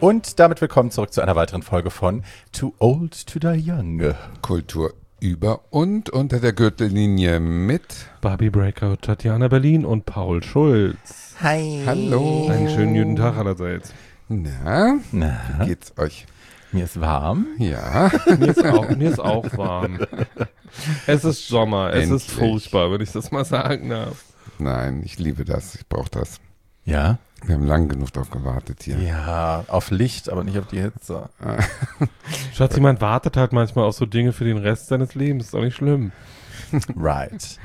Und damit willkommen zurück zu einer weiteren Folge von Too Old to Die Young. Kultur über und unter der Gürtellinie mit Barbie Breakout, Tatjana Berlin und Paul Schulz. Hi. Hallo. Einen schönen guten Tag allerseits. Na, wie geht's euch? Mir ist warm. Ja. Mir ist auch warm. Es ist Sommer, es Endlich. ist furchtbar, wenn ich das mal sagen darf. Nein, ich liebe das, ich brauche das. Ja? Wir haben lang genug darauf gewartet hier. Ja, auf Licht, aber nicht auf die Hitze. Schatz, jemand wartet halt manchmal auf so Dinge für den Rest seines Lebens, ist auch nicht schlimm. Right.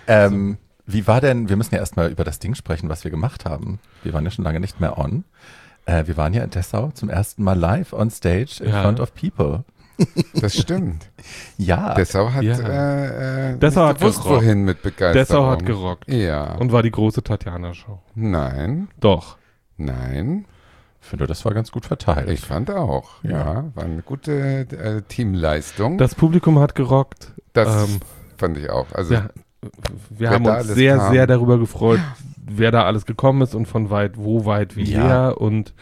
Wie war denn, wir müssen ja erstmal über das Ding sprechen, was wir gemacht haben. Wir waren ja schon lange nicht mehr on. Wir waren ja in Dessau zum ersten Mal live on stage in front of people. Das stimmt. Ja. Dessau hat, Dessau hat gewusst, gerockt. wohin mit Begeisterung. Dessau hat gerockt. Ja. Und war die große Tatjana-Show. Nein, Doch. nein. Ich finde, das war ganz gut verteilt. Ich fand auch. Ja, war eine gute Teamleistung. Das Publikum hat gerockt. Das fand ich auch. Also Ja, wir wer haben da uns alles sehr, kam. sehr darüber gefreut, wer da alles gekommen ist und von weit, wo weit, wie Ja. her. Und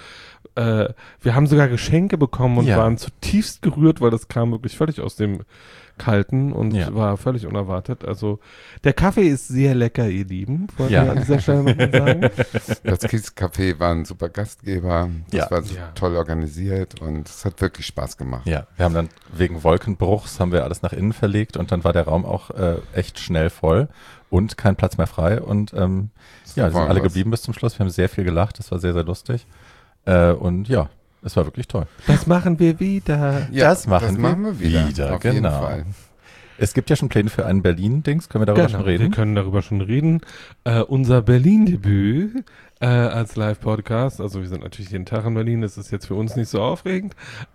wir haben sogar Geschenke bekommen und Ja. waren zutiefst gerührt, weil das kam wirklich völlig aus dem Kalten und Ja. war völlig unerwartet. Also der Kaffee ist sehr lecker, ihr Lieben, wollte Ja. ich an dieser Stelle nochmal sagen. Das Kiescafé war ein super Gastgeber. Das Ja. war Ja. toll organisiert und es hat wirklich Spaß gemacht. Ja, wir haben dann wegen Wolkenbruchs haben wir alles nach innen verlegt und dann war der Raum auch echt schnell voll und kein Platz mehr frei und ja, wir sind war alle was. geblieben bis zum Schluss. Wir haben sehr viel gelacht, das war sehr, sehr lustig und ja, es war wirklich toll. Das machen wir wieder. Das machen wir wieder. Auf jeden genau. Fall. Es gibt ja schon Pläne für einen Berlin-Dings, können wir darüber schon Wir reden? können darüber schon reden. Unser Berlin-Debüt als Live-Podcast, also wir sind natürlich jeden Tag in Berlin, das ist jetzt für uns nicht so aufregend,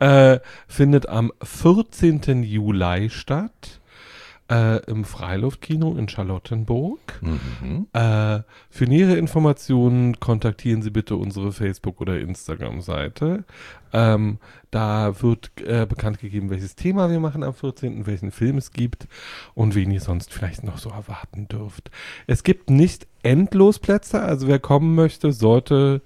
findet am 14. Juli statt im Freiluftkino in Charlottenburg. Mhm. Für nähere Informationen kontaktieren Sie bitte unsere Facebook- oder Instagram-Seite. Da wird bekannt gegeben, welches Thema wir machen am 14., welchen Film es gibt und wen ihr sonst vielleicht noch so erwarten dürft. Es gibt nicht endlos Plätze, also wer kommen möchte, sollte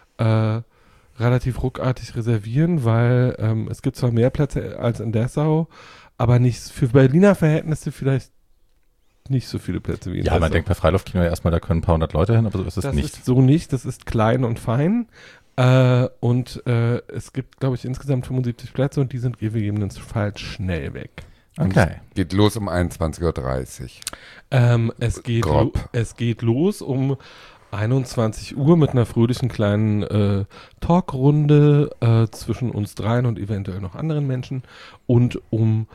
relativ ruckartig reservieren, weil es gibt zwar mehr Plätze als in Dessau, aber nicht für Berliner Verhältnisse vielleicht nicht so viele Plätze wie in Ja, Dessau. man denkt bei Freiluftkino ja erstmal, da können ein paar hundert Leute hin, aber so ist es Das nicht. ist so nicht, das ist klein und fein. Und es gibt, glaube ich, insgesamt 75 Plätze und die sind gegebenenfalls schnell weg. Okay. Geht los um 21.30 Uhr. Es geht los um 21 Uhr mit einer fröhlichen kleinen Talkrunde zwischen uns dreien und eventuell noch anderen Menschen. Und um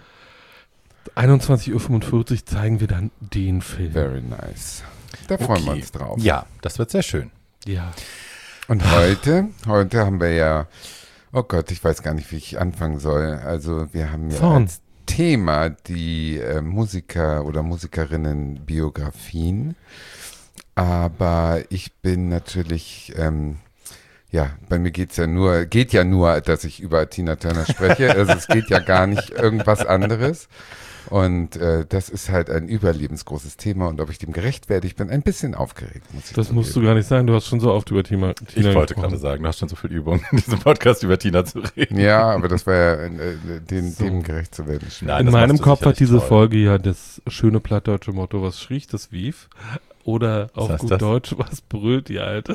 21.45 Uhr zeigen wir dann den Film. Very nice. Da freuen wir Okay. uns drauf. Ja, das wird sehr schön. Ja. Und heute haben wir ja, oh Gott, ich weiß gar nicht, wie ich anfangen soll. Also wir haben ja Vorn. als Thema die Musiker oder Musikerinnen Biografien. Aber ich bin natürlich, bei mir geht ja nur, dass ich über Tina Turner spreche. Also es geht ja gar nicht irgendwas anderes. Und das ist halt ein überlebensgroßes Thema. Und ob ich dem gerecht werde, ich bin ein bisschen aufgeregt, muss ich Das musst du zugeben. gar nicht sein, du hast schon so oft über Tina Ich wollte gesprochen. gerade sagen, du hast schon so viel Übung, in diesem Podcast über Tina zu reden. Ja, aber das war ja, So. dem gerecht zu werden. schwer. Nein, In das meinem machst du Kopf hat sicherlich diese toll. Folge ja das schöne plattdeutsche Motto, was schrie, das wief. Oder auf heißt gut das? Deutsch, was brüllt die Alte?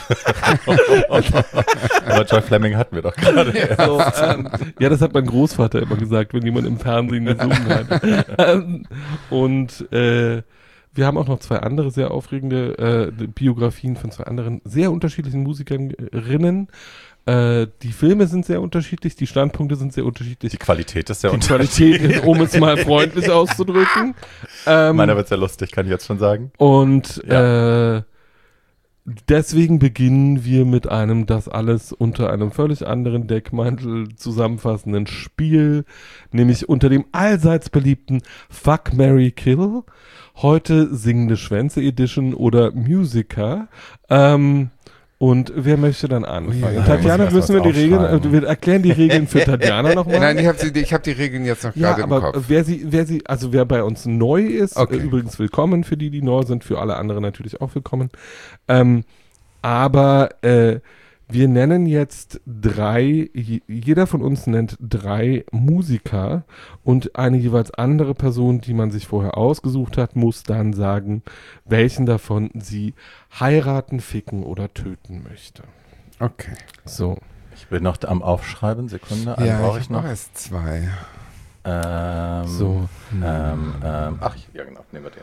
Aber Joy Fleming hatten wir doch gerade. So, ja, das hat mein Großvater immer gesagt, wenn jemand im Fernsehen gesungen hat. Und wir haben auch noch zwei andere sehr aufregende Biografien von zwei anderen sehr unterschiedlichen Musikerinnen. Die Filme sind sehr unterschiedlich, die Standpunkte sind sehr unterschiedlich. Die Qualität ist sehr Die unterschiedlich. Qualität, um es mal freundlich auszudrücken. Meiner wird sehr lustig, kann ich jetzt schon sagen. Und Ja. deswegen beginnen wir mit einem das alles unter einem völlig anderen Deckmantel zusammenfassenden Spiel, nämlich unter dem allseits beliebten Fuck, Marry, Kill. Heute singende Schwänze Edition oder Musiker. Und wer möchte dann anfangen? Ui, Tatjana, muss ich müssen wir die erst mal Regeln, aufschreiben. wir erklären die Regeln für Tatjana nochmal. Nein, ich hab die Regeln jetzt noch Ja, gerade im aber Kopf. wer bei uns neu ist, Okay. übrigens willkommen für die neu sind, für alle anderen natürlich auch willkommen. Aber Wir nennen jetzt jeder von uns nennt 3 Musiker und eine jeweils andere Person, die man sich vorher ausgesucht hat, muss dann sagen, welchen davon sie heiraten, ficken oder töten möchte. Okay. So. Ich bin noch am Aufschreiben, Sekunde. Einen Ja, brauche ich ich noch. noch erst 2. Ja genau, nehmen wir den.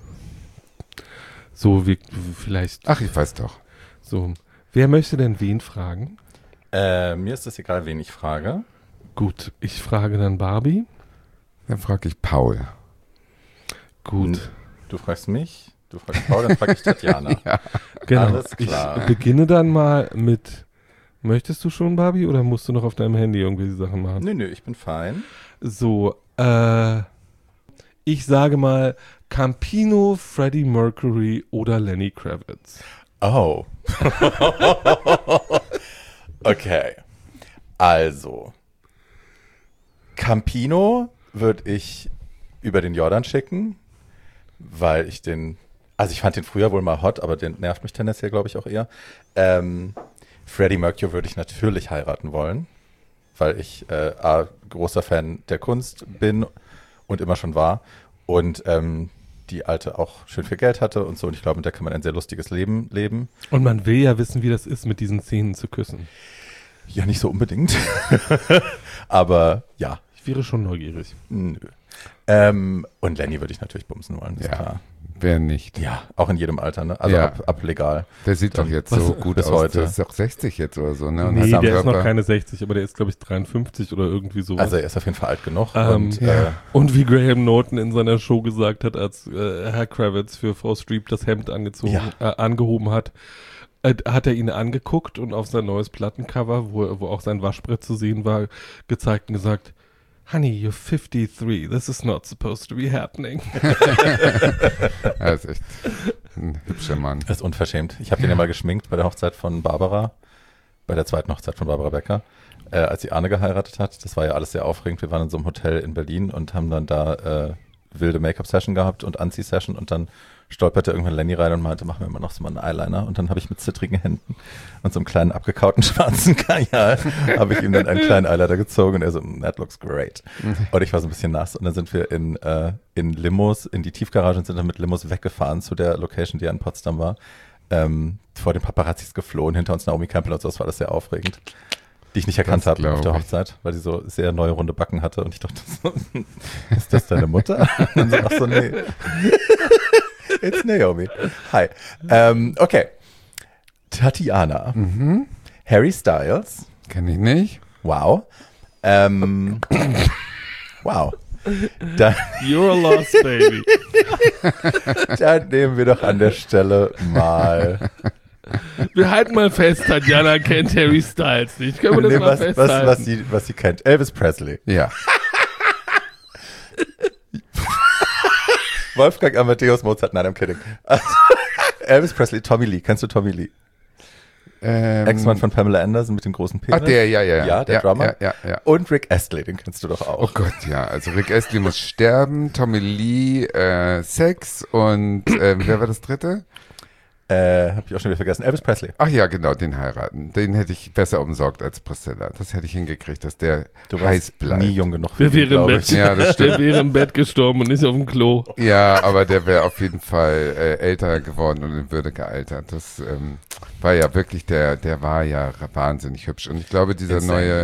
So, wie vielleicht. Ach, ich weiß doch. So. Wer möchte denn wen fragen? Mir ist es egal, wen ich frage. Gut, ich frage dann Barbie. Dann frage ich Paul. Gut. Du fragst mich, du fragst Paul, dann frage ich Tatjana. Ja. Genau. Alles klar. Ich beginne dann mal mit, möchtest du schon, Barbie, oder musst du noch auf deinem Handy irgendwie die Sachen machen? Nö, ich bin fein. So, ich sage mal Campino, Freddie Mercury oder Lenny Kravitz. Oh. Okay. Also. Campino würde ich über den Jordan schicken, weil ich ich fand den früher wohl mal hot, aber den nervt mich tendenziell, glaube ich, auch eher. Freddie Mercury würde ich natürlich heiraten wollen, weil ich großer Fan der Kunst bin und immer schon war und die Alte auch schön viel Geld hatte und so. Und ich glaube, mit der kann man ein sehr lustiges Leben leben. Und man will ja wissen, wie das ist, mit diesen Szenen zu küssen. Ja, nicht so unbedingt. Aber ja. Ich wäre schon neugierig. Nö. Und Lenny würde ich natürlich bumsen wollen, ist klar. Wer nicht? Ja, auch in jedem Alter, ne? Also Ja. ab legal. Der sieht doch jetzt so gut bis aus. heute. Der ist doch 60 jetzt oder so, ne? Und Nee, hat am der ist noch Körper- keine 60, aber der ist, glaube ich, 53 oder irgendwie sowas. Also er ist auf jeden Fall alt genug. Und wie Graham Norton in seiner Show gesagt hat, als Herr Kravitz für Frau Streep das Hemd angehoben hat, hat er ihn angeguckt und auf sein neues Plattencover, wo auch sein Waschbrett zu sehen war, gezeigt und gesagt, Honey, you're 53. This is not supposed to be happening. Er ist echt ein hübscher Mann. Das ist unverschämt. Ich habe den ja mal geschminkt bei der Hochzeit von Barbara, bei der zweiten Hochzeit von Barbara Becker, als sie Arne geheiratet hat. Das war ja alles sehr aufregend. Wir waren in so einem Hotel in Berlin und haben dann da wilde Make-up-Session gehabt und Anzieh-Session und dann stolperte irgendwann Lenny rein und meinte, machen wir immer noch so mal einen Eyeliner. Und dann habe ich mit zittrigen Händen und so einem kleinen abgekauten schwarzen Kajal habe ich ihm dann einen kleinen Eyeliner gezogen und er so, that looks great. Und ich war so ein bisschen nass und dann sind wir in Limos, in die Tiefgarage und sind dann mit Limos weggefahren zu der Location, die ja in Potsdam war. Vor den Paparazzis geflohen, hinter uns Naomi Campbell und so, das war das sehr aufregend. Die ich nicht erkannt Das habe auf der glaub ich. Hochzeit, weil sie so sehr neue runde Backen hatte und ich dachte, so, ist das deine Mutter? Und dann so, ach so, nee. It's Naomi. Hi. Okay. Tatjana. Harry Styles. Kenn ich nicht. Wow. Wow. Dann, You're a lost baby. dann nehmen wir doch an der Stelle mal. Wir halten mal fest, Tatjana kennt Harry Styles nicht. Können wir das Nee, mal festhalten? was sie kennt. Elvis Presley. Ja. Wolfgang Amadeus Mozart. Nein, I'm kidding. Elvis Presley, Tommy Lee. Kennst du Tommy Lee? Ex-Mann von Pamela Anderson mit dem großen Penis. Ach, der, ja. Ja, der Drummer. Ja. Und Rick Astley, den kennst du doch auch. Oh Gott, ja. Also Rick Astley muss sterben, Tommy Lee, Sex und wer war das dritte? Hab ich auch schon wieder vergessen. Elvis Presley. Ach ja, genau, den heiraten. Den hätte ich besser umsorgt als Priscilla. Das hätte ich hingekriegt, dass der Du heiß warst bleibt. nie jung genug Wer wäre im glaube Bett? ich. Ja, das stimmt. Der wäre im Bett gestorben und nicht auf dem Klo. Ja, aber der wäre auf jeden Fall älter geworden und in Würde gealtert. Das war ja wirklich, der war ja wahnsinnig hübsch. Und ich glaube, diese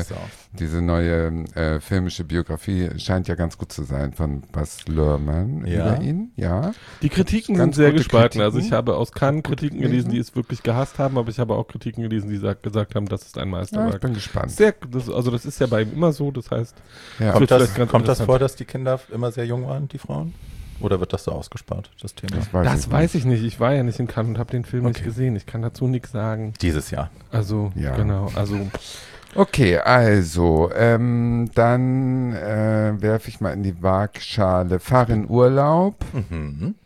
neue filmische Biografie scheint ja ganz gut zu sein von Baz Luhrmann Ja. über ihn. Ja. Die Kritiken Ganz sind sehr gute gespalten. Also Kritiken. ich habe aus Cannes Kritiken gelesen, gelesen. die es wirklich gehasst haben, aber ich habe auch Kritiken gelesen, die gesagt haben, das ist ein Ja, ich Meisterwerk. bin gespannt. Das ist ja bei ihm immer so, das heißt, Ja. Kommt Kommt vielleicht ganz das interessant. vor, dass die Kinder immer sehr jung waren, die Frauen? Oder wird das so ausgespart, das Thema? das weiß ich nicht. Ich war ja nicht in Cannes und habe den Film nicht Okay. gesehen. Ich kann dazu nichts sagen. Dieses Jahr. Also, Ja. genau. Also, Okay, also, dann werfe ich mal in die Waagschale Fahr in Urlaub, Mhm.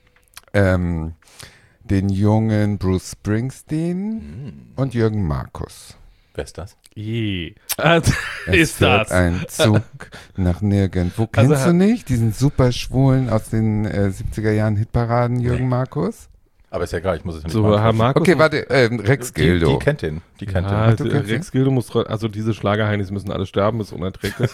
den jungen Bruce Springsteen und Jürgen Markus. Wer ist das? Also, Es ist fährt das. ein Zug nach nirgendwo. Also Kennst du nicht diesen super Schwulen aus den 70er Jahren Hitparaden, Jürgen Nee. Markus? Aber ist ja egal, ich muss es ja nicht So, machen. Herr Markus. Okay, warte, Rex Gildo. Die kennt den. Die kennt Ja, den. Rex Gildo muss, also diese Schlagerheinis müssen alle sterben, ist unerträglich.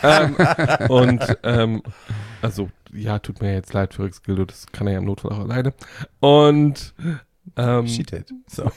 Also, ja, tut mir jetzt leid für Rex Gildo, das kann er ja im Notfall auch alleine. Und, She did. So.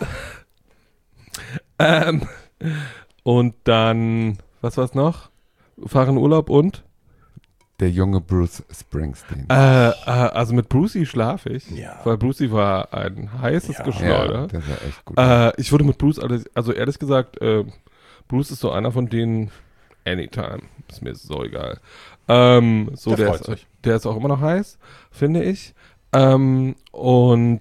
Und dann, was war's noch? Fahren Urlaub und? Der junge Bruce Springsteen. Also mit Brucey schlafe ich. Ja. Weil Brucey war ein heißes Ja. Geschleuder. Ja, der war echt gut. Ich würde mit Bruce, also ehrlich gesagt, Bruce ist so einer von denen, anytime, ist mir so egal. So Der der freut ist, sich. der ist auch immer noch heiß, finde ich. Und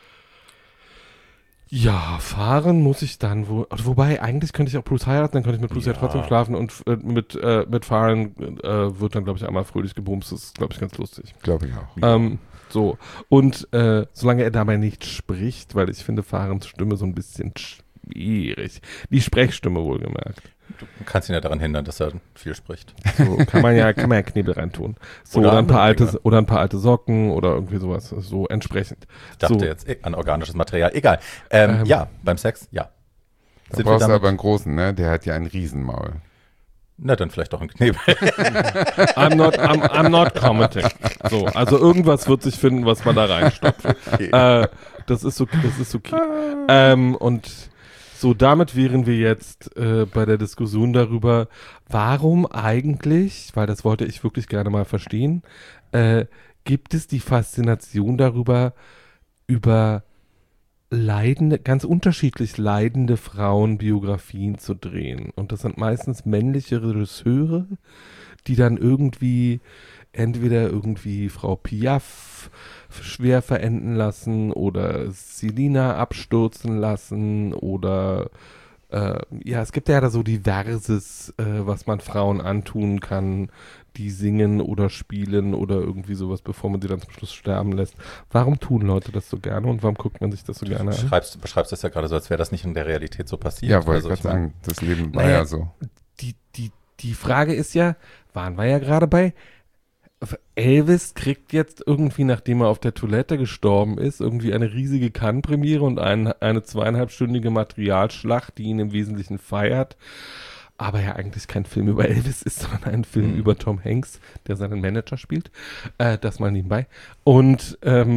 ja, fahren muss ich dann wohl, wobei eigentlich könnte ich auch Bruce heiraten, dann könnte ich mit Bruce ja trotzdem schlafen und mit fahren wird dann, glaube ich, einmal fröhlich gebumst, das ist, glaube ich, ganz lustig. Glaube ich auch. So, und solange er dabei nicht spricht, weil ich finde Fahrens Stimme so ein bisschen schwierig. Die Sprechstimme wohlgemerkt. Du kannst ihn ja daran hindern, dass er viel spricht. So, kann man ja Knebel reintun. So, Oder oder ein paar andere alte Socken oder irgendwie sowas, so entsprechend. Ich dachte So. jetzt an organisches Material. Egal. Ja, beim Sex, ja. Da Sind wir brauchst du damit- aber einen großen, ne? Der hat ja ein Riesenmaul. Na, dann vielleicht auch ein Knebel. I'm not commenting. So, also irgendwas wird sich finden, was man da reinstopft. Das ist okay. Und so, damit wären wir jetzt bei der Diskussion darüber, warum eigentlich, weil das wollte ich wirklich gerne mal verstehen, gibt es die Faszination darüber, über ganz unterschiedlich leidende Frauenbiografien zu drehen. Und das sind meistens männliche Regisseure, die dann entweder Frau Piaf schwer verenden lassen oder Selina abstürzen lassen oder es gibt ja da so diverses, was man Frauen antun kann, die singen oder spielen oder irgendwie sowas, bevor man sie dann zum Schluss sterben lässt. Warum tun Leute das so gerne und warum guckt man sich das so gerne an? Beschreibst das ja gerade so, als wäre das nicht in der Realität so passiert. Ja, wollte Also, ich gerade sagen, das Leben war Naja, ja so. Die Frage ist ja, waren wir ja gerade bei, Elvis kriegt jetzt irgendwie, nachdem er auf der Toilette gestorben ist, irgendwie eine riesige Cannes-Premiere und eine 2,5-stündige Materialschlacht, die ihn im Wesentlichen feiert. Aber ja eigentlich kein Film über Elvis ist, sondern ein Film über Tom Hanks, der seinen Manager spielt. Das mal nebenbei. Und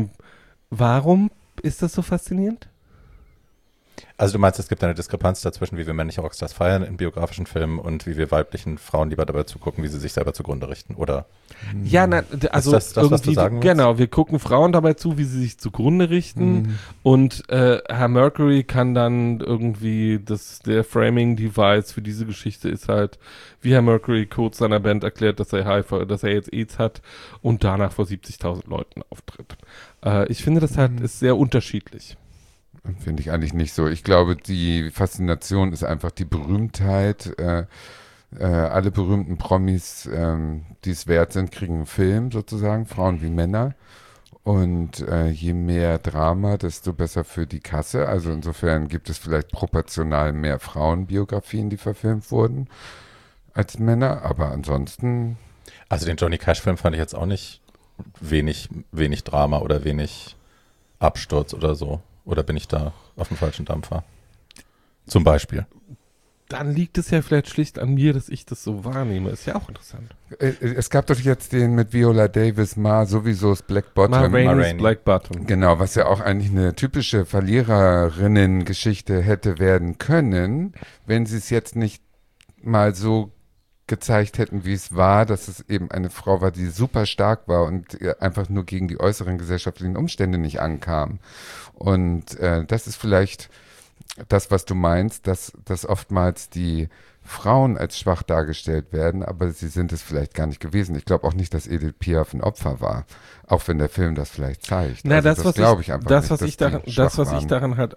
warum ist das so faszinierend? Also du meinst, es gibt eine Diskrepanz dazwischen, wie wir männliche Rockstars feiern in biografischen Filmen und wie wir weiblichen Frauen lieber dabei zugucken, wie sie sich selber zugrunde richten, oder? Ja, also Ist das, was du sagen willst? Genau, wir gucken Frauen dabei zu, wie sie sich zugrunde richten und Herr Mercury kann dann irgendwie, der Framing-Device für diese Geschichte ist halt, wie Herr Mercury kurz seiner Band erklärt, dass er jetzt AIDS hat und danach vor 70.000 Leuten auftritt. Ich finde, das halt ist sehr unterschiedlich. Finde ich eigentlich nicht so. Ich glaube, die Faszination ist einfach die Berühmtheit. Alle berühmten Promis, die es wert sind, kriegen einen Film sozusagen, Frauen wie Männer. Und je mehr Drama, desto besser für die Kasse. Also insofern gibt es vielleicht proportional mehr Frauenbiografien, die verfilmt wurden, als Männer. Aber ansonsten... Also den Johnny Cash-Film fand ich jetzt auch nicht wenig Drama oder wenig Absturz oder so. Oder bin ich da auf dem falschen Dampfer? Zum Beispiel. Dann liegt es ja vielleicht schlicht an mir, dass ich das so wahrnehme. Ist ja auch interessant. Es gab doch jetzt den mit Viola Davis, sowieso das Black Bottom. Ma Rainey's Rainey. Black Bottom. Genau, was ja auch eigentlich eine typische Verliererinnen-Geschichte hätte werden können, wenn sie es jetzt nicht mal so gezeigt hätten, wie es war, dass es eben eine Frau war, die super stark war und einfach nur gegen die äußeren gesellschaftlichen Umstände nicht ankam. Und das ist vielleicht das, was du meinst, dass oftmals die Frauen als schwach dargestellt werden, aber sie sind es vielleicht gar nicht gewesen. Ich glaube auch nicht, dass Edith Piaf ein Opfer war, auch wenn der Film das vielleicht zeigt. Na, Also das glaube ich einfach das, nicht, was dass ich die daran, schwach das, was ich waren. daran halt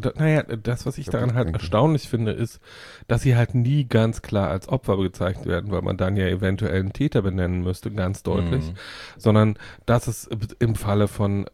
erstaunlich finde, ist, dass sie halt nie ganz klar als Opfer gezeigt werden, weil man dann ja eventuell einen Täter benennen müsste, ganz deutlich, sondern dass es im Falle von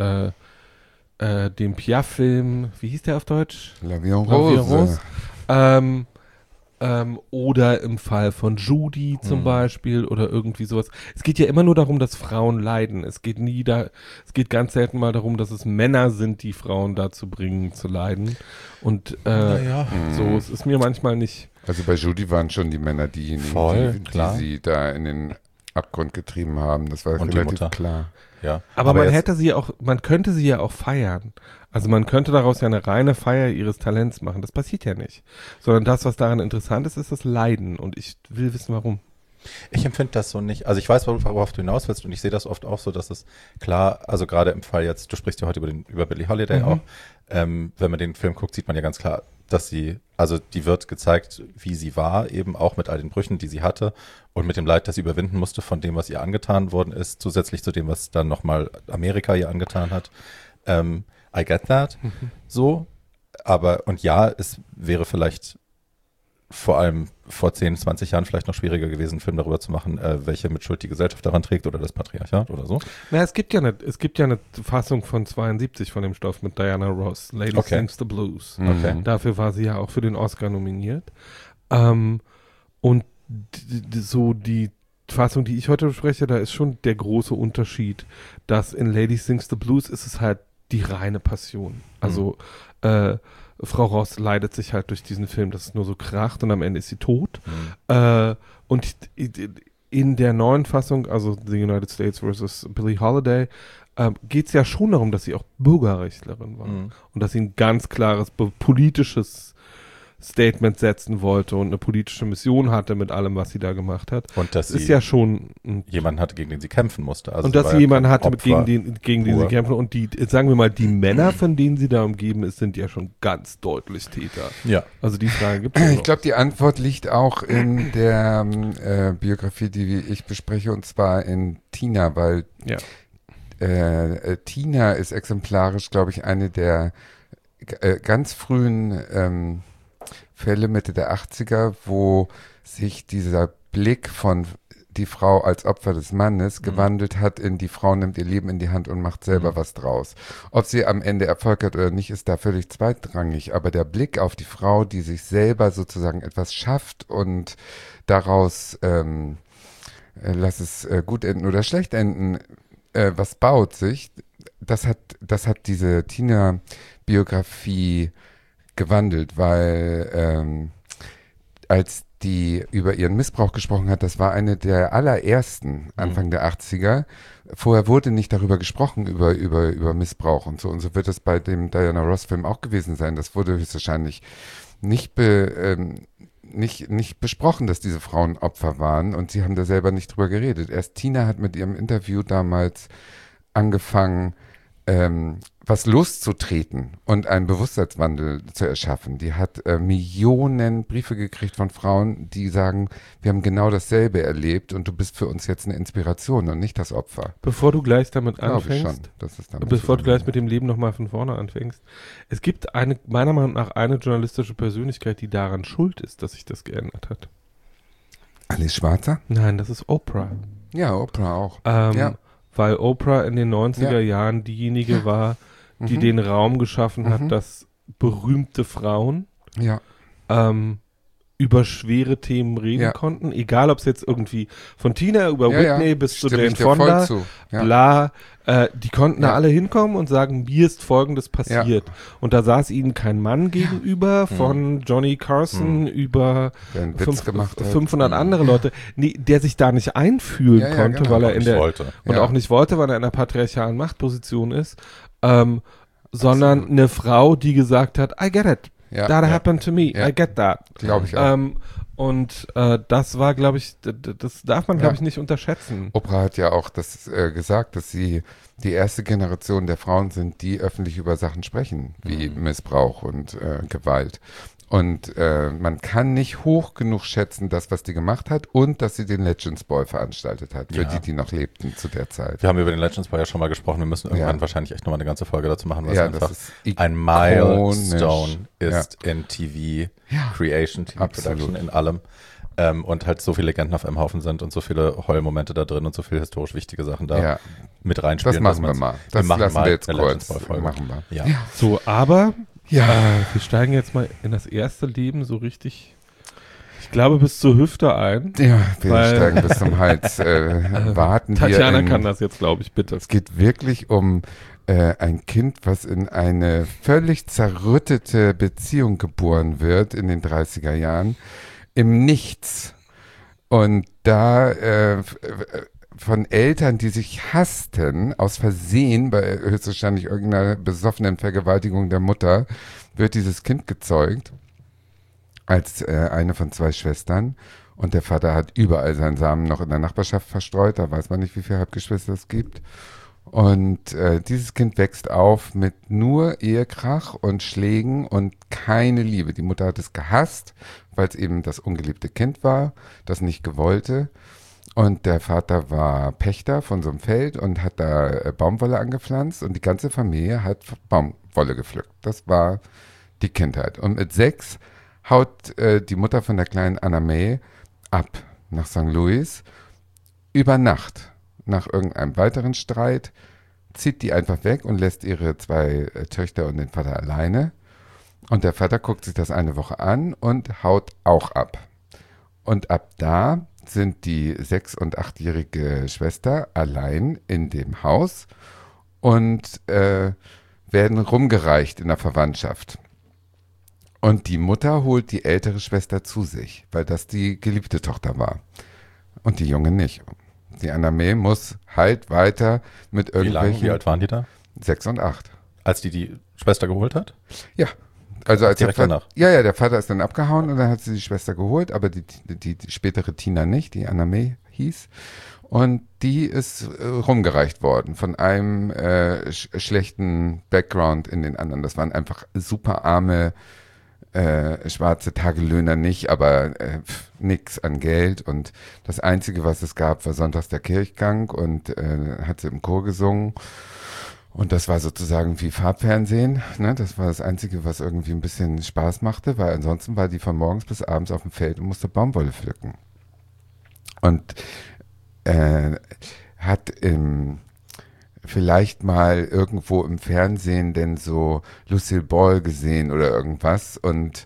dem Piaf-Film, wie hieß der auf Deutsch? La Vie en La Vie en Rose. Rose. Oder im Fall von Judy zum Beispiel oder irgendwie sowas. Es geht ja immer nur darum, dass Frauen leiden. Es geht ganz selten mal darum, dass es Männer sind, die Frauen dazu bringen, zu leiden. Und so, es ist mir manchmal nicht. Also bei Judy waren schon die Männer diejenigen, die sie da in den Abgrund getrieben haben. Das war und relativ klar. Ja. Aber man könnte sie ja auch feiern. Also man könnte daraus ja eine reine Feier ihres Talents machen. Das passiert ja nicht. Sondern das, was daran interessant ist, ist das Leiden. Und ich will wissen, warum. Ich empfinde das so nicht. Also ich weiß, worauf du hinaus willst und ich sehe das oft auch so, dass es klar, also gerade im Fall jetzt, du sprichst ja heute über Billie Holiday auch, wenn man den Film guckt, sieht man ja ganz klar, dass die wird gezeigt, wie sie war, eben auch mit all den Brüchen, die sie hatte und mit dem Leid, das sie überwinden musste von dem, was ihr angetan worden ist, zusätzlich zu dem, was dann nochmal Amerika ihr angetan hat. I get that. So. Aber, und ja, es wäre vielleicht vor allem vor 10, 20 Jahren vielleicht noch schwieriger gewesen, einen Film darüber zu machen, welche Mitschuld die Gesellschaft daran trägt oder das Patriarchat oder so. Na, es gibt ja eine Fassung von 72 von dem Stoff mit Diana Ross, Lady Sings the Blues. Okay. Dafür war sie ja auch für den Oscar nominiert. Und so die Fassung, die ich heute bespreche, da ist schon der große Unterschied, dass in Lady Sings the Blues ist es halt die reine Passion. Also Frau Ross leidet sich halt durch diesen Film, dass es nur so kracht und am Ende ist sie tot. Und in der neuen Fassung, also The United States vs. Billie Holiday, geht es ja schon darum, dass sie auch Bürgerrechtlerin war. Und dass sie ein ganz klares politisches Statement setzen wollte und eine politische Mission hatte mit allem, was sie da gemacht hat. Und dass ist sie ja schon jemanden hatte, gegen den sie kämpfen musste. Also und dass sie jemanden hatte, gegen den sie kämpfen. Und die, sagen wir mal, die Männer, von denen sie da umgeben ist, sind ja schon ganz deutlich Täter. Ja. Also die Frage gibt es. Ich glaube, die Antwort liegt auch in der Biografie, die ich bespreche, und zwar in Tina, weil Tina ist exemplarisch, glaube ich, eine der ganz frühen Fälle Mitte der 80er, wo sich dieser Blick von die Frau als Opfer des Mannes gewandelt hat in die Frau nimmt ihr Leben in die Hand und macht selber was draus. Ob sie am Ende Erfolg hat oder nicht, ist da völlig zweitrangig. Aber der Blick auf die Frau, die sich selber sozusagen etwas schafft und daraus, lass es gut enden oder schlecht enden, was baut sich, das hat diese Tina-Biografie gewandelt, weil als die über ihren Missbrauch gesprochen hat, das war eine der allerersten Anfang der 80er. Vorher wurde nicht darüber gesprochen, über Missbrauch und so. Und so wird es bei dem Diana Ross-Film auch gewesen sein. Das wurde höchstwahrscheinlich nicht besprochen, dass diese Frauen Opfer waren und sie haben da selber nicht drüber geredet. Erst Tina hat mit ihrem Interview damals angefangen, was loszutreten und einen Bewusstseinswandel zu erschaffen. Die hat Millionen Briefe gekriegt von Frauen, die sagen, wir haben genau dasselbe erlebt und du bist für uns jetzt eine Inspiration und nicht das Opfer. Bevor du gleich damit anfängst, schon, dass es damit bevor du gleich mit dem Leben nochmal von vorne anfängst, es gibt meiner Meinung nach eine journalistische Persönlichkeit, die daran schuld ist, dass sich das geändert hat. Alice Schwarzer? Nein, das ist Oprah. Ja, Oprah auch. Weil Oprah in den 90er Jahren diejenige war, die den Raum geschaffen hat, dass berühmte Frauen über schwere Themen reden konnten. Egal, ob es jetzt irgendwie von Tina über Whitney bis zu Jane Fonda, bla, die konnten da alle hinkommen und sagen, mir ist Folgendes passiert. Und da saß ihnen kein Mann gegenüber, von Johnny Carson über 500 andere Leute, der sich da nicht einfühlen konnte, weil er auch nicht wollte, weil er in einer patriarchalen Machtposition ist, sondern eine Frau, die gesagt hat, I get it. That happened to me. I get that. Glaube ich auch. Und das war, glaube ich, das darf man, glaube ich, nicht unterschätzen. Oprah hat ja auch das gesagt, dass sie die erste Generation der Frauen sind, die öffentlich über Sachen sprechen, wie Missbrauch und Gewalt. Und man kann nicht hoch genug schätzen, das, was die gemacht hat und dass sie den Legends Ball veranstaltet hat, für die noch lebten zu der Zeit. Wir haben über den Legends Ball ja schon mal gesprochen. Wir müssen irgendwann wahrscheinlich echt nochmal eine ganze Folge dazu machen, was einfach ein Milestone ist in TV Creation, TV Production, in allem. Und halt so viele Legenden auf einem Haufen sind und so viele Heulmomente da drin und so viele historisch wichtige Sachen da mit reinspielen. Das machen wir mal. Das lassen wir jetzt kurz. Machen wir. Ja. So, aber wir steigen jetzt mal in das erste Leben so richtig Ich glaube bis zur Hüfte ein. Ja, wir steigen bis zum Hals. Warten Tatjana kann das jetzt, glaube ich, bitte. Es geht wirklich um ein Kind, was in eine völlig zerrüttete Beziehung geboren wird in den 30er Jahren. Im Nichts. Und da von Eltern, die sich hassten, aus Versehen, bei höchstwahrscheinlich irgendeiner besoffenen Vergewaltigung der Mutter, wird dieses Kind gezeugt, als eine von 2 Schwestern. Und der Vater hat überall seinen Samen noch in der Nachbarschaft verstreut, da weiß man nicht, wie viele Halbgeschwister es gibt. Und dieses Kind wächst auf mit nur Ehekrach und Schlägen und keine Liebe. Die Mutter hat es gehasst, weil es eben das ungeliebte Kind war, das nicht gewollte. Und der Vater war Pächter von so einem Feld und hat da Baumwolle angepflanzt und die ganze Familie hat Baumwolle gepflückt. Das war die Kindheit. Und mit 6 haut die Mutter von der kleinen Anna May ab nach St. Louis über Nacht. Nach irgendeinem weiteren Streit zieht die einfach weg und lässt ihre 2 Töchter und den Vater alleine. Und der Vater guckt sich das eine Woche an und haut auch ab. Und ab da sind die 6- und 8-jährige Schwester allein in dem Haus und werden rumgereicht in der Verwandtschaft. Und die Mutter holt die ältere Schwester zu sich, weil das die geliebte Tochter war. Und die Junge nicht. Die Anna May muss halt weiter mit irgendwelchen... Wie alt waren die da? 6 und 8. Als die Schwester geholt hat? Ja. Also als direkt danach? Ja, der Vater ist dann abgehauen und dann hat sie die Schwester geholt, aber die spätere Tina nicht, die Anna May hieß. Und die ist rumgereicht worden von einem schlechten Background in den anderen. Das waren einfach super arme schwarze Tagelöhner nicht, aber nix an Geld. Und das Einzige, was es gab, war sonntags der Kirchgang und hat sie im Chor gesungen. Und das war sozusagen wie Farbfernsehen. Ne? Das war das Einzige, was irgendwie ein bisschen Spaß machte, weil ansonsten war die von morgens bis abends auf dem Feld und musste Baumwolle pflücken. Und hat vielleicht mal irgendwo im Fernsehen denn so Lucille Ball gesehen oder irgendwas und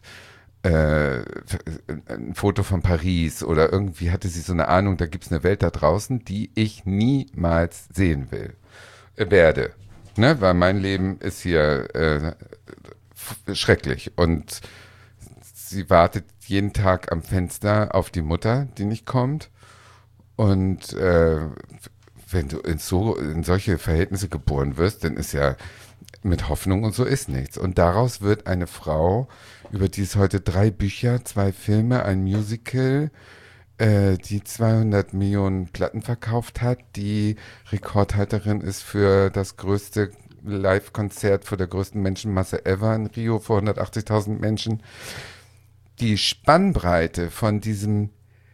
ein Foto von Paris oder irgendwie hatte sie so eine Ahnung, da gibt es eine Welt da draußen, die ich niemals sehen werde. Ne? Weil mein Leben ist hier schrecklich und sie wartet jeden Tag am Fenster auf die Mutter, die nicht kommt und wenn du in solche Verhältnisse geboren wirst, dann ist ja mit Hoffnung und so ist nichts. Und daraus wird eine Frau, über die es heute 3 Bücher, 2 Filme, ein Musical, die 200 Millionen Platten verkauft hat, die Rekordhalterin ist für das größte Live-Konzert vor der größten Menschenmasse ever in Rio vor 180.000 Menschen. Die Spannbreite von diesem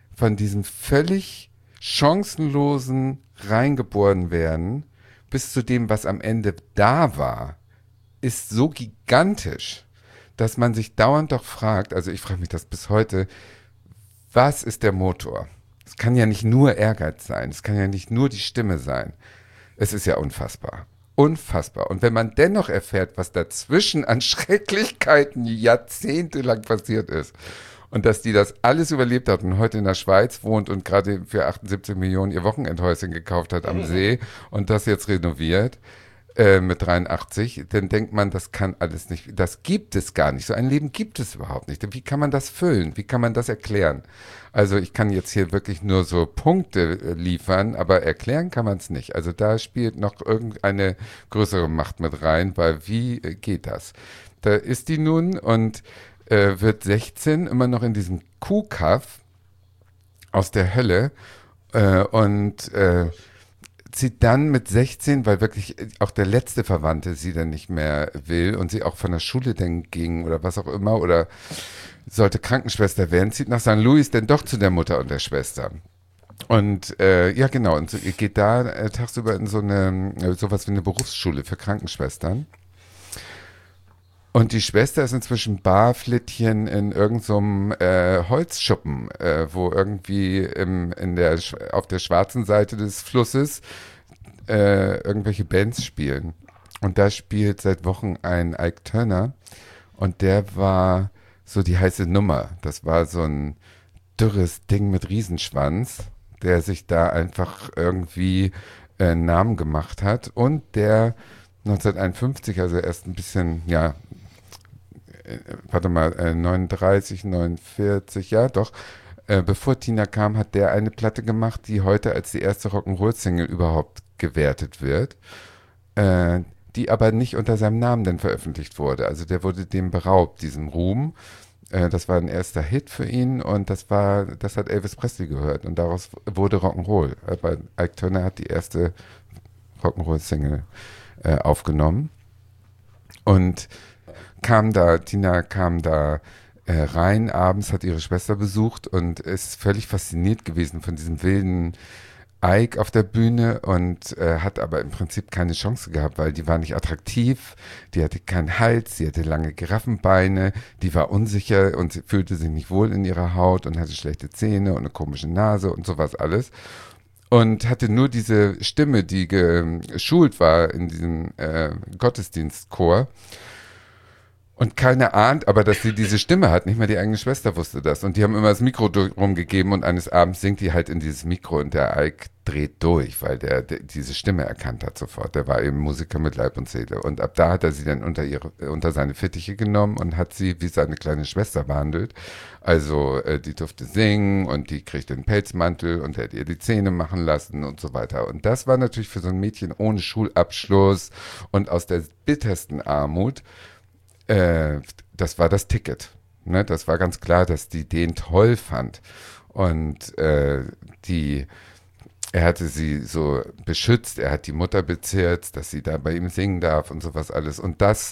völlig chancenlosen reingeboren werden, bis zu dem, was am Ende da war, ist so gigantisch, dass man sich dauernd doch fragt, also ich frage mich das bis heute, was ist der Motor? Es kann ja nicht nur Ehrgeiz sein, es kann ja nicht nur die Stimme sein. Es ist ja unfassbar. Unfassbar. Und wenn man dennoch erfährt, was dazwischen an Schrecklichkeiten jahrzehntelang passiert ist, und dass die das alles überlebt hat und heute in der Schweiz wohnt und gerade für 78 Millionen ihr Wochenendhäuschen gekauft hat am See und das jetzt renoviert mit 83, dann denkt man, das kann alles nicht, das gibt es gar nicht. So ein Leben gibt es überhaupt nicht. Wie kann man das füllen? Wie kann man das erklären? Also ich kann jetzt hier wirklich nur so Punkte liefern, aber erklären kann man es nicht. Also da spielt noch irgendeine größere Macht mit rein, weil wie geht das? Da ist die nun und wird 16, immer noch in diesem Kuhkaff aus der Hölle und zieht dann mit 16, weil wirklich auch der letzte Verwandte sie dann nicht mehr will und sie auch von der Schule dann ging oder was auch immer oder sollte Krankenschwester werden, zieht nach St. Louis dann doch zu der Mutter und der Schwester. Und ja genau, und so, geht da tagsüber in sowas wie eine Berufsschule für Krankenschwestern. Und die Schwester ist inzwischen Barflittchen in irgendeinem Holzschuppen, wo irgendwie auf der schwarzen Seite des Flusses irgendwelche Bands spielen. Und da spielt seit Wochen ein Ike Turner und der war so die heiße Nummer. Das war so ein dürres Ding mit Riesenschwanz, der sich da einfach irgendwie einen Namen gemacht hat und der 1951, also erst ein bisschen, 39, 49, ja doch, bevor Tina kam, hat der eine Platte gemacht, die heute als die erste Rock'n'Roll-Single überhaupt gewertet wird, die aber nicht unter seinem Namen dann veröffentlicht wurde. Also der wurde dem beraubt, diesem Ruhm. Das war ein erster Hit für ihn und das hat Elvis Presley gehört und daraus wurde Rock'n'Roll. Aber Ike Turner hat die erste Rock'n'Roll-Single aufgenommen und Tina kam da rein abends, hat ihre Schwester besucht und ist völlig fasziniert gewesen von diesem wilden Ike auf der Bühne und hat aber im Prinzip keine Chance gehabt, weil die war nicht attraktiv, die hatte keinen Hals, sie hatte lange Giraffenbeine, die war unsicher und sie fühlte sich nicht wohl in ihrer Haut und hatte schlechte Zähne und eine komische Nase und sowas alles. Und hatte nur diese Stimme, die geschult war in diesem Gottesdienstchor. Und keiner ahnt aber, dass sie diese Stimme hat. Nicht mal die eigene Schwester wusste das. Und die haben immer das Mikro rumgegeben und eines Abends singt die halt in dieses Mikro und der Ike dreht durch, weil der diese Stimme erkannt hat sofort. Der war eben Musiker mit Leib und Seele. Und ab da hat er sie dann unter seine Fittiche genommen und hat sie wie seine kleine Schwester behandelt. Also die durfte singen und die kriegte einen Pelzmantel und er hat ihr die Zähne machen lassen und so weiter. Und das war natürlich für so ein Mädchen ohne Schulabschluss und aus der bittersten Armut, das war das Ticket. Ne? Das war ganz klar, dass die den toll fand. Und er hatte sie so beschützt, er hat die Mutter bezirzt, dass sie da bei ihm singen darf und sowas alles. Und das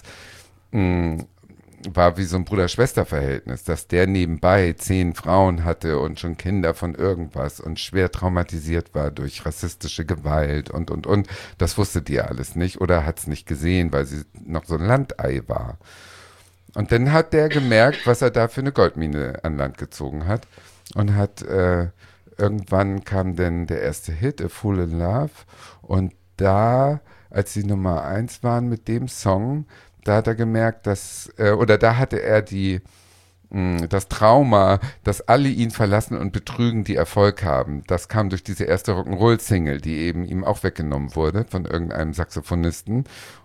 war wie so ein Bruder-Schwester-Verhältnis, dass der nebenbei 10 Frauen hatte und schon Kinder von irgendwas und schwer traumatisiert war durch rassistische Gewalt und. Das wusste die ja alles nicht oder hat es nicht gesehen, weil sie noch so ein Landei war. Und dann hat der gemerkt, was er da für eine Goldmine an Land gezogen hat und hat irgendwann kam dann der erste Hit, A Fool in Love, und da, als sie Nummer 1 waren mit dem Song, da hat er gemerkt, da hatte er das Trauma, dass alle ihn verlassen und betrügen, die Erfolg haben. Das kam durch diese erste Rock'n'Roll-Single, die eben ihm auch weggenommen wurde von irgendeinem Saxophonisten.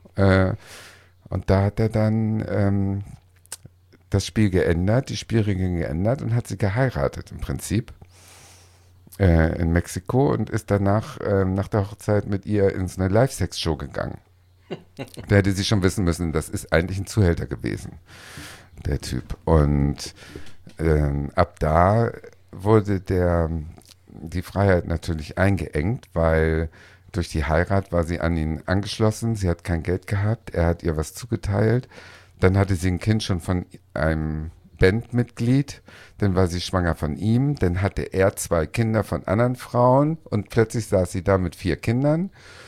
Und da hat er dann das Spiel geändert, die Spielregeln geändert und hat sie geheiratet im Prinzip in Mexiko und ist danach nach der Hochzeit mit ihr in so eine Live-Sex-Show gegangen. Da hätte sie schon wissen müssen, das ist eigentlich ein Zuhälter gewesen, der Typ. Und ab da wurde die Freiheit natürlich eingeengt, weil durch die Heirat war sie an ihn angeschlossen, sie hat kein Geld gehabt, er hat ihr was zugeteilt. Dann hatte sie ein Kind schon von einem Bandmitglied, dann war sie schwanger von ihm, dann hatte er 2 Kinder von anderen Frauen und plötzlich saß sie da mit 4 Kindern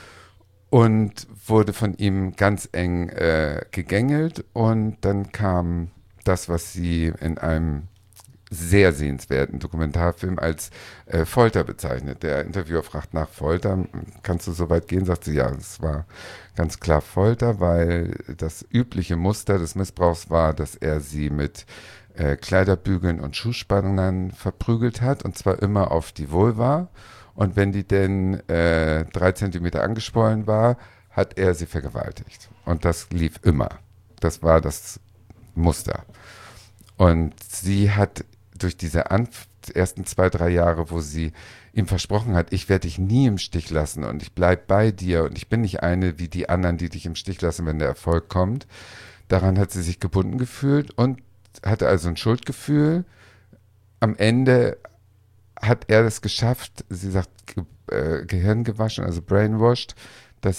und wurde von ihm ganz eng gegängelt und dann kam das, was sie in einem sehr sehenswerten Dokumentarfilm als Folter bezeichnet. Der Interviewer fragt nach Folter, kannst du so weit gehen? Sagt sie, ja, es war ganz klar Folter, weil das übliche Muster des Missbrauchs war, dass er sie mit Kleiderbügeln und Schuhspannern verprügelt hat und zwar immer auf die Vulva und wenn die denn 3 Zentimeter angeschwollen war, hat er sie vergewaltigt und das lief immer. Das war das Muster. Und sie hat durch diese ersten 2, 3 Jahre, wo sie ihm versprochen hat, ich werde dich nie im Stich lassen und ich bleibe bei dir und ich bin nicht eine wie die anderen, die dich im Stich lassen, wenn der Erfolg kommt. Daran hat sie sich gebunden gefühlt und hatte also ein Schuldgefühl. Am Ende hat er das geschafft, sie sagt Gehirn gewaschen, also brainwashed, dass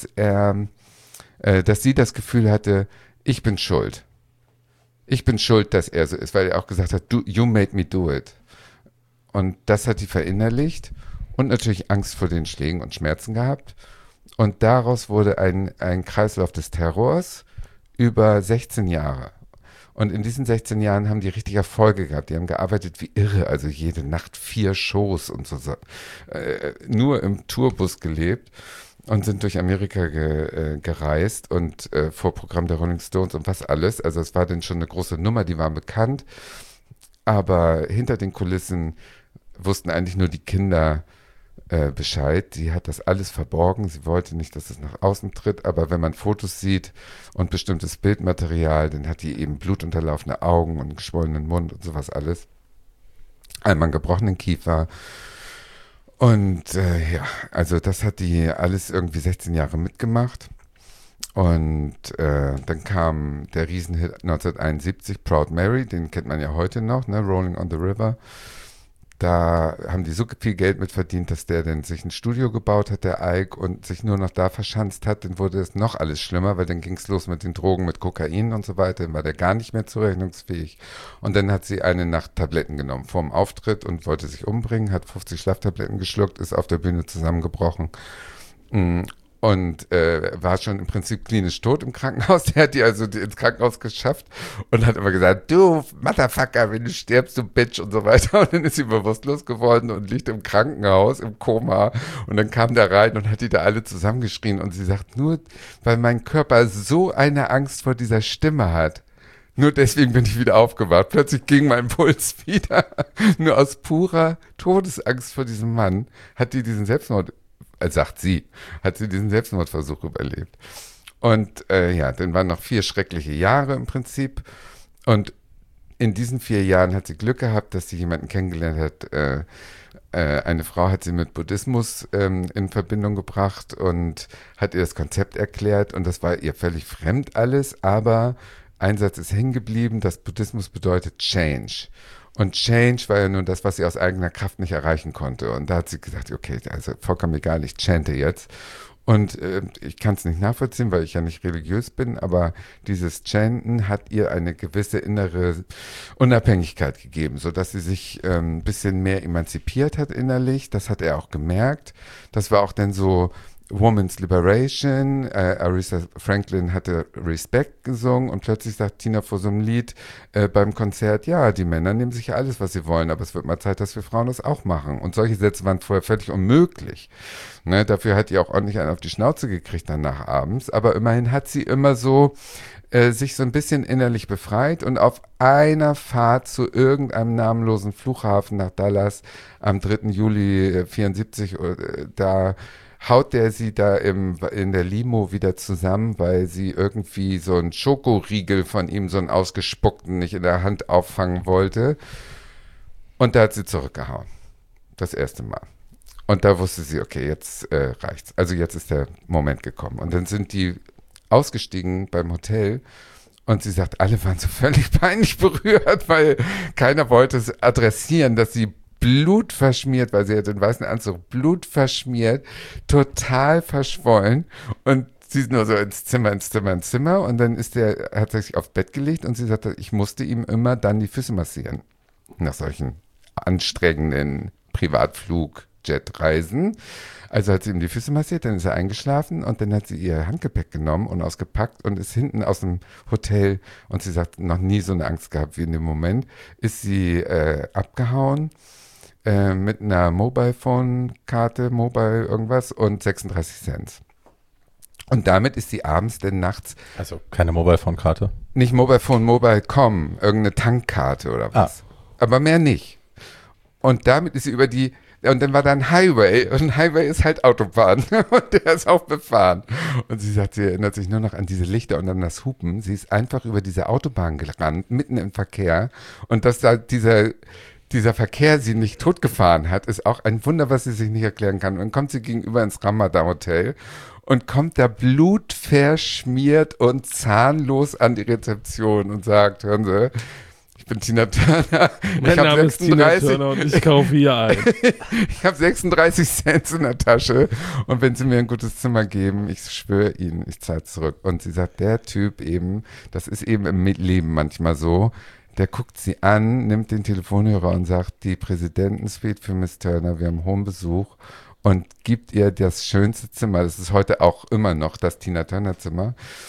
sie das Gefühl hatte, ich bin schuld. Ich bin schuld, dass er so ist, weil er auch gesagt hat, you made me do it. Und das hat die verinnerlicht und natürlich Angst vor den Schlägen und Schmerzen gehabt. Und daraus wurde ein Kreislauf des Terrors über 16 Jahre. Und in diesen 16 Jahren haben die richtig Erfolge gehabt. Die haben gearbeitet wie irre, also jede Nacht 4 Shows und so. Nur im Tourbus gelebt. Und sind durch Amerika gereist und Vorprogramm der Rolling Stones und was alles. Also es war dann schon eine große Nummer, die waren bekannt. Aber hinter den Kulissen wussten eigentlich nur die Kinder Bescheid. Sie hat das alles verborgen. Sie wollte nicht, dass es nach außen tritt, aber wenn man Fotos sieht und bestimmtes Bildmaterial, dann hat die eben blutunterlaufene Augen und einen geschwollenen Mund und sowas alles. Einmal einen gebrochenen Kiefer. Und also das hat die alles irgendwie 16 Jahre mitgemacht. Und dann kam der Riesenhit 1971, Proud Mary, den kennt man ja heute noch, ne? Rolling on the River. Da haben die so viel Geld mit verdient, dass der dann sich ein Studio gebaut hat, der Ike, und sich nur noch da verschanzt hat. Dann wurde es noch alles schlimmer, weil dann ging es los mit den Drogen, mit Kokain und so weiter. Dann war der gar nicht mehr zurechnungsfähig. Und dann hat sie eine Nacht Tabletten genommen vor dem Auftritt und wollte sich umbringen, hat 50 Schlaftabletten geschluckt, ist auf der Bühne zusammengebrochen. Und war schon im Prinzip klinisch tot im Krankenhaus. Der hat die also ins Krankenhaus geschafft und hat immer gesagt, du Motherfucker, wenn du stirbst, du Bitch und so weiter. Und dann ist sie bewusstlos geworden und liegt im Krankenhaus, im Koma. Und dann kam der rein und hat die da alle zusammengeschrien. Und sie sagt, nur weil mein Körper so eine Angst vor dieser Stimme hat, nur deswegen bin ich wieder aufgewacht. Plötzlich ging mein Puls wieder. Nur aus purer Todesangst vor diesem Mann hat die diesen Selbstmord, sagt sie, hat sie diesen Selbstmordversuch überlebt. Und dann waren noch 4 schreckliche Jahre im Prinzip. Und in diesen 4 Jahren hat sie Glück gehabt, dass sie jemanden kennengelernt hat. Eine Frau hat sie mit Buddhismus in Verbindung gebracht und hat ihr das Konzept erklärt. Und das war ihr völlig fremd alles, aber ein Satz ist hängen geblieben, dass Buddhismus bedeutet Change. Und Change war ja nun das, was sie aus eigener Kraft nicht erreichen konnte. Und da hat sie gesagt, okay, also vollkommen egal, ich chante jetzt. Und ich kann es nicht nachvollziehen, weil ich ja nicht religiös bin, aber dieses Chanten hat ihr eine gewisse innere Unabhängigkeit gegeben, sodass sie sich ein bisschen mehr emanzipiert hat innerlich. Das hat er auch gemerkt. Das war auch dann so Woman's Liberation, Aretha Franklin hatte Respect gesungen und plötzlich sagt Tina vor so einem Lied beim Konzert, ja, die Männer nehmen sich ja alles, was sie wollen, aber es wird mal Zeit, dass wir Frauen das auch machen. Und solche Sätze waren vorher völlig unmöglich. Ne, dafür hat die auch ordentlich einen auf die Schnauze gekriegt danach abends, aber immerhin hat sie immer so sich so ein bisschen innerlich befreit und auf einer Fahrt zu irgendeinem namenlosen Flughafen nach Dallas am 3. Juli 74, da haut der sie da in der Limo wieder zusammen, weil sie irgendwie so einen Schokoriegel von ihm, so einen ausgespuckten, nicht in der Hand auffangen wollte. Und da hat sie zurückgehauen. Das erste Mal. Und da wusste sie, okay, jetzt reicht's. Also jetzt ist der Moment gekommen. Und dann sind die ausgestiegen beim Hotel und sie sagt, alle waren so völlig peinlich berührt, weil keiner wollte es adressieren, dass sie blutverschmiert, weil sie hat den weißen Anzug, blutverschmiert, total verschwollen und sie ist nur so ins Zimmer und dann hat er sich aufs Bett gelegt und sie sagte, ich musste ihm immer dann die Füße massieren. Nach solchen anstrengenden Privatflug-Jet-Reisen. Also hat sie ihm die Füße massiert, dann ist er eingeschlafen und dann hat sie ihr Handgepäck genommen und ausgepackt und ist hinten aus dem Hotel und sie sagt, noch nie so eine Angst gehabt wie in dem Moment, ist sie abgehauen mit einer Mobile-Phone-Karte, Mobile irgendwas und 36 Cent. Und damit ist sie abends denn nachts... Also keine Mobile-Phone-Karte? Nicht Mobile-Phone, Mobile.com, irgendeine Tankkarte oder was. Aber mehr nicht. Und damit ist sie über die... Und dann war da ein Highway und ein Highway ist halt Autobahn und der ist auch befahren. Und sie sagt, sie erinnert sich nur noch an diese Lichter und an das Hupen. Sie ist einfach über diese Autobahn gerannt, mitten im Verkehr. Und dass da dieser Verkehr sie nicht totgefahren hat, ist auch ein Wunder, was sie sich nicht erklären kann. Und dann kommt sie gegenüber ins Ramada Hotel und kommt da blutverschmiert und zahnlos an die Rezeption und sagt, hören Sie, ich bin Tina Turner. Mein Name ist Tina Turner und ich kaufe hier ein. Ich habe 36 Cent in der Tasche und wenn Sie mir ein gutes Zimmer geben, ich schwöre Ihnen, ich zahle zurück. Und sie sagt, der Typ eben, das ist eben im Leben manchmal so, der guckt sie an, nimmt den Telefonhörer und sagt, die Präsidentensuite für Miss Turner, wir haben hohen Besuch und gibt ihr das schönste Zimmer. Das ist heute auch immer noch das Tina Turner Zimmer.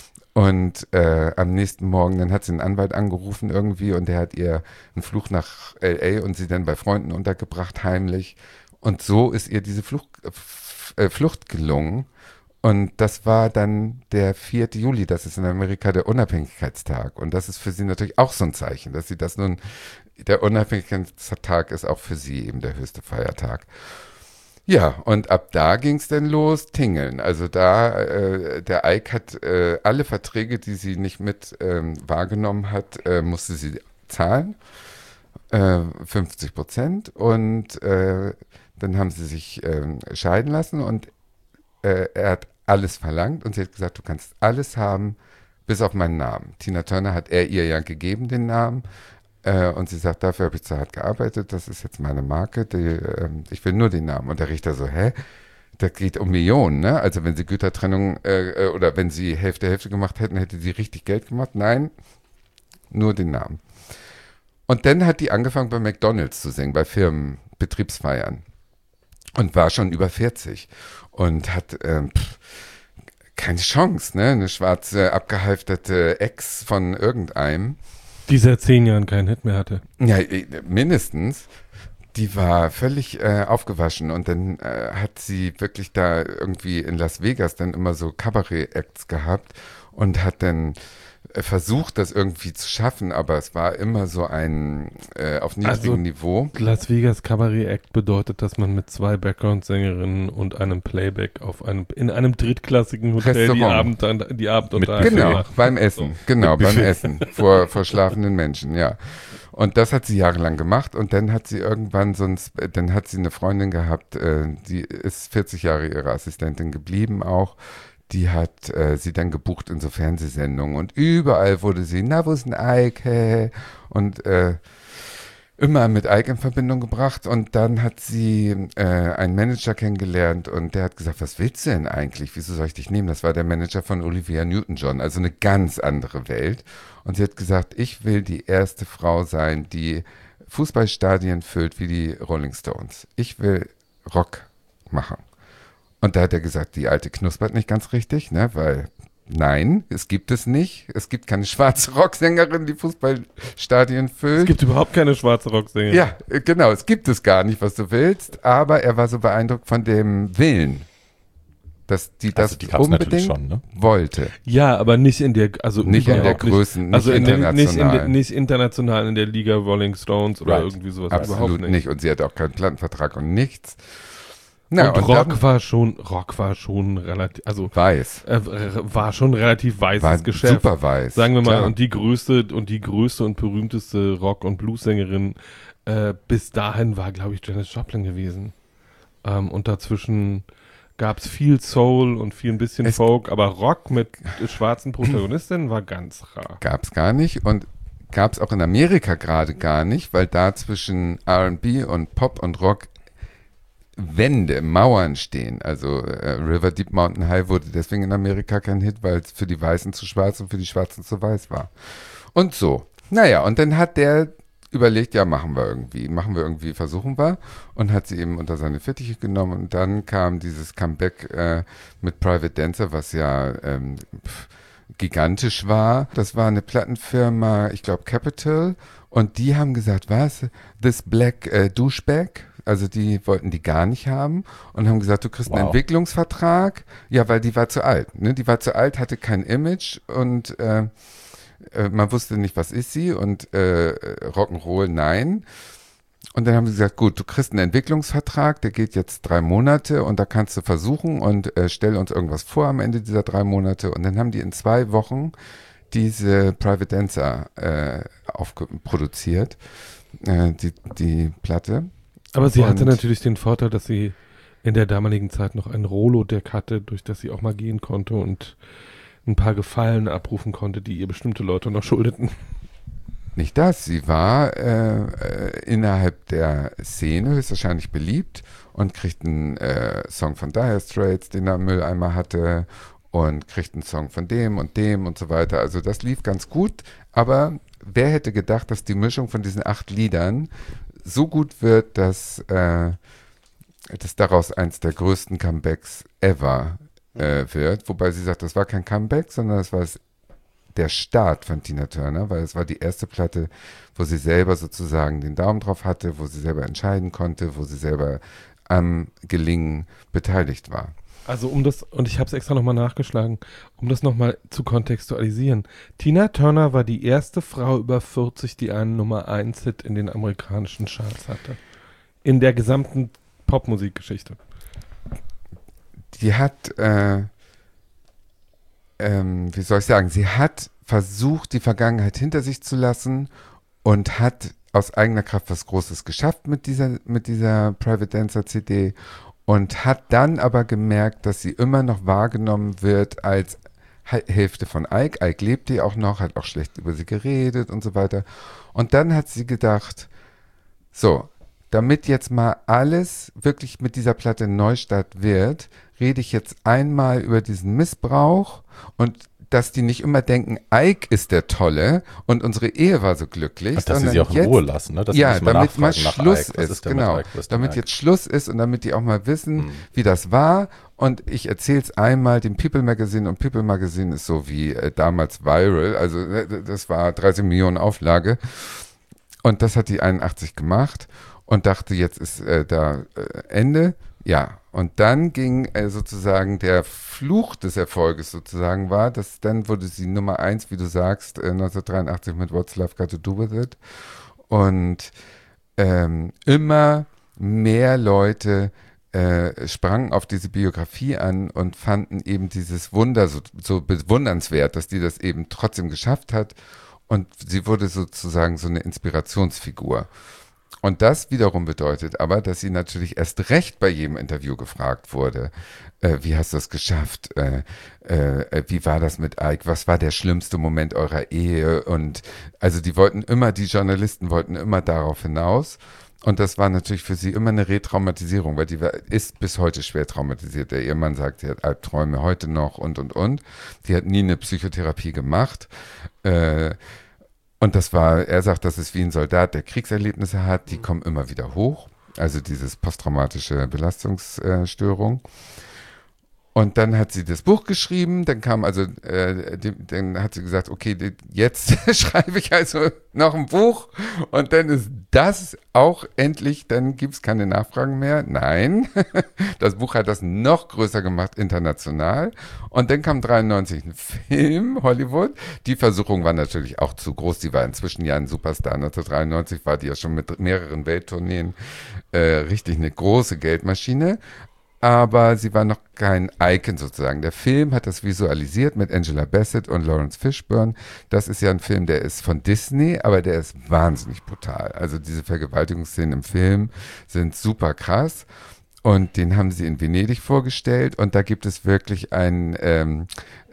Und am nächsten Morgen, dann hat sie einen Anwalt angerufen irgendwie und der hat ihr einen Flug nach L.A. und sie dann bei Freunden untergebracht, heimlich. Und so ist ihr diese Flucht gelungen. Und das war dann der 4. Juli, das ist in Amerika der Unabhängigkeitstag. Und das ist für sie natürlich auch so ein Zeichen, dass sie das nun der Unabhängigkeitstag ist auch für sie eben der höchste Feiertag. Ja, und ab da ging es dann los, Tingeln. Also der Ike hat alle Verträge, die sie nicht mit wahrgenommen hat, musste sie zahlen, 50%. Und dann haben sie sich scheiden lassen und er hat alles verlangt und sie hat gesagt, du kannst alles haben, bis auf meinen Namen. Tina Turner hat er ihr ja gegeben, den Namen. Und sie sagt, dafür habe ich zu hart gearbeitet, das ist jetzt meine Marke, ich will nur den Namen. Und der Richter so, das geht um Millionen, ne? Also wenn sie Gütertrennung oder wenn sie Hälfte gemacht hätten, hätte sie richtig Geld gemacht. Nein, nur den Namen. Und dann hat die angefangen bei McDonald's zu singen, bei Firmenbetriebsfeiern. Und war schon über 40 und hat keine Chance, ne? Eine schwarze, abgehalfterte Ex von irgendeinem. Die seit 10 Jahren keinen Hit mehr hatte. Ja, mindestens. Die war völlig aufgewaschen und dann hat sie wirklich da irgendwie in Las Vegas dann immer so Kabarett-Acts gehabt und hat dann versucht, das irgendwie zu schaffen, aber es war immer so ein auf niedrigem Niveau. Las Vegas Cabaret Act bedeutet, dass man mit 2 Background-Sängerinnen und einem Playback in einem drittklassigen Hotel die Abendunterhaltung Genau, macht. beim Essen. So. Genau, beim Essen. Vor schlafenden Menschen, ja. Und das hat sie jahrelang gemacht und dann hat sie irgendwann dann hat sie eine Freundin gehabt, die ist 40 Jahre ihre Assistentin geblieben auch. Die hat sie dann gebucht in so Fernsehsendungen und überall wurde sie, na, wo ist ein Ike? Und immer mit Ike in Verbindung gebracht und dann hat sie einen Manager kennengelernt und der hat gesagt, was willst du denn eigentlich? Wieso soll ich dich nehmen? Das war der Manager von Olivia Newton-John, also eine ganz andere Welt. Und sie hat gesagt, ich will die erste Frau sein, die Fußballstadien füllt wie die Rolling Stones. Ich will Rock machen. Und da hat er gesagt, die alte knuspert nicht ganz richtig, ne, weil nein, es gibt es nicht. Es gibt keine schwarze Rocksängerin, die Fußballstadien füllt. Es gibt überhaupt keine schwarze Rocksängerin. Ja, genau, es gibt es gar nicht, was du willst. Aber er war so beeindruckt von dem Willen, dass die das unbedingt schon, ne? Wollte. Ja, aber nicht in der, also nicht in der Größen, also nicht international. Nicht international in der Liga Rolling Stones oder irgendwie sowas. Absolut nicht. Und sie hat auch keinen Plattenvertrag und nichts. Na, und Rock war schon relativ, also weiß. War schon relativ weißes Geschäft. Super weiß. Sagen wir mal, klar. Und die größte und berühmteste Rock- und Blues-Sängerin bis dahin war, glaube ich, Janis Joplin gewesen. Und dazwischen gab es viel Soul und viel ein bisschen Folk, aber Rock mit schwarzen Protagonistinnen war ganz rar. Gab es gar nicht und gab es auch in Amerika gerade gar nicht, weil da zwischen R&B und Pop und Rock Wände, Mauern stehen. Also River Deep Mountain High wurde deswegen in Amerika kein Hit, weil es für die Weißen zu schwarz und für die Schwarzen zu weiß war. Und so. Naja, und dann hat der überlegt, ja, machen wir irgendwie, versuchen wir. Und hat sie eben unter seine Fittiche genommen. Und dann kam dieses Comeback mit Private Dancer, was ja gigantisch war. Das war eine Plattenfirma, ich glaube Capitol. Und die haben gesagt, was? This Black Douchebag? Also die wollten die gar nicht haben und haben gesagt, du kriegst einen Entwicklungsvertrag. Ja, weil die war zu alt. Ne? Die war zu alt, hatte kein Image und man wusste nicht, was ist sie und Rock'n'Roll, nein. Und dann haben sie gesagt, gut, du kriegst einen Entwicklungsvertrag, der geht jetzt 3 Monate und da kannst du versuchen und stell uns irgendwas vor am Ende dieser 3 Monate. Und dann haben die in 2 Wochen diese Private Dancer produziert, die Platte. Aber sie hatte natürlich den Vorteil, dass sie in der damaligen Zeit noch ein Rolo-Deck hatte, durch das sie auch mal gehen konnte und ein paar Gefallen abrufen konnte, die ihr bestimmte Leute noch schuldeten. Nicht das, sie war innerhalb der Szene höchstwahrscheinlich beliebt und kriegt einen Song von Dire Straits, den er im Mülleimer hatte und kriegt einen Song von dem und so weiter. Also das lief ganz gut, aber wer hätte gedacht, dass die Mischung von diesen 8 Liedern so gut wird, dass daraus eins der größten Comebacks ever wird. Wobei sie sagt, das war kein Comeback, sondern das war der Start von Tina Turner, weil es war die erste Platte, wo sie selber sozusagen den Daumen drauf hatte, wo sie selber entscheiden konnte, wo sie selber am Gelingen beteiligt war. Also und ich habe es extra nochmal nachgeschlagen, um das nochmal zu kontextualisieren. Tina Turner war die erste Frau über 40, die einen Nummer-1-Hit in den amerikanischen Charts hatte. In der gesamten Popmusikgeschichte. Die hat, wie soll ich sagen, sie hat versucht, die Vergangenheit hinter sich zu lassen und hat aus eigener Kraft was Großes geschafft mit dieser Private Dancer CD und hat dann aber gemerkt, dass sie immer noch wahrgenommen wird als Hälfte von Ike. Ike lebt die auch noch, hat auch schlecht über sie geredet und so weiter. Und dann hat sie gedacht, so, damit jetzt mal alles wirklich mit dieser Platte ein Neustart wird, rede ich jetzt einmal über diesen Missbrauch und dass die nicht immer denken, Ike ist der Tolle und unsere Ehe war so glücklich. Ach, dass sie auch in Ruhe lassen, ne? Dass ja, sie nicht damit mal Schluss Ike. ist, genau. Damit jetzt Schluss ist und damit die auch mal wissen, wie das war. Und ich erzähle es einmal dem People Magazine und People Magazine ist so wie damals Viral, also das war 30 Millionen Auflage. Und das hat die 81 gemacht und dachte, jetzt ist da Ende. Ja, und dann ging sozusagen der Fluch des Erfolges sozusagen war, dass dann wurde sie Nummer 1, wie du sagst, 1983 mit What's Love Got to Do With It. Und immer mehr Leute sprangen auf diese Biografie an und fanden eben dieses Wunder so bewundernswert, dass die das eben trotzdem geschafft hat. Und sie wurde sozusagen so eine Inspirationsfigur. Und das wiederum bedeutet aber, dass sie natürlich erst recht bei jedem Interview gefragt wurde, wie hast du das geschafft? Wie war das mit Ike? Was war der schlimmste Moment eurer Ehe? Und also die Journalisten wollten immer darauf hinaus. Und das war natürlich für sie immer eine Retraumatisierung, weil ist bis heute schwer traumatisiert. Der Ehemann sagt, sie hat Albträume heute noch und. Die hat nie eine Psychotherapie gemacht. Und er sagt, das ist wie ein Soldat, der Kriegserlebnisse hat, die kommen immer wieder hoch. Also dieses posttraumatische Belastungsstörung. Und dann hat sie das Buch geschrieben, dann kam dann hat sie gesagt, okay, jetzt schreibe ich also noch ein Buch und dann ist das auch endlich, dann gibt es keine Nachfragen mehr. Nein, das Buch hat das noch größer gemacht, international. Und dann kam 93 ein Film, Hollywood. Die Versuchung war natürlich auch zu groß, die war inzwischen ja ein Superstar. 1993 war die ja schon mit mehreren Welttourneen richtig eine große Geldmaschine. Aber sie war noch kein Icon sozusagen. Der Film hat das visualisiert mit Angela Bassett und Lawrence Fishburne. Das ist ja ein Film, der ist von Disney, aber der ist wahnsinnig brutal. Also diese Vergewaltigungsszenen im Film sind super krass. Und den haben sie in Venedig vorgestellt. Und da gibt es wirklich ein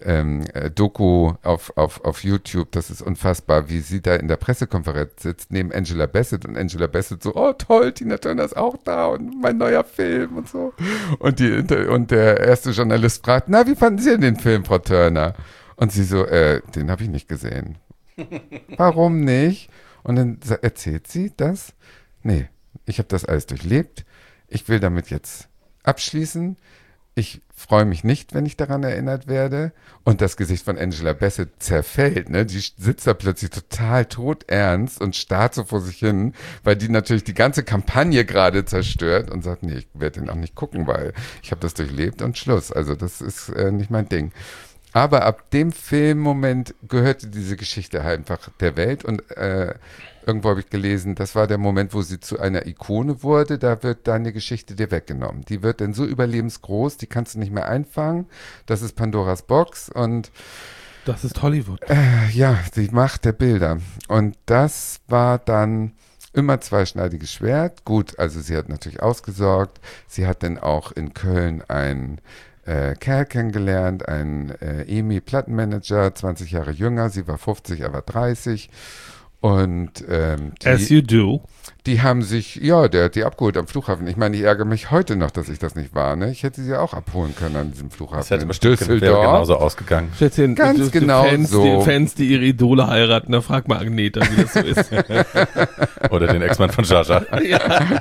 Doku auf YouTube. Das ist unfassbar, wie sie da in der Pressekonferenz sitzt, neben Angela Bassett. Und Angela Bassett so, oh toll, Tina Turner ist auch da und mein neuer Film und so. Und der erste Journalist fragt, na, wie fanden Sie denn den Film, Frau Turner? Und sie so, den habe ich nicht gesehen. Warum nicht? Und dann erzählt sie das. Nee, ich habe das alles durchlebt. Ich will damit jetzt abschließen. Ich freue mich nicht, wenn ich daran erinnert werde. Und das Gesicht von Angela Bassett zerfällt. Ne? Die sitzt da plötzlich total todernst und starrt so vor sich hin, weil die natürlich die ganze Kampagne gerade zerstört und sagt, nee, ich werde den auch nicht gucken, weil ich habe das durchlebt und Schluss. Also das ist nicht mein Ding. Aber ab dem Filmmoment gehörte diese Geschichte halt einfach der Welt und irgendwo habe ich gelesen, das war der Moment, wo sie zu einer Ikone wurde, da wird deine Geschichte dir weggenommen. Die wird dann so überlebensgroß, die kannst du nicht mehr einfangen. Das ist Pandoras Box und das ist Hollywood. Ja, die Macht der Bilder. Und das war dann immer zweischneidiges Schwert. Gut, also sie hat natürlich ausgesorgt. Sie hat dann auch in Köln einen Kerl kennengelernt, einen EMI-Plattenmanager, 20 Jahre jünger. Sie war 50, er war 30. Und As you do. Die haben sich, ja, der hat die abgeholt am Flughafen. Ich meine, ich ärgere mich heute noch, dass ich das nicht war. Ne? Ich hätte sie auch abholen können an diesem Flughafen. Das hätte bestimmt genauso ausgegangen. Schätzchen, ganz genau so. Die Fans, die ihre Idole heiraten, da frag mal Agneta, wie das so ist. Oder den Ex-Mann von Jaja. Ja.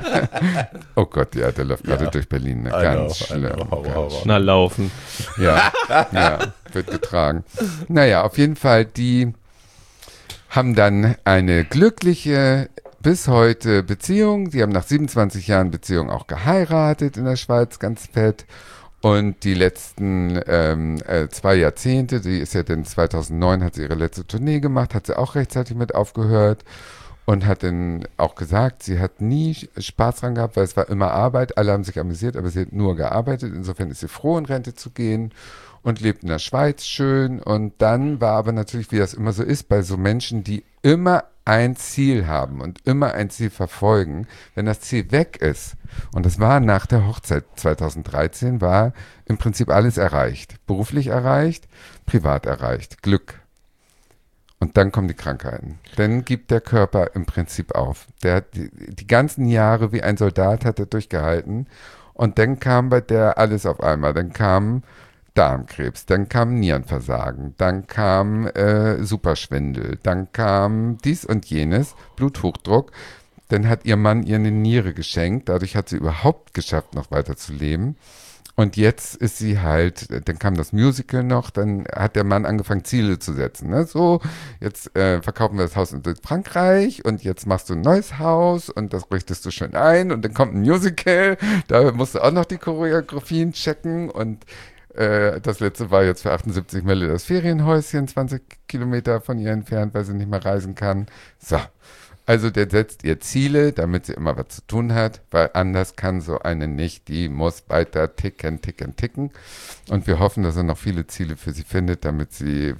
Oh Gott, ja, der läuft gerade durch Berlin. Ne? Ganz schlimm. Schnell laufen. Ja, wird getragen. Naja, auf jeden Fall, die haben dann eine glückliche bis heute Beziehung. Die haben nach 27 Jahren Beziehung auch geheiratet in der Schweiz, ganz fett. Und die letzten 2 Jahrzehnte, die ist ja dann 2009, hat sie ihre letzte Tournee gemacht, hat sie auch rechtzeitig mit aufgehört und hat dann auch gesagt, sie hat nie Spaß dran gehabt, weil es war immer Arbeit, alle haben sich amüsiert, aber sie hat nur gearbeitet. Insofern ist sie froh, in Rente zu gehen und lebt in der Schweiz schön. Und dann war aber natürlich, wie das immer so ist, bei so Menschen, die immer ein Ziel haben und immer ein Ziel verfolgen, wenn das Ziel weg ist, und das war nach der Hochzeit 2013, war im Prinzip alles erreicht. Beruflich erreicht, privat erreicht, Glück. Und dann kommen die Krankheiten. Dann gibt der Körper im Prinzip auf. Der hat die ganzen Jahre wie ein Soldat hat er durchgehalten. Und dann kam bei der alles auf einmal. Dann kam Darmkrebs, dann kam Nierenversagen, dann kam Superschwindel, dann kam dies und jenes, Bluthochdruck. Dann hat ihr Mann ihr eine Niere geschenkt. Dadurch hat sie überhaupt geschafft, noch weiter zu leben. Und jetzt ist sie halt, dann kam das Musical noch, dann hat der Mann angefangen, Ziele zu setzen. Ne? So, jetzt verkaufen wir das Haus in Südfrankreich und jetzt machst du ein neues Haus und das richtest du schön ein und dann kommt ein Musical, da musst du auch noch die Choreografien checken und das letzte war jetzt für 78 Mille das Ferienhäuschen, 20 Kilometer von ihr entfernt, weil sie nicht mehr reisen kann. So. Also der setzt ihr Ziele, damit sie immer was zu tun hat, weil anders kann so eine nicht, die muss weiter ticken. Und wir hoffen, dass er noch viele Ziele für sie findet, damit sie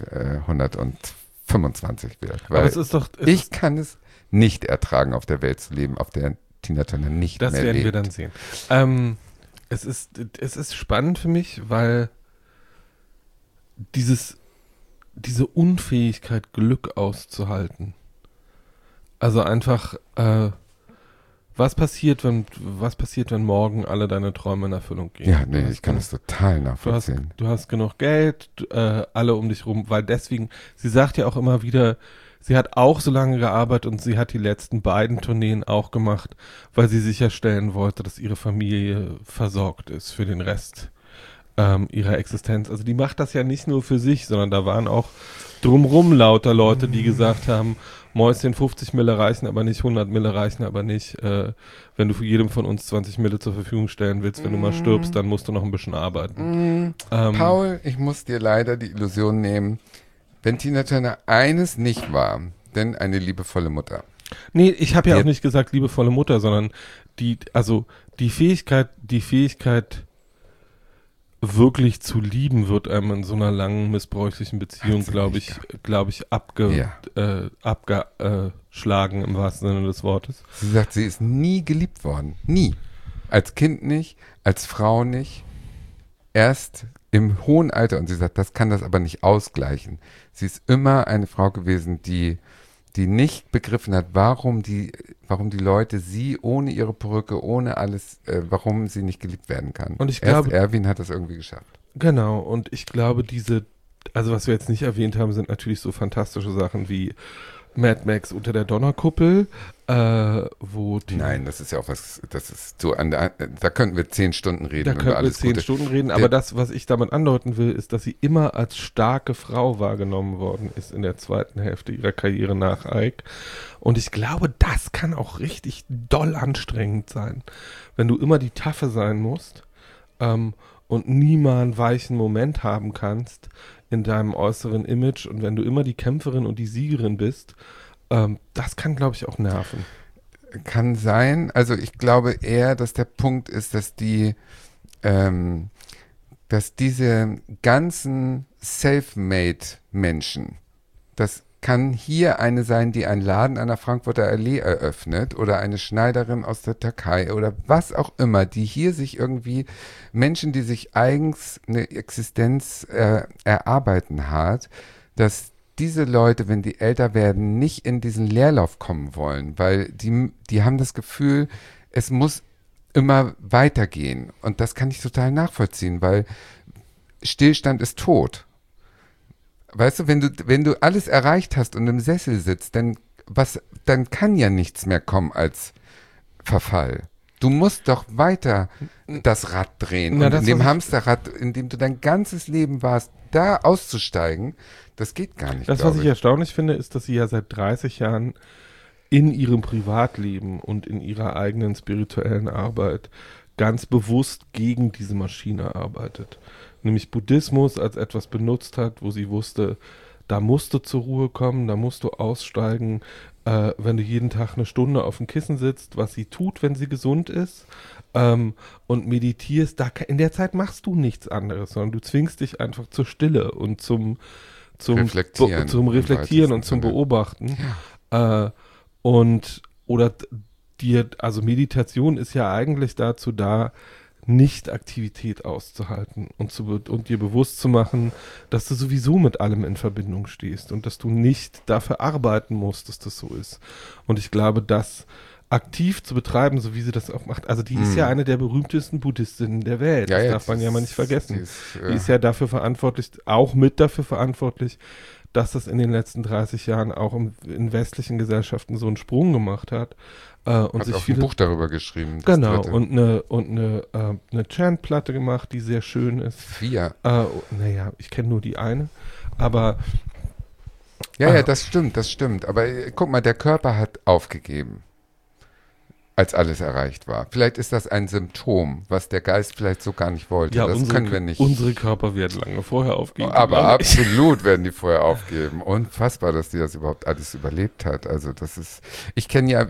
125 wird. Weil Aber es ist doch, ich kann es nicht ertragen, auf der Welt zu leben, auf der Tina Turner nicht mehr lebt. Das werden wir dann sehen. Es ist spannend für mich, weil diese Unfähigkeit, Glück auszuhalten. Also einfach, was passiert, wenn morgen alle deine Träume in Erfüllung gehen? Ja, nee, ich kann es total nachvollziehen. Du hast genug Geld, alle um dich rum, weil deswegen, sie sagt ja auch immer wieder, sie hat auch so lange gearbeitet und sie hat die letzten beiden Tourneen auch gemacht, weil sie sicherstellen wollte, dass ihre Familie versorgt ist für den Rest ihrer Existenz. Also die macht das ja nicht nur für sich, sondern da waren auch drumrum lauter Leute, die gesagt haben, Mäuschen, 50 Mille reichen aber nicht, 100 Mille reichen aber nicht. Wenn du für jedem von uns 20 Mille zur Verfügung stellen willst, wenn du mal stirbst, dann musst du noch ein bisschen arbeiten. Paul, ich muss dir leider die Illusion nehmen, wenn Tina Turner eines nicht war, denn eine liebevolle Mutter. Nee, ich habe ja auch nicht gesagt liebevolle Mutter, sondern die Fähigkeit wirklich zu lieben wird einem in so einer langen missbräuchlichen Beziehung, glaube ich, abgeschlagen im wahrsten Sinne des Wortes. Sie sagt, sie ist nie geliebt worden. Nie. Als Kind nicht, als Frau nicht. Erst im hohen Alter. Und sie sagt, das kann das aber nicht ausgleichen. Sie ist immer eine Frau gewesen, die nicht begriffen hat, warum die Leute sie ohne ihre Perücke, ohne alles, warum sie nicht geliebt werden kann. Und ich glaube, erst Erwin hat das irgendwie geschafft. Genau, und ich glaube, also was wir jetzt nicht erwähnt haben, sind natürlich so fantastische Sachen wie Mad Max unter der Donnerkuppel, wo die... Nein, das ist ja auch was, das ist so, da könnten wir 10 Stunden reden. Da könnten wir 10 Stunden reden, aber das, was ich damit andeuten will, ist, dass sie immer als starke Frau wahrgenommen worden ist in der zweiten Hälfte ihrer Karriere nach Ike. Und ich glaube, das kann auch richtig doll anstrengend sein, wenn du immer die Taffe sein musst und nie mal einen weichen Moment haben kannst in deinem äußeren Image und wenn du immer die Kämpferin und die Siegerin bist, das kann, glaube ich, auch nerven. Kann sein. Also ich glaube eher, dass der Punkt ist, dass dass diese ganzen Self-Made-Menschen, das kann hier eine sein, die einen Laden an der Frankfurter Allee eröffnet oder eine Schneiderin aus der Türkei oder was auch immer, die hier sich irgendwie, Menschen, die sich eigens eine Existenz erarbeiten hat, dass diese Leute, wenn die älter werden, nicht in diesen Leerlauf kommen wollen, weil die haben das Gefühl, es muss immer weitergehen und das kann ich total nachvollziehen, weil Stillstand ist tot. Weißt du, wenn du alles erreicht hast und im Sessel sitzt, dann kann ja nichts mehr kommen als Verfall. Du musst doch weiter das Rad drehen. Na, und in dem Hamsterrad, in dem du dein ganzes Leben warst, da auszusteigen, das geht gar nicht. Das, was ich erstaunlich finde, ist, dass sie ja seit 30 Jahren in ihrem Privatleben und in ihrer eigenen spirituellen Arbeit ganz bewusst gegen diese Maschine arbeitet. Nämlich Buddhismus als etwas benutzt hat, wo sie wusste, da musst du zur Ruhe kommen, da musst du aussteigen, wenn du jeden Tag eine Stunde auf dem Kissen sitzt, was sie tut, wenn sie gesund ist, und meditierst, in der Zeit machst du nichts anderes, sondern du zwingst dich einfach zur Stille und zum Reflektieren und zum Beobachten. Also Meditation ist ja eigentlich dazu da, nicht Aktivität auszuhalten und dir bewusst zu machen, dass du sowieso mit allem in Verbindung stehst und dass du nicht dafür arbeiten musst, dass das so ist. Und ich glaube, das aktiv zu betreiben, so wie sie das auch macht, also die ist ja eine der berühmtesten Buddhistinnen der Welt, das darf man ja mal nicht vergessen. Die ist ja dafür verantwortlich, auch mit dafür verantwortlich, dass das in den letzten 30 Jahren auch in westlichen Gesellschaften so einen Sprung gemacht hat. Und hat sich auch ein Buch darüber geschrieben. Genau, und eine Chant-Platte gemacht, die sehr schön ist. 4. Naja, ich kenne nur die eine, aber Ja, das stimmt. Aber guck mal, der Körper hat aufgegeben, als alles erreicht war. Vielleicht ist das ein Symptom, was der Geist vielleicht so gar nicht wollte. ja, das können wir nicht. Unsere Körper werden lange vorher aufgeben. Aber absolut werden die vorher aufgeben. Unfassbar, dass die das überhaupt alles überlebt hat. Also das ist, ich kenne ja,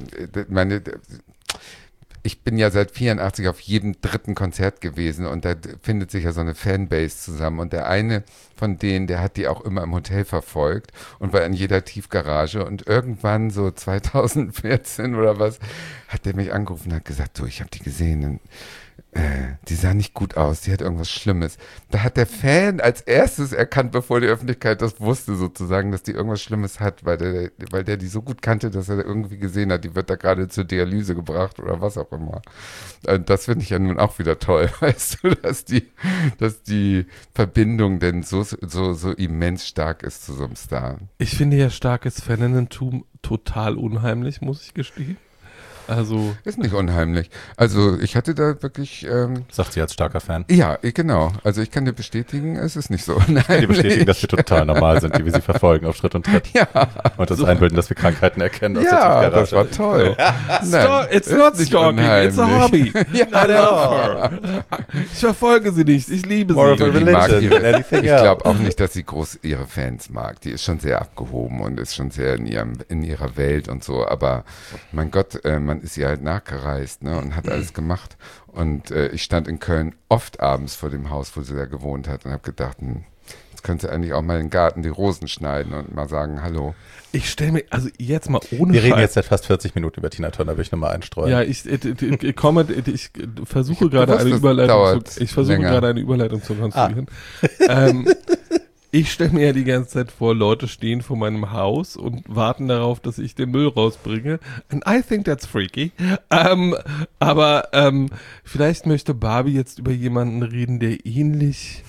ich bin ja seit 84 auf jedem 3. Konzert gewesen und da findet sich ja so eine Fanbase zusammen und der eine von denen, der hat die auch immer im Hotel verfolgt und war in jeder Tiefgarage und irgendwann so 2014 oder was, hat der mich angerufen und hat gesagt, so, ich habe die gesehen und die sah nicht gut aus, die hat irgendwas Schlimmes. Da hat der Fan als erstes erkannt, bevor die Öffentlichkeit das wusste sozusagen, dass die irgendwas Schlimmes hat, weil der die so gut kannte, dass er irgendwie gesehen hat, die wird da gerade zur Dialyse gebracht oder was auch immer. Das finde ich ja nun auch wieder toll, weißt du, dass die Verbindung denn so immens stark ist zu so einem Star. Ich finde ja starkes Fanentum total unheimlich, muss ich gestehen. Also ist nicht unheimlich. Also ich hatte da wirklich... sagt sie als starker Fan. Ja, genau. Also ich kann dir bestätigen, es ist nicht so unheimlich. Ich kann dir bestätigen, dass wir total normal sind, die wir sie verfolgen auf Schritt und Tritt. Ja. Und uns einbilden, dass wir Krankheiten erkennen aus der Ja, Tiefgarage. das war toll. Nein, it's not stalking, it's a hobby. Ja, ich verfolge sie nicht, ich liebe More sie. of a religion. Ich glaube auch nicht, dass sie groß ihre Fans mag. Die ist schon sehr abgehoben und ist schon sehr in ihrer Welt und so. Aber mein Gott, man ist ihr halt nachgereist, ne, und hat alles gemacht. Und ich stand in Köln oft abends vor dem Haus, wo sie da gewohnt hat und habe gedacht, jetzt könnte sie eigentlich auch mal in den Garten die Rosen schneiden und mal sagen, hallo. Ich stelle mir, also jetzt mal ohne Wir reden jetzt seit fast 40 Minuten über Tina Turner, will ich nochmal einstreuen. Ja, ich versuche gerade eine Überleitung zu konstruieren. Ich stelle mir ja die ganze Zeit vor, Leute stehen vor meinem Haus und warten darauf, dass ich den Müll rausbringe. And I think that's freaky. Aber vielleicht möchte Barbie jetzt über jemanden reden, der ähnlich...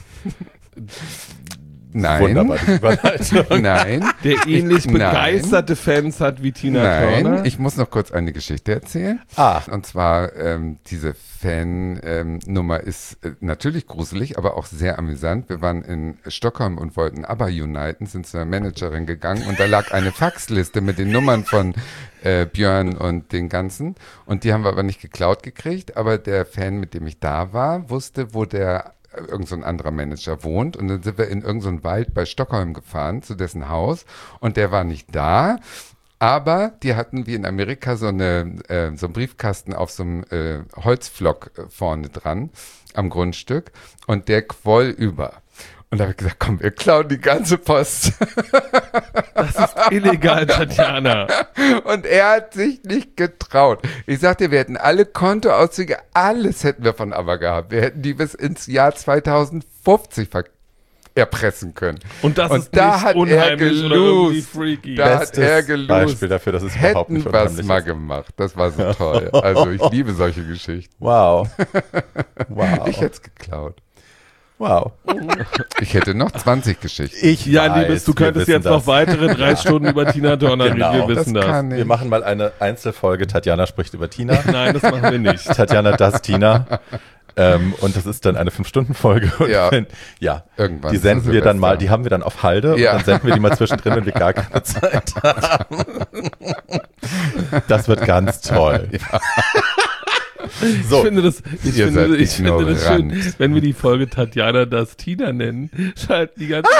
Nein. Wunderbar, die Überleitung. Nein. Der ähnlich begeisterte Fans hat wie Tina Turner. Nein, ich muss noch kurz eine Geschichte erzählen. Und zwar, diese Fan-Nummer ist natürlich gruselig, aber auch sehr amüsant. Wir waren in Stockholm und wollten ABBA uniten, sind zu einer Managerin gegangen und da lag eine Faxliste mit den Nummern von Björn und den ganzen. Und die haben wir aber nicht geklaut gekriegt, aber der Fan, mit dem ich da war, wusste, wo irgend so ein anderer Manager wohnt und dann sind wir in irgend so einen Wald bei Stockholm gefahren, zu dessen Haus und der war nicht da, aber die hatten wie in Amerika so einen Briefkasten auf so einem Holzpflock vorne dran am Grundstück und der quoll über. Und da habe ich gesagt, komm, wir klauen die ganze Post. Das ist illegal, Tatjana. Und er hat sich nicht getraut. Ich sagte, wir hätten alle Kontoauszüge, alles hätten wir von ABBA gehabt. Wir hätten die bis ins Jahr 2050 erpressen können. Und da nicht hat er gelost. Freaky. Da hat er gelost. Beispiel dafür, dass es überhaupt nicht Hätten wir unheimlich es mal ist. gemacht. Das war so toll. Also ich liebe solche Geschichten. Wow. Ich hätte es geklaut. Wow. Ich hätte noch 20 Geschichten. Liebes, du könntest jetzt noch weitere 3 Stunden über Tina Turner reden. Genau, Wir wissen das. Wir machen mal eine Einzelfolge. Tatjana spricht über Tina. Nein, das machen wir nicht. Tatjana das Tina. Und das ist dann eine 5-Stunden-Folge. Ja. Irgendwann. Die senden wir dann mal, die haben wir dann auf Halde Ja. und dann senden wir die mal zwischendrin, wenn wir gar keine Zeit haben. Das wird ganz toll. Ja. So. Ich finde das ignorant. schön, wenn wir die Folge Tatjana das Tina nennen, schalten die ganzen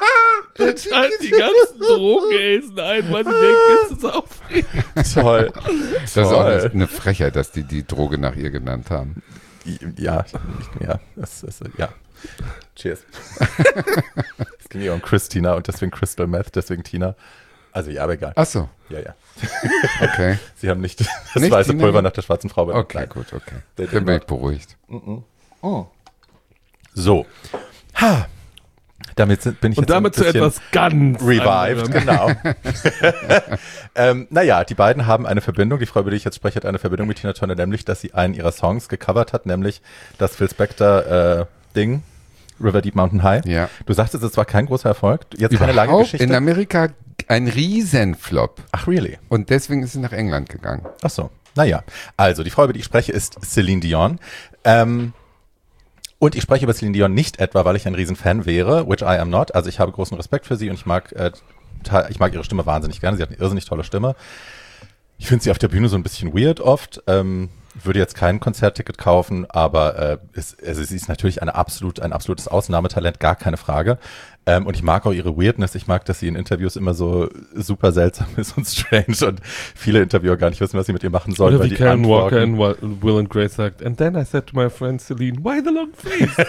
Drogenesen ein, weil sie denken, es ist aufregend. Toll. Das ist auch eine Frechheit, dass die Droge nach ihr genannt haben. Ja. Ja. Cheers. Es ging ja um Christina und deswegen Crystal Meth, deswegen Tina. Also ja, aber egal. Ach so. Ja. Okay. Sie haben nicht das Nicht weiße Tina? Pulver nach der schwarzen Frau benannt. Okay, gut, okay. Der Dann bin ich beruhigt. So. Damit bin ich Und jetzt damit ein zu bisschen etwas ganz revived, anderem. genau. Naja, die beiden haben eine Verbindung, die Frau, über die ich jetzt spreche, hat eine Verbindung mit Tina Turner, nämlich, dass sie einen ihrer Songs gecovert hat, nämlich das Phil Spector Ding, River Deep Mountain High. Ja. Du sagtest, es war kein großer Erfolg. Jetzt keine lange Geschichte. In Amerika ein Riesenflop. Ach, really? Und deswegen ist sie nach England gegangen. Ach so. Naja, also die Frau, über die ich spreche, ist Celine Dion. Und ich spreche über Celine Dion nicht etwa, weil ich ein Riesenfan wäre, which I am not. Also ich habe großen Respekt für sie und ich mag ihre Stimme wahnsinnig gerne. Sie hat eine irrsinnig tolle Stimme. Ich finde sie auf der Bühne so ein bisschen weird oft. Würde jetzt kein Konzertticket kaufen, aber sie ist natürlich ein absolutes Ausnahmetalent, gar keine Frage. Und ich mag auch ihre Weirdness. Ich mag, dass sie in Interviews immer so super seltsam ist und strange und viele Interviewer gar nicht wissen, was sie mit ihr machen sollen. Oder wie Karen Walker in Will and Grace sagt, and then I said to my friend Celine, why the long face?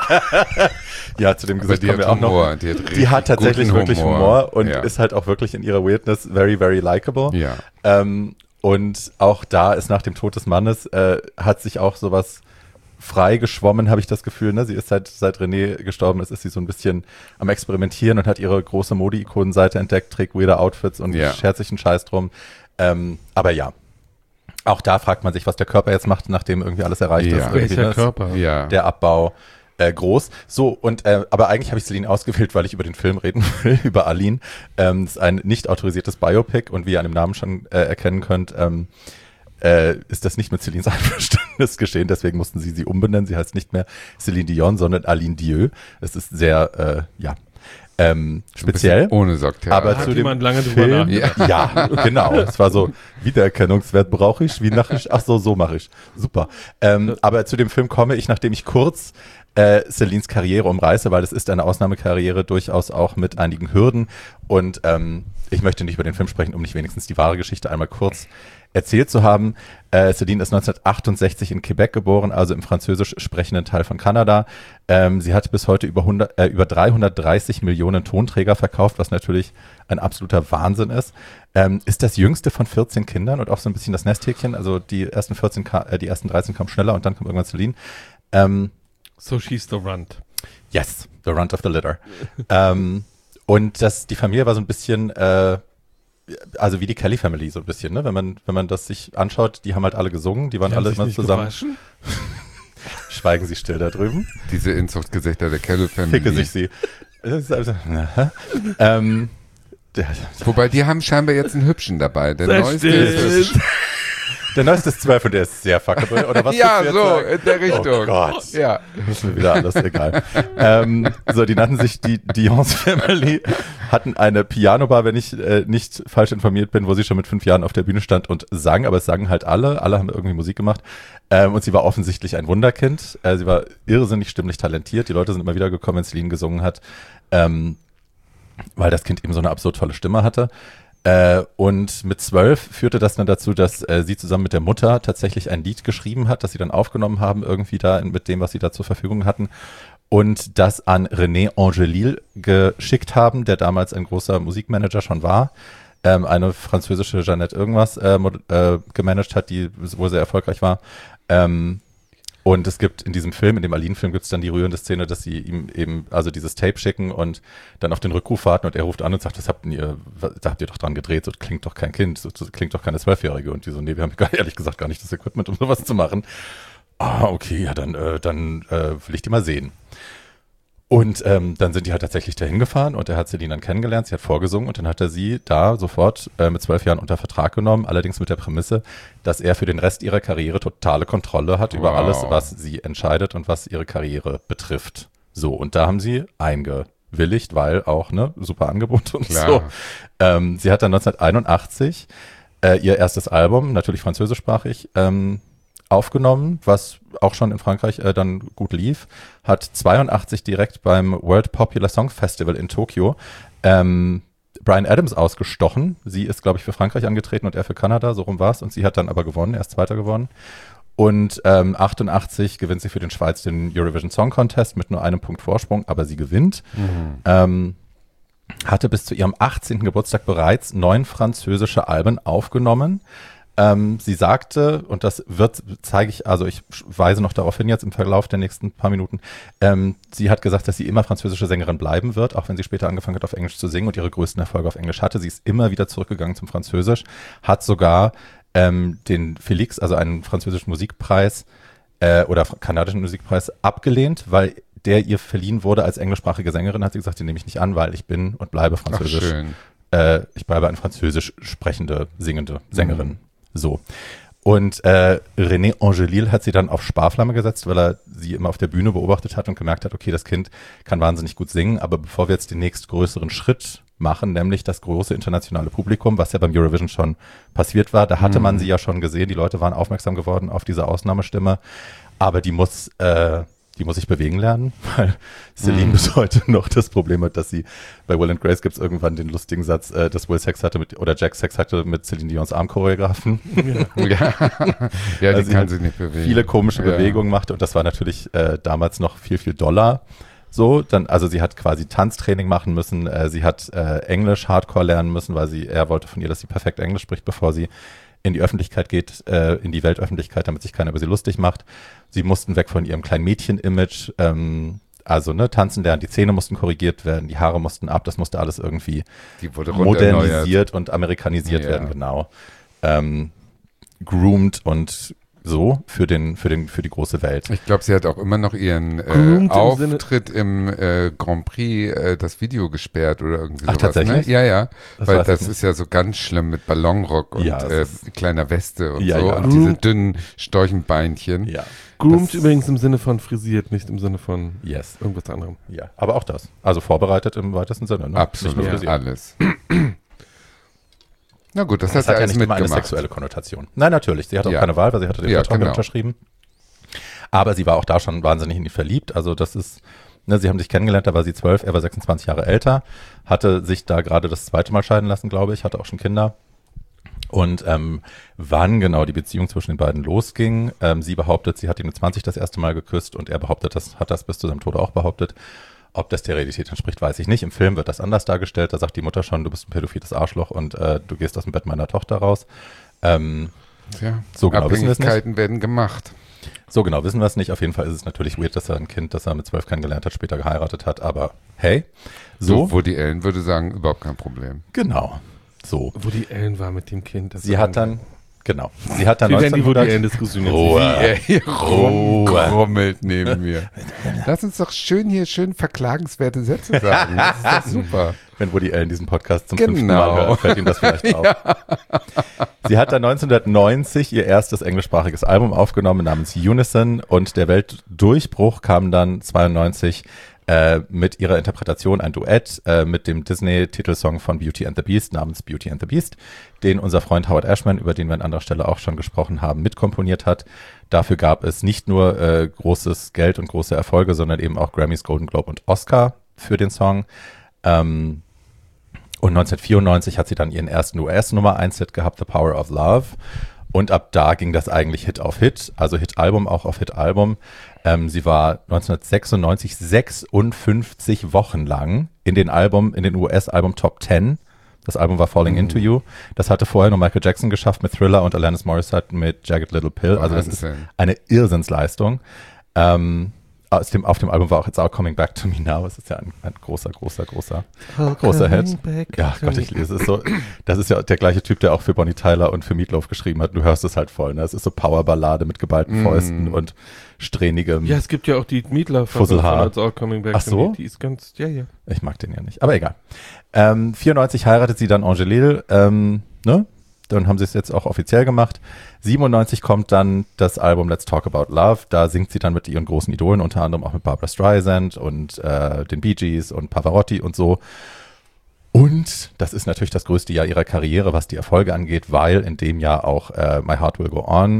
Ja, zu dem Gesicht kommen wir auch Humor. noch. Die hat tatsächlich wirklich Humor und ja. ist halt auch wirklich in ihrer Weirdness very, very likable. Ja. Und auch da ist nach dem Tod des Mannes, hat sich auch sowas frei geschwommen, habe ich das Gefühl. Ne? Sie ist seit René gestorben ist sie so ein bisschen am Experimentieren und hat ihre große Mode-Ikonen-Seite entdeckt, trägt weirde Outfits und schert sich einen Scheiß drum. Aber ja, auch da fragt man sich, was der Körper jetzt macht, nachdem irgendwie alles erreicht ist. Welcher Körper? Ja. Der Abbau groß. So, und aber eigentlich habe ich Celine ausgewählt, weil ich über den Film reden will, über Aline. Das ist ein nicht autorisiertes Biopic und wie ihr an dem Namen schon erkennen könnt, ist das nicht mit Celines Einverständnis geschehen, deswegen mussten sie umbenennen. Sie heißt nicht mehr Celine Dion, sondern Aline Dieu. Es ist sehr, speziell. Ohne Sokter. Aber Hat zu dem jemand lange drüber Film, ja, genau. Es war so, Wiedererkennungswert brauche ich, wie mache ich? Ach so mache ich. Super. Aber zu dem Film komme ich, nachdem ich kurz Celines Karriere umreiße, weil es ist eine Ausnahmekarriere, durchaus auch mit einigen Hürden. Und ich möchte nicht über den Film sprechen, um nicht wenigstens die wahre Geschichte einmal kurz erzählt zu haben. Celine ist 1968 in Quebec geboren, also im französisch sprechenden Teil von Kanada. Sie hat bis heute über 330 Millionen Tonträger verkauft, was natürlich ein absoluter Wahnsinn ist. Ist das jüngste von 14 Kindern und auch so ein bisschen das Nesthäkchen. Also die ersten 13 kamen schneller und dann kam irgendwann Celine. So she's the runt. Yes, the runt of the litter. Und die Familie war so ein bisschen also wie die Kelly Family so ein bisschen, ne? Wenn man das sich anschaut, die haben halt alle gesungen, die waren alle immer zusammen. Gewaschen? Schweigen Sie still da drüben. Diese Inzuchtgesichter der Kelly Family. Ficke sich sie. Wobei, die haben scheinbar jetzt einen Hübschen dabei. Der Das neueste ist stimmt. Der neueste ist 12 und der ist sehr fuckable. Oder was ja, willst du so, jetzt sagen? in der Richtung. Oh Gott. Ja. Das ist mir wieder alles egal. So, die nannten sich die Dion's Family, hatten eine Piano-Bar, wenn ich nicht falsch informiert bin, wo sie schon mit 5 Jahren auf der Bühne stand und sang, aber es sangen halt alle haben irgendwie Musik gemacht. Und sie war offensichtlich ein Wunderkind. Sie war irrsinnig stimmlich talentiert. Die Leute sind immer wieder gekommen, wenn Celine gesungen hat, weil das Kind eben so eine absurd tolle Stimme hatte. Und mit 12 führte das dann dazu, dass sie zusammen mit der Mutter tatsächlich ein Lied geschrieben hat, das sie dann aufgenommen haben, irgendwie da mit dem, was sie da zur Verfügung hatten. Und das an René Angelil geschickt haben, der damals ein großer Musikmanager schon war. Eine französische Jeanette irgendwas gemanagt hat, die wohl sehr erfolgreich war. Und es gibt in diesem Film, in dem Aline-Film, gibt es dann die rührende Szene, dass sie ihm eben also dieses Tape schicken und dann auf den Rückruf warten und er ruft an und sagt, da habt ihr doch dran gedreht, so klingt doch kein Kind, so klingt doch keine 12-Jährige. Und die so, nee, wir haben ehrlich gesagt gar nicht das Equipment, um sowas zu machen. Ah, okay, ja, dann will ich die mal sehen. Und dann sind die halt tatsächlich dahin gefahren und er hat Celine dann kennengelernt, sie hat vorgesungen und dann hat er sie da sofort mit 12 Jahren unter Vertrag genommen, allerdings mit der Prämisse, dass er für den Rest ihrer Karriere totale Kontrolle hat über alles, was sie entscheidet und was ihre Karriere betrifft. So, und da haben sie eingewilligt, weil auch, ne, super Angebot und Klar. so. Sie hat dann 1981 ihr erstes Album, natürlich französischsprachig, aufgenommen, was auch schon in Frankreich dann gut lief, hat 82 direkt beim World Popular Song Festival in Tokio Bryan Adams ausgestochen. Sie ist, glaube ich, für Frankreich angetreten und er für Kanada, so rum war es. Und sie hat dann aber gewonnen, erst Zweiter gewonnen. Und 88 gewinnt sie für den Schweiz den Eurovision Song Contest mit nur einem Punkt Vorsprung, aber sie gewinnt. Hatte bis zu ihrem 18. Geburtstag bereits 9 französische Alben aufgenommen. Sie sagte, und das zeige ich, also ich weise noch darauf hin jetzt im Verlauf der nächsten paar Minuten, sie hat gesagt, dass sie immer französische Sängerin bleiben wird, auch wenn sie später angefangen hat, auf Englisch zu singen und ihre größten Erfolge auf Englisch hatte. Sie ist immer wieder zurückgegangen zum Französisch, hat sogar den Félix, also einen französischen Musikpreis oder kanadischen Musikpreis, abgelehnt, weil der ihr verliehen wurde als englischsprachige Sängerin, hat sie gesagt, den nehme ich nicht an, weil ich bin und bleibe französisch. Ach, schön. Ich bleibe eine französisch sprechende, singende Sängerin. So. Und René Angelil hat sie dann auf Sparflamme gesetzt, weil er sie immer auf der Bühne beobachtet hat und gemerkt hat, okay, das Kind kann wahnsinnig gut singen, aber bevor wir jetzt den nächstgrößeren Schritt machen, nämlich das große internationale Publikum, was ja beim Eurovision schon passiert war, da hatte man sie ja schon gesehen, die Leute waren aufmerksam geworden auf diese Ausnahmestimme, aber die muss sich bewegen lernen, weil Celine bis heute noch das Problem hat, dass sie bei Will & Grace gibt es irgendwann den lustigen Satz, dass Will Sex hatte Jack Sex hatte mit Celine Dions Armchoreografen. Ja, also die kann sich nicht bewegen. Viele komische Bewegungen machte und das war natürlich damals noch viel, viel doller. So, also sie hat quasi Tanztraining machen müssen, sie hat Englisch Hardcore lernen müssen, weil er wollte von ihr, dass sie perfekt Englisch spricht, bevor sie in die Öffentlichkeit geht, in die Weltöffentlichkeit, damit sich keiner über sie lustig macht. Sie mussten weg von ihrem kleinen Mädchen-Image, tanzen lernen, die Zähne mussten korrigiert werden, die Haare mussten ab, das musste alles irgendwie modernisiert und amerikanisiert werden, genau. Groomed und so für die große Welt. Ich glaube, sie hat auch immer noch ihren Auftritt im Grand Prix das Video gesperrt oder irgendwie sowas. Tatsächlich? Ne? Ja. Weil das ist ja so ganz schlimm mit Ballonrock und kleiner Weste und so. Und diese dünnen Storchenbeinchen. Ja. Groomed übrigens im Sinne von frisiert, nicht im Sinne von irgendwas anderem. Ja, aber auch das. Also vorbereitet im weitesten Sinne. Ne? Absolut, alles. Na gut, das hat ja nicht immer eine sexuelle Konnotation. Nein, natürlich. Sie hatte auch keine Wahl, weil sie hatte den Vertrag unterschrieben. Aber sie war auch da schon wahnsinnig in ihn verliebt. Also das ist, sie haben sich kennengelernt, da war sie 12, er war 26 Jahre älter, hatte sich da gerade das zweite Mal scheiden lassen, glaube ich, hatte auch schon Kinder. Und wann genau die Beziehung zwischen den beiden losging, sie behauptet, sie hat ihn mit 20 das erste Mal geküsst und er behauptet, hat das bis zu seinem Tode auch behauptet. Ob das der Realität entspricht, weiß ich nicht. Im Film wird das anders dargestellt. Da sagt die Mutter schon, du bist ein pädophiles Arschloch und du gehst aus dem Bett meiner Tochter raus. So genau wissen wir es nicht. Werden gemacht. So genau wissen wir es nicht. Auf jeden Fall ist es natürlich weird, dass er ein Kind, das er mit 12 kennengelernt hat, später geheiratet hat. Aber hey, so. Woody Allen würde sagen, überhaupt kein Problem. Genau. So. Woody Allen war mit dem Kind. Sie hat dann 1900 Diskussion rumkrummelt neben mir. Lass uns doch schön verklagenswerte Sätze sagen. Das ist doch super. Wenn Woody Allen diesen Podcast zum 5. Mal hört, fällt ihm das vielleicht auf. Sie hat dann 1990 ihr erstes englischsprachiges Album aufgenommen namens Unison und der Weltdurchbruch kam dann 92 mit ihrer Interpretation ein Duett mit dem Disney-Titelsong von Beauty and the Beast namens Beauty and the Beast, den unser Freund Howard Ashman, über den wir an anderer Stelle auch schon gesprochen haben, mitkomponiert hat. Dafür gab es nicht nur großes Geld und große Erfolge, sondern eben auch Grammys, Golden Globe und Oscar für den Song. Und 1994 hat sie dann ihren ersten US-Nummer-1-Hit gehabt, The Power of Love. Und ab da ging das eigentlich Hit auf Hit, also Hit-Album auch auf Hit-Album. Sie war 1996 56 Wochen lang in den US-Album Top 10. Das Album war Falling Into You. Das hatte vorher nur Michael Jackson geschafft mit Thriller und Alanis Morissette mit Jagged Little Pill. Also das ist eine Irrsinnsleistung. Auf dem Album war auch It's All Coming Back to Me Now. Es ist ja ein großer Hit. Ja, Gott, ich lese es so. Das ist ja der gleiche Typ, der auch für Bonnie Tyler und für Meatloaf geschrieben hat. Du hörst es halt voll, ne? Es ist so Powerballade mit geballten Fäusten und strähnigem. Ja, es gibt ja auch die Meatloaf von It's All Coming Back to Me. Die ist ganz, Ich mag den ja nicht, aber egal. 94 heiratet sie dann Angelil, ne? Dann haben sie es jetzt auch offiziell gemacht. 97 kommt dann das Album Let's Talk About Love. Da singt sie dann mit ihren großen Idolen, unter anderem auch mit Barbra Streisand und den Bee Gees und Pavarotti und so. Und das ist natürlich das größte Jahr ihrer Karriere, was die Erfolge angeht, weil in dem Jahr auch My Heart Will Go On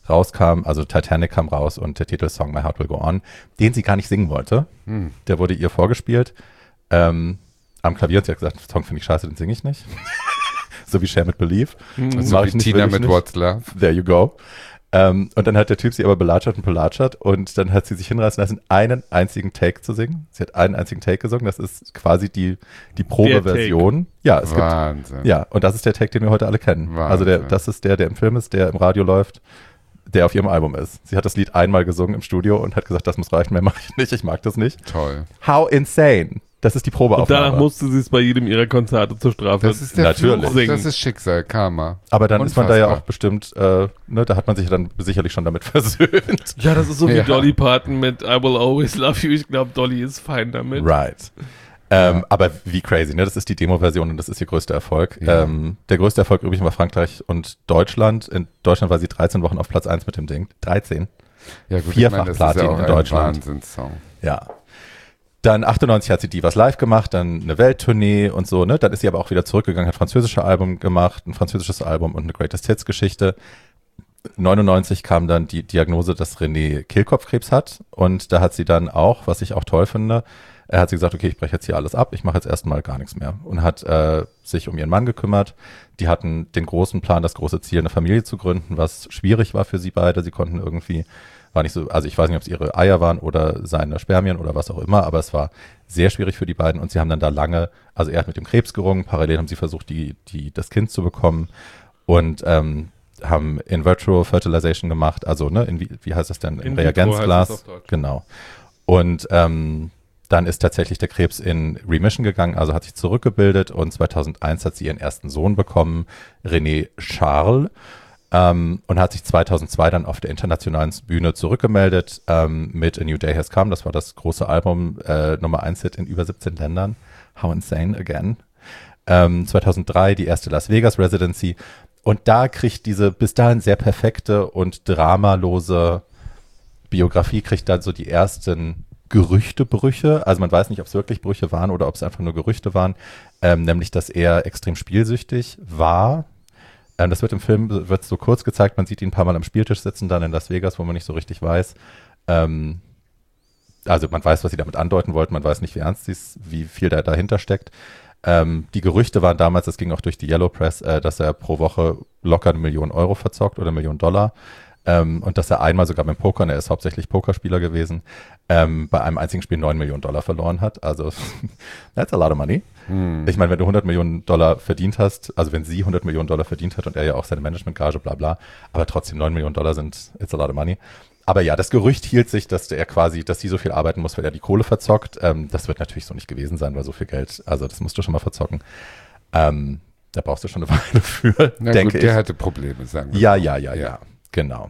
rauskam, also Titanic kam raus und der Titelsong My Heart Will Go On, den sie gar nicht singen wollte. Der wurde ihr vorgespielt. Am Klavier hat sie gesagt, den Song finde ich scheiße, den singe ich nicht. So wie Share mit Believe. So wie Tina mit What's Love. There you go. Und dann hat der Typ sie aber belatschert und dann hat sie sich hinreißen lassen, einen einzigen Take zu singen. Sie hat einen einzigen Take gesungen, das ist quasi die Probeversion. Ja, es Wahnsinn. gibt, ja, und das ist der Take, den wir heute alle kennen. Wahnsinn. Also das ist der im Film ist, der im Radio läuft, der auf ihrem Album ist. Sie hat das Lied einmal gesungen im Studio und hat gesagt, das muss reichen, mehr mache ich nicht, ich mag das nicht. Toll. How insane. Das ist die Probeaufnahme. Und danach musste sie es bei jedem ihrer Konzerte zur Strafe Das ist der Natürlich. Fluch, das ist Schicksal, Karma. Aber dann ist man da ja Unfassbar. auch bestimmt, da hat man sich dann sicherlich schon damit versöhnt. Ja, das ist so wie Ja. Dolly Parton mit I Will Always Love You. Ich glaube, Dolly ist fein damit. Right. Aber wie crazy, ne? Das ist die Demo-Version und das ist ihr größter Erfolg. Ja. Der größte Erfolg übrigens war Frankreich und Deutschland. In Deutschland war sie 13 Wochen auf Platz 1 mit dem Ding. 13. Ja, gut, Vierfach das Platin ist ja auch in ein Deutschland. Wahnsinnssong. Ja. Dann 98 hat sie Divas Live gemacht, dann eine Welttournee und so, ne? Dann ist sie aber auch wieder zurückgegangen, hat französische Album gemacht, ein französisches Album und eine Greatest Hits Geschichte. 99 kam dann die Diagnose, dass René Kehlkopfkrebs hat und da hat sie dann auch, was ich auch toll finde, hat sie gesagt, okay, ich breche jetzt hier alles ab, ich mache jetzt erstmal gar nichts mehr und hat sich um ihren Mann gekümmert. Die hatten den großen Plan, das große Ziel, eine Familie zu gründen, was schwierig war für sie beide. Sie konnten irgendwie, war nicht so, also ich weiß nicht, ob es ihre Eier waren oder seine Spermien oder was auch immer, aber es war sehr schwierig für die beiden und sie haben dann da lange, also er hat mit dem Krebs gerungen, parallel haben sie versucht, das Kind zu bekommen und haben in Vitro Fertilization gemacht, also ne, wie heißt das denn, im In vitro heißt Reagenzglas, es auf Deutsch. genau. Und dann ist tatsächlich der Krebs in Remission gegangen, also hat sich zurückgebildet und 2001 hat sie ihren ersten Sohn bekommen, René Charles, und hat sich 2002 dann auf der internationalen Bühne zurückgemeldet mit A New Day Has Come. Das war das große Album, Nummer 1 Hit in über 17 Ländern. How insane again. 2003 die erste Las Vegas Residency. Und da kriegt diese bis dahin sehr perfekte und dramalose Biografie, kriegt dann so die ersten Gerüchtebrüche. Also man weiß nicht, ob es wirklich Brüche waren oder ob es einfach nur Gerüchte waren. Nämlich, dass er extrem spielsüchtig war. Das wird im Film wird so kurz gezeigt, man sieht ihn ein paar Mal am Spieltisch sitzen, dann in Las Vegas, wo man nicht so richtig weiß. Also man weiß, was sie damit andeuten wollten, man weiß nicht, wie ernst sie ist, wie viel da dahinter steckt. Die Gerüchte waren damals, das ging auch durch die Yellow Press, dass er pro Woche locker 1 Million Euro verzockt oder 1 Million Dollar. Und dass er einmal sogar beim Pokern, er ist hauptsächlich Pokerspieler gewesen, bei einem einzigen Spiel 9 Millionen Dollar verloren hat. Also that's a lot of money. Ich meine, wenn du 100 Millionen Dollar verdient hast, also wenn sie 100 Millionen Dollar verdient hat und er ja auch seine Managementgage, bla bla, aber trotzdem 9 Millionen Dollar sind, it's a lot of money. Aber ja, das Gerücht hielt sich, dass sie so viel arbeiten muss, weil er die Kohle verzockt. Das wird natürlich so nicht gewesen sein, weil so viel Geld, also das musst du schon mal verzocken. Da brauchst du schon eine Weile für, Na denke gut, ich. der hatte Probleme, sagen wir. Ja, genau.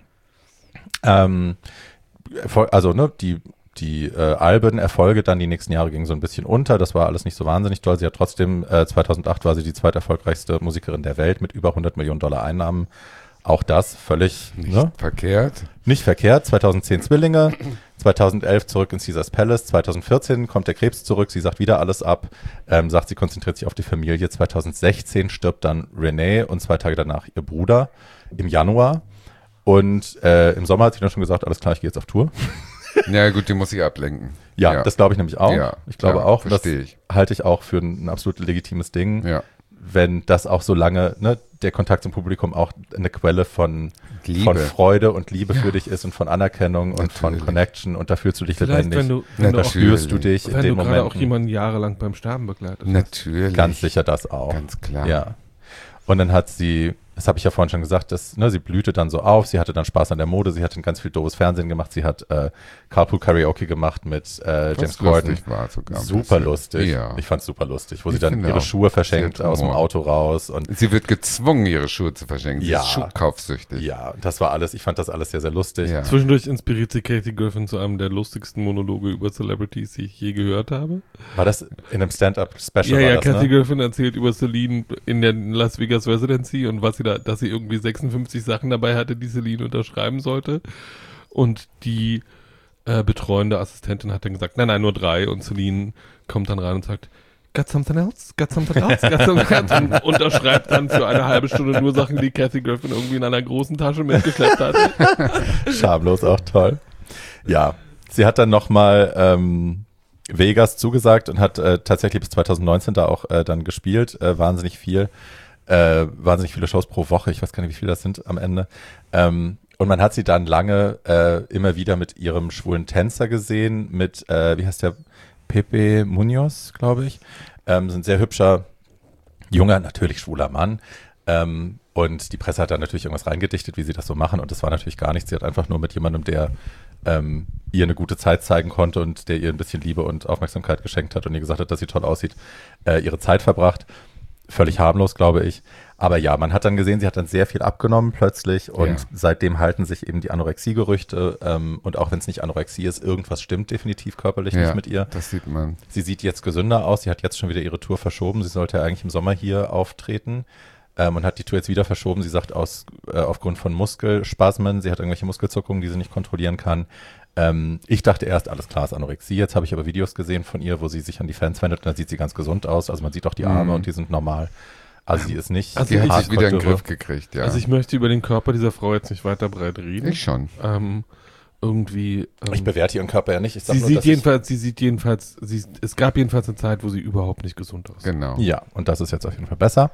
Also, ne, die Alben-Erfolge dann die nächsten Jahre gingen so ein bisschen unter. Das war alles nicht so wahnsinnig toll. Sie hat trotzdem, 2008 war sie die zweiterfolgreichste Musikerin der Welt mit über 100 Millionen Dollar Einnahmen. Auch das völlig Nicht verkehrt. Nicht verkehrt. 2010 Zwillinge, 2011 zurück in Caesars Palace, 2014 kommt der Krebs zurück, sie sagt wieder alles ab, sagt, sie konzentriert sich auf die Familie. 2016 stirbt dann Renee und 2 Tage danach ihr Bruder im Januar. Und im Sommer hat sie dann schon gesagt, alles klar, ich gehe jetzt auf Tour. Ja gut, die muss ich ablenken. Ja, das glaube ich nämlich auch. Ja, ich glaube ja, auch, das verstehe ich. halte ich auch für ein absolut legitimes Ding, Ja. wenn das auch so lange, ne, der Kontakt zum Publikum auch eine Quelle von Liebe. Freude und Liebe für dich ist und von Anerkennung und von Natürlich. Connection und da fühlst du dich Vielleicht, lebendig. wenn du Da auch, spürst du dich in wenn dem du gerade auch Moment. jemanden jahrelang beim Sterben begleitet hast. Natürlich. Ganz sicher das auch. Ganz klar. Ja. Und dann hat sie, das habe ich ja vorhin schon gesagt, sie blühte dann so auf, sie hatte dann Spaß an der Mode, sie hat ganz viel doofes Fernsehen gemacht, sie hat Carpool Karaoke gemacht mit James Corden. Lustig war sogar ein Super bisschen. lustig. Ja. Ich fand's super lustig, wo Ich sie dann finde ihre auch. Schuhe verschenkt Sie hat aus dem Humor. Auto raus und Sie wird gezwungen, ihre Schuhe zu verschenken. Ja. Sie ist schuhkaufsüchtig. ja, das war alles, ich fand das alles sehr, sehr lustig. Ja. Zwischendurch inspiriert sie Kathy Griffin zu einem der lustigsten Monologe über Celebrities, die ich je gehört habe. War das in einem Stand-Up-Special? Ja, war das, Kathy ne? Griffin erzählt über Celine in der Las Vegas Residency und dass sie irgendwie 56 Sachen dabei hatte, die Celine unterschreiben sollte. Und die betreuende Assistentin hat dann gesagt, nein, nur 3. Und Celine kommt dann rein und sagt, got something else? Got something else? Got something else? Und unterschreibt dann für eine halbe Stunde nur Sachen, die Kathy Griffin irgendwie in einer großen Tasche mitgeschleppt hat. Schamlos, auch toll. Ja, sie hat dann nochmal Vegas zugesagt und hat tatsächlich bis 2019 da auch dann gespielt. Wahnsinnig viele Shows pro Woche. Ich weiß gar nicht, wie viele das sind am Ende. Und man hat sie dann lange immer wieder mit ihrem schwulen Tänzer gesehen, mit, wie heißt der, Pepe Munoz, glaube ich. Ein sehr hübscher, junger, natürlich schwuler Mann. Und die Presse hat dann natürlich irgendwas reingedichtet, wie sie das so machen. Und das war natürlich gar nichts. Sie hat einfach nur mit jemandem, der ihr eine gute Zeit zeigen konnte und der ihr ein bisschen Liebe und Aufmerksamkeit geschenkt hat und ihr gesagt hat, dass sie toll aussieht, ihre Zeit verbracht. Völlig harmlos, glaube ich. Aber ja, man hat dann gesehen, sie hat dann sehr viel abgenommen plötzlich und seitdem halten sich eben die Anorexie-Gerüchte und auch wenn es nicht Anorexie ist, irgendwas stimmt definitiv körperlich nicht mit ihr. Das sieht man. Sie sieht jetzt gesünder aus, sie hat jetzt schon wieder ihre Tour verschoben, sie sollte ja eigentlich im Sommer hier auftreten und hat die Tour jetzt wieder verschoben. Sie sagt aufgrund von Muskelspasmen, sie hat irgendwelche Muskelzuckungen, die sie nicht kontrollieren kann. Ich dachte erst, alles klar, ist Anorexie. Jetzt habe ich aber Videos gesehen von ihr, wo sie sich an die Fans wendet und dann sieht sie ganz gesund aus. Also man sieht auch die Arme und die sind normal. Also sie ist nicht. Also die hat sich wieder in den Griff gekriegt, ja. Also ich möchte über den Körper dieser Frau jetzt nicht weiter breit reden. Ich schon. Irgendwie. Ich bewerte ihren Körper ja nicht. Es gab jedenfalls eine Zeit, wo sie überhaupt nicht gesund aussah. Genau. Ja, und das ist jetzt auf jeden Fall besser.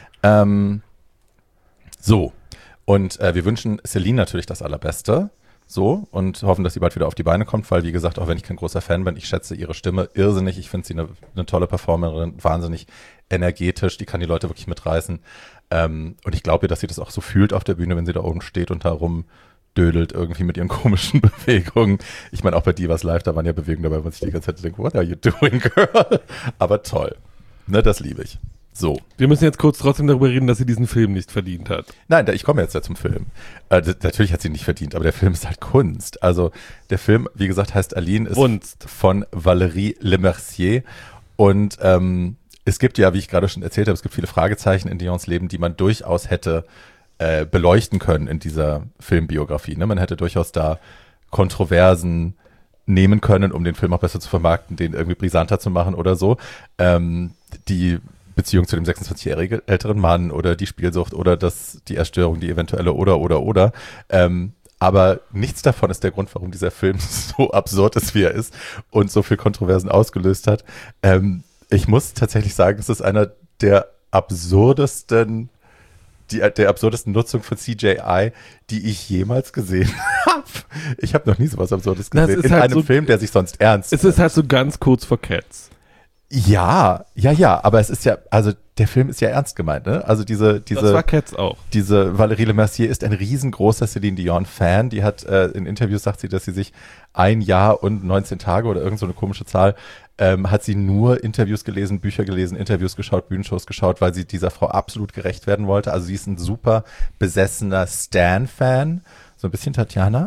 So. Und wir wünschen Celine natürlich das Allerbeste. So, und hoffen, dass sie bald wieder auf die Beine kommt, weil, wie gesagt, auch wenn ich kein großer Fan bin, ich schätze ihre Stimme irrsinnig. Ich finde sie eine tolle Performerin, wahnsinnig energetisch, die kann die Leute wirklich mitreißen. Und ich glaube ihr, dass sie das auch so fühlt auf der Bühne, wenn sie da oben steht und da rumdödelt irgendwie mit ihren komischen Bewegungen. Ich meine, auch bei Divas Live, da waren ja Bewegungen dabei, wo man sich die ganze Zeit denkt, what are you doing, girl? Aber toll. Ne, das liebe ich. So. Wir müssen jetzt kurz trotzdem darüber reden, dass sie diesen Film nicht verdient hat. Nein, ich komme jetzt ja zum Film. Natürlich hat sie ihn nicht verdient, aber der Film ist halt Kunst. Also der Film, wie gesagt, heißt Aline, ist Kunst. Von Valérie Lemercier. Und es gibt ja, wie ich gerade schon erzählt habe, es gibt viele Fragezeichen in Dions Leben, die man durchaus hätte beleuchten können in dieser Filmbiografie. Ne? Man hätte durchaus da Kontroversen nehmen können, um den Film auch besser zu vermarkten, den irgendwie brisanter zu machen oder so. Die Beziehung zu dem 26-jährigen älteren Mann oder die Spielsucht oder die Erstörung, die eventuelle oder. Aber nichts davon ist der Grund, warum dieser Film so absurd ist, wie er ist und so viel Kontroversen ausgelöst hat. Ich muss tatsächlich sagen, es ist einer der absurdesten Nutzung von CGI, die ich jemals gesehen habe. Ich habe noch nie sowas Absurdes gesehen. In halt einem Film, der sich sonst ernst nimmt. Es ist halt so ganz kurz vor Cats. Ja, aber es ist ja, also der Film ist ja ernst gemeint, ne? Also das war Cats auch. Diese Valérie Lemercier ist ein riesengroßer Celine Dion-Fan. Die hat in Interviews sagt sie, dass sie sich 1 Jahr und 19 Tage oder irgend so eine komische Zahl hat sie nur Interviews gelesen, Bücher gelesen, Interviews geschaut, Bühnenshows geschaut, weil sie dieser Frau absolut gerecht werden wollte. Also sie ist ein super besessener Stan-Fan, so ein bisschen Tatjana.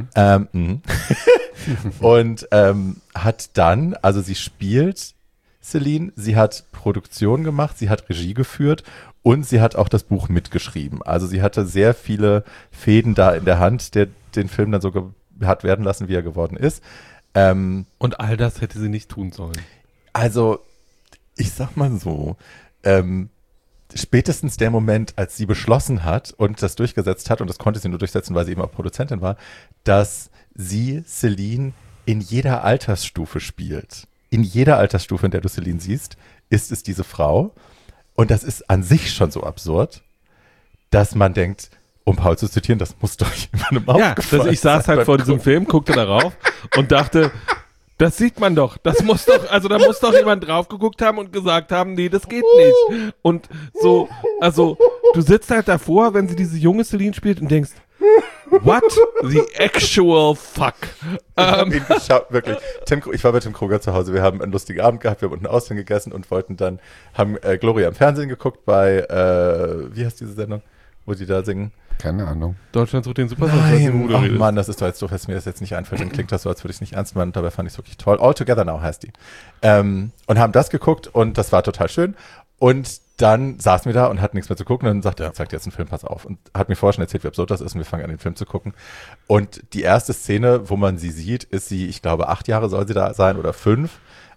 Und hat dann, also sie spielt Celine, sie hat Produktion gemacht, sie hat Regie geführt und sie hat auch das Buch mitgeschrieben. Also sie hatte sehr viele Fäden da in der Hand, der den Film dann so hat werden lassen, wie er geworden ist. Und all das hätte sie nicht tun sollen. Also, ich sag mal so, spätestens der Moment, als sie beschlossen hat und das durchgesetzt hat, und das konnte sie nur durchsetzen, weil sie eben auch Produzentin war, dass sie Celine in jeder Altersstufe spielt. In jeder Altersstufe, in der du Celine siehst, ist es diese Frau. Und das ist an sich schon so absurd, dass man denkt, um Paul zu zitieren, das muss doch jemandem aufgefallen sein. Ich saß halt vor diesem Film, guckte darauf und dachte, das sieht man doch. Das muss doch, also da muss doch jemand drauf geguckt haben und gesagt haben, nee, das geht nicht. Und so, also du sitzt halt davor, wenn sie diese junge Celine spielt und denkst, what the actual fuck? Ich habe ihn geschaut, wirklich. Ich war bei Tim Kruger zu Hause, wir haben einen lustigen Abend gehabt, wir haben unten Austern gegessen und haben Gloria im Fernsehen geguckt bei, wie heißt diese Sendung, wo die da singen? Keine Ahnung. Deutschland sucht den Superstar. Nein, Mann, das ist doch jetzt doof, dass mir das jetzt nicht einfällt, dann klingt das so, als würde ich es nicht ernst meinen, dabei fand ich es wirklich toll. All Together Now heißt die. Und haben das geguckt und das war total schön. Und dann saßen wir da und hatten nichts mehr zu gucken. Und dann sagte er, zeigt jetzt einen Film, pass auf. Und hat mir vorher schon erzählt, wie absurd das ist. Und wir fangen an, den Film zu gucken. Und die erste Szene, wo man sie sieht, ist sie, ich glaube, 8 Jahre soll sie da sein oder 5.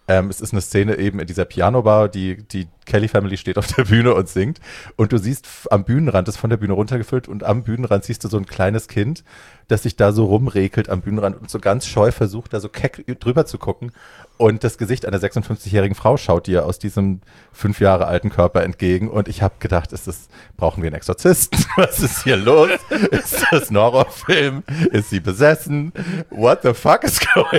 Es ist eine Szene eben in dieser Piano-Bar, die Kelly Family steht auf der Bühne und singt und du siehst am Bühnenrand, ist von der Bühne runtergefüllt und am Bühnenrand siehst du so ein kleines Kind, das sich da so rumrekelt am Bühnenrand und so ganz scheu versucht, da so keck drüber zu gucken und das Gesicht einer 56-jährigen Frau schaut dir aus diesem 5 Jahre alten Körper entgegen und ich habe gedacht, brauchen wir einen Exorzisten? Was ist hier los? Ist das ein Horrorfilm? Ist sie besessen? What the fuck is going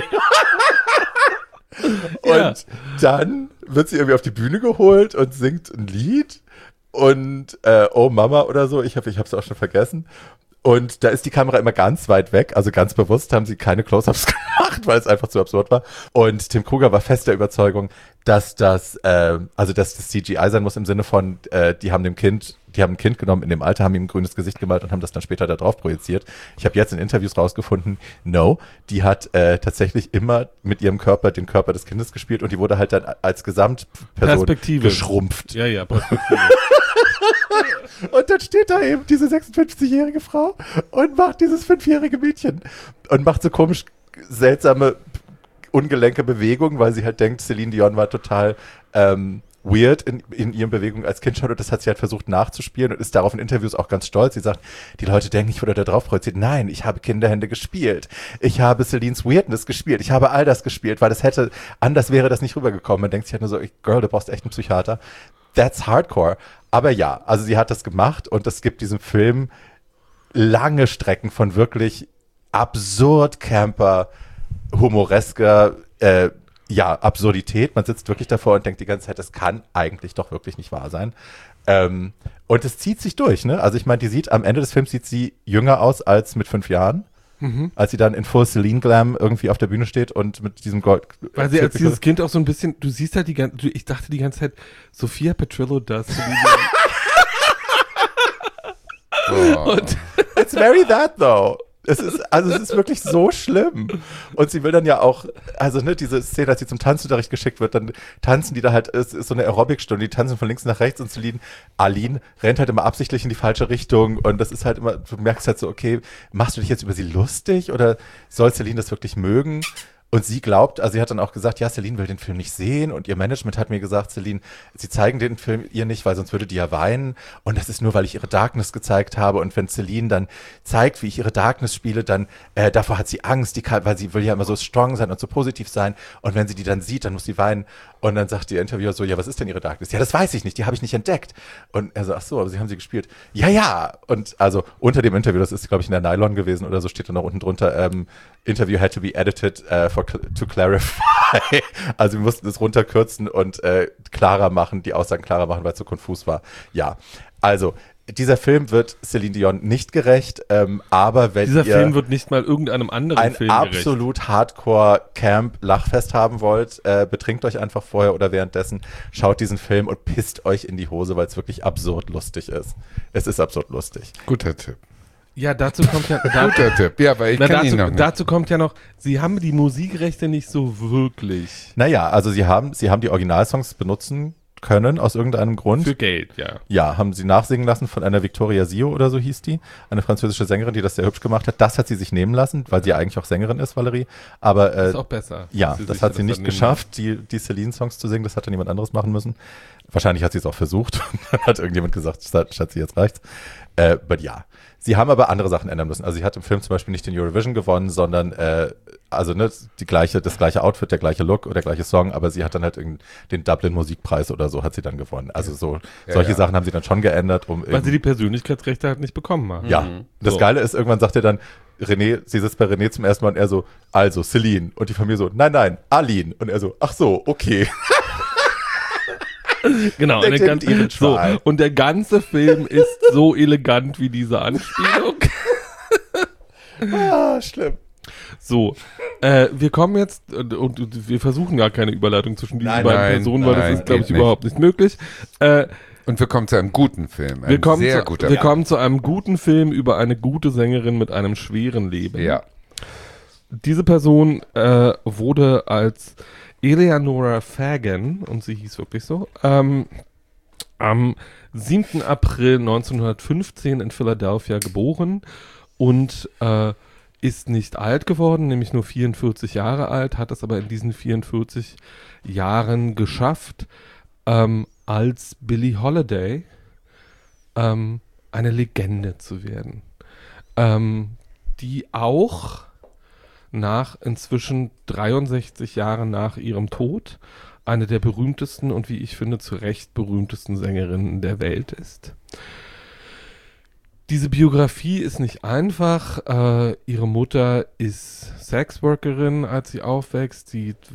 on? Und dann wird sie irgendwie auf die Bühne geholt und singt ein Lied und Oh Mama oder so, ich hab's auch schon vergessen. Und da ist die Kamera immer ganz weit weg, also ganz bewusst haben sie keine Close-Ups gemacht, weil es einfach zu absurd war. Und Tim Kruger war fest der Überzeugung, dass das CGI sein muss im Sinne von, die haben ein Kind genommen in dem Alter, haben ihm ein grünes Gesicht gemalt und haben das dann später da drauf projiziert. Ich habe jetzt in Interviews rausgefunden, die hat tatsächlich immer mit ihrem Körper den Körper des Kindes gespielt und die wurde halt dann als Gesamtperson geschrumpft. Ja, Perspektive. Und dann steht da eben diese 56-jährige Frau und macht dieses 5-jährige Mädchen und macht so komisch seltsame, ungelenke Bewegungen, weil sie halt denkt, Celine Dion war total weird in ihren Bewegungen als Kind schon und das hat sie halt versucht nachzuspielen und ist darauf in Interviews auch ganz stolz. Sie sagt, die Leute denken, ich wurde da drauf projiziert. Nein, ich habe Kinderhände gespielt. Ich habe Celines Weirdness gespielt. Ich habe all das gespielt, weil anders wäre das nicht rübergekommen. Man denkt sich halt nur so, Girl, du brauchst echt einen Psychiater. That's hardcore. Aber ja, also sie hat das gemacht und es gibt diesem Film lange Strecken von wirklich absurd camper, humoresker, Absurdität. Man sitzt wirklich davor und denkt die ganze Zeit, das kann eigentlich doch wirklich nicht wahr sein. Und es zieht sich durch, ne? Also ich meine, am Ende des Films sieht sie jünger aus als mit 5 Jahren. Als sie dann in Full Celine Glam irgendwie auf der Bühne steht und mit diesem Gold. Weil sie als dieses Kind auch so ein bisschen, du siehst halt ich dachte die ganze Zeit, Sophia Petrillo does Celine Oh. Und it's very that though. Es ist wirklich so schlimm. Und sie will dann ja auch, diese Szene, als sie zum Tanzunterricht geschickt wird, dann tanzen die da halt, es ist so eine Aerobic-Stunde, die tanzen von links nach rechts und Aline rennt halt immer absichtlich in die falsche Richtung und das ist halt immer, du merkst halt so, okay, machst du dich jetzt über sie lustig oder soll Celine das wirklich mögen? Und sie glaubt, also sie hat dann auch gesagt, ja, Celine will den Film nicht sehen und ihr Management hat mir gesagt, Celine, sie zeigen den Film ihr nicht, weil sonst würde die ja weinen und das ist nur, weil ich ihre Darkness gezeigt habe und wenn Celine dann zeigt, wie ich ihre Darkness spiele, dann davor hat sie Angst, weil sie will ja immer so strong sein und so positiv sein und wenn sie die dann sieht, dann muss sie weinen und dann sagt der Interviewer so, ja, was ist denn ihre Darkness? Ja, das weiß ich nicht, die habe ich nicht entdeckt. Und er so, ach so, aber sie haben sie gespielt. Ja. Und also unter dem Interview, das ist, glaube ich, in der Nylon gewesen oder so, steht dann noch unten drunter, Interview had to be edited to clarify. Also wir mussten es runterkürzen und klarer machen, die Aussagen klarer machen, weil es so konfus war. Ja, also dieser Film wird Celine Dion nicht gerecht, aber wenn dieser Film wird nicht mal irgendeinem anderen Film gerecht. Ein absolut Hardcore-Camp-Lachfest haben wollt, betrinkt euch einfach vorher oder währenddessen, schaut diesen Film und pisst euch in die Hose, weil es wirklich absurd lustig ist. Es ist absurd lustig. Guter Tipp. Ja, dazu kommt ja... Guter Tipp, ja, weil ich kann ihn noch nicht. Dazu kommt ja noch, sie haben die Musikrechte nicht so wirklich. Naja, also sie haben die Originalsongs benutzen können, aus irgendeinem Grund. Für Geld, ja. Ja, haben sie nachsingen lassen von einer Victoria Sio oder so hieß die, eine französische Sängerin, die das sehr hübsch gemacht hat. Das hat sie sich nehmen lassen, weil sie ja eigentlich auch Sängerin ist, Valerie. Aber ist auch besser. Ja, das hat sie nicht geschafft, die Celine-Songs zu singen. Das hat dann jemand anderes machen müssen. Wahrscheinlich hat sie es auch versucht. Und dann hat irgendjemand gesagt, Schatzi, jetzt reicht's. But ja. Sie haben aber andere Sachen ändern müssen. Also sie hat im Film zum Beispiel nicht den Eurovision gewonnen, sondern das gleiche Outfit, der gleiche Look oder der gleiche Song, aber sie hat dann halt den Dublin Musikpreis oder so hat sie dann gewonnen. Also solche Sachen haben sie dann schon geändert, weil sie die Persönlichkeitsrechte halt nicht bekommen haben. Ja. Das Geile ist, irgendwann sagt er dann, sie sitzt bei René zum ersten Mal und er so, also Celine. Und die Familie so, nein, Aline. Und er so, ach so, okay. Genau, und der ganze Film ist so elegant wie diese Anspielung. Schlimm. So, wir kommen jetzt und wir versuchen gar keine Überleitung zwischen diesen beiden Personen, weil das ist, glaube ich, überhaupt nicht möglich. Und wir kommen zu einem guten Film. Wir kommen zu einem guten Film über eine gute Sängerin mit einem schweren Leben. Ja. Diese Person wurde als Eleanora Fagan, und sie hieß wirklich so, am 7. April 1915 in Philadelphia geboren und ist nicht alt geworden, nämlich nur 44 Jahre alt, hat es aber in diesen 44 Jahren geschafft, als Billie Holiday eine Legende zu werden, die auch inzwischen 63 Jahren nach ihrem Tod eine der berühmtesten und wie ich finde zu Recht berühmtesten Sängerinnen der Welt ist. Diese Biografie ist nicht einfach. Ihre Mutter ist Sexworkerin, als sie aufwächst.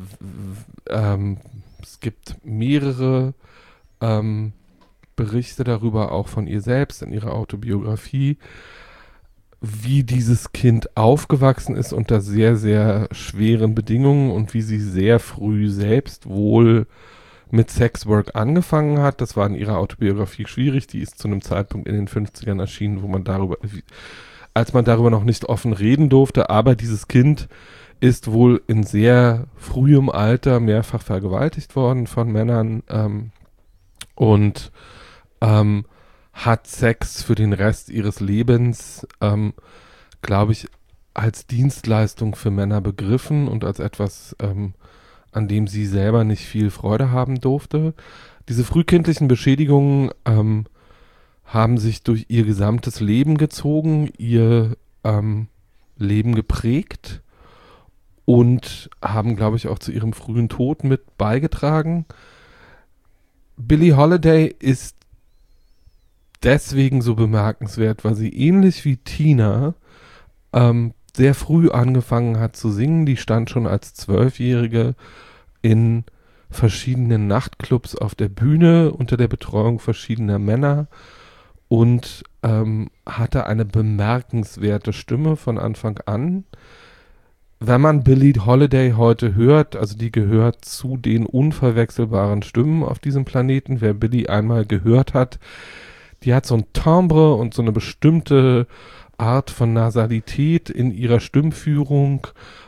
Es gibt mehrere Berichte darüber, auch von ihr selbst in ihrer Autobiografie, wie dieses Kind aufgewachsen ist unter sehr, sehr schweren Bedingungen und wie sie sehr früh selbst wohl mit Sexwork angefangen hat. Das war in ihrer Autobiografie schwierig. Die ist zu einem Zeitpunkt in den 50ern erschienen, als man darüber noch nicht offen reden durfte. Aber dieses Kind ist wohl in sehr frühem Alter mehrfach vergewaltigt worden von Männern und hat Sex für den Rest ihres Lebens, glaube ich, als Dienstleistung für Männer begriffen und als etwas, an dem sie selber nicht viel Freude haben durfte. Diese frühkindlichen Beschädigungen haben sich durch ihr gesamtes Leben gezogen, ihr Leben geprägt und haben, glaube ich, auch zu ihrem frühen Tod mit beigetragen. Billie Holiday ist deswegen so bemerkenswert, weil sie ähnlich wie Tina sehr früh angefangen hat zu singen. Die stand schon als 12-Jährige in verschiedenen Nachtclubs auf der Bühne unter der Betreuung verschiedener Männer und hatte eine bemerkenswerte Stimme von Anfang an. Wenn man Billie Holiday heute hört, also die gehört zu den unverwechselbaren Stimmen auf diesem Planeten, wer Billie einmal gehört hat, die hat so ein Timbre und so eine bestimmte Art von Nasalität in ihrer Stimmführung,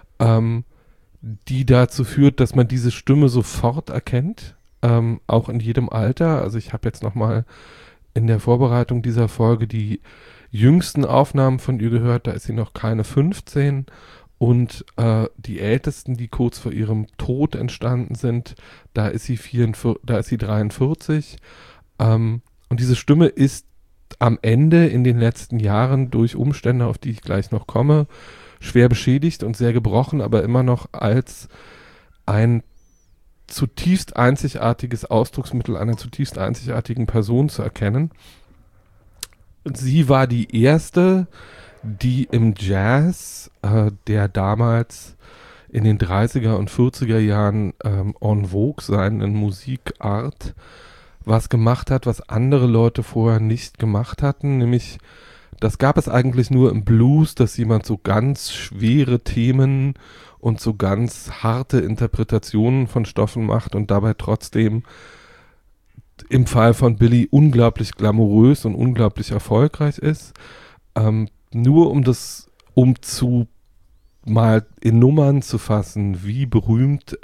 die dazu führt, dass man diese Stimme sofort erkennt, auch in jedem Alter. Also ich habe jetzt nochmal in der Vorbereitung dieser Folge die jüngsten Aufnahmen von ihr gehört, da ist sie noch keine 15 und die ältesten, die kurz vor ihrem Tod entstanden sind, da ist sie 43. Und diese Stimme ist am Ende in den letzten Jahren durch Umstände, auf die ich gleich noch komme, schwer beschädigt und sehr gebrochen, aber immer noch als ein zutiefst einzigartiges Ausdrucksmittel einer zutiefst einzigartigen Person zu erkennen. Sie war die erste, die im Jazz, der damals in den 30er und 40er Jahren en vogue seinen Musikart was gemacht hat, was andere Leute vorher nicht gemacht hatten, nämlich das gab es eigentlich nur im Blues, dass jemand so ganz schwere Themen und so ganz harte Interpretationen von Stoffen macht und dabei trotzdem im Fall von Billie unglaublich glamourös und unglaublich erfolgreich ist. Nur um mal in Nummern zu fassen, wie berühmt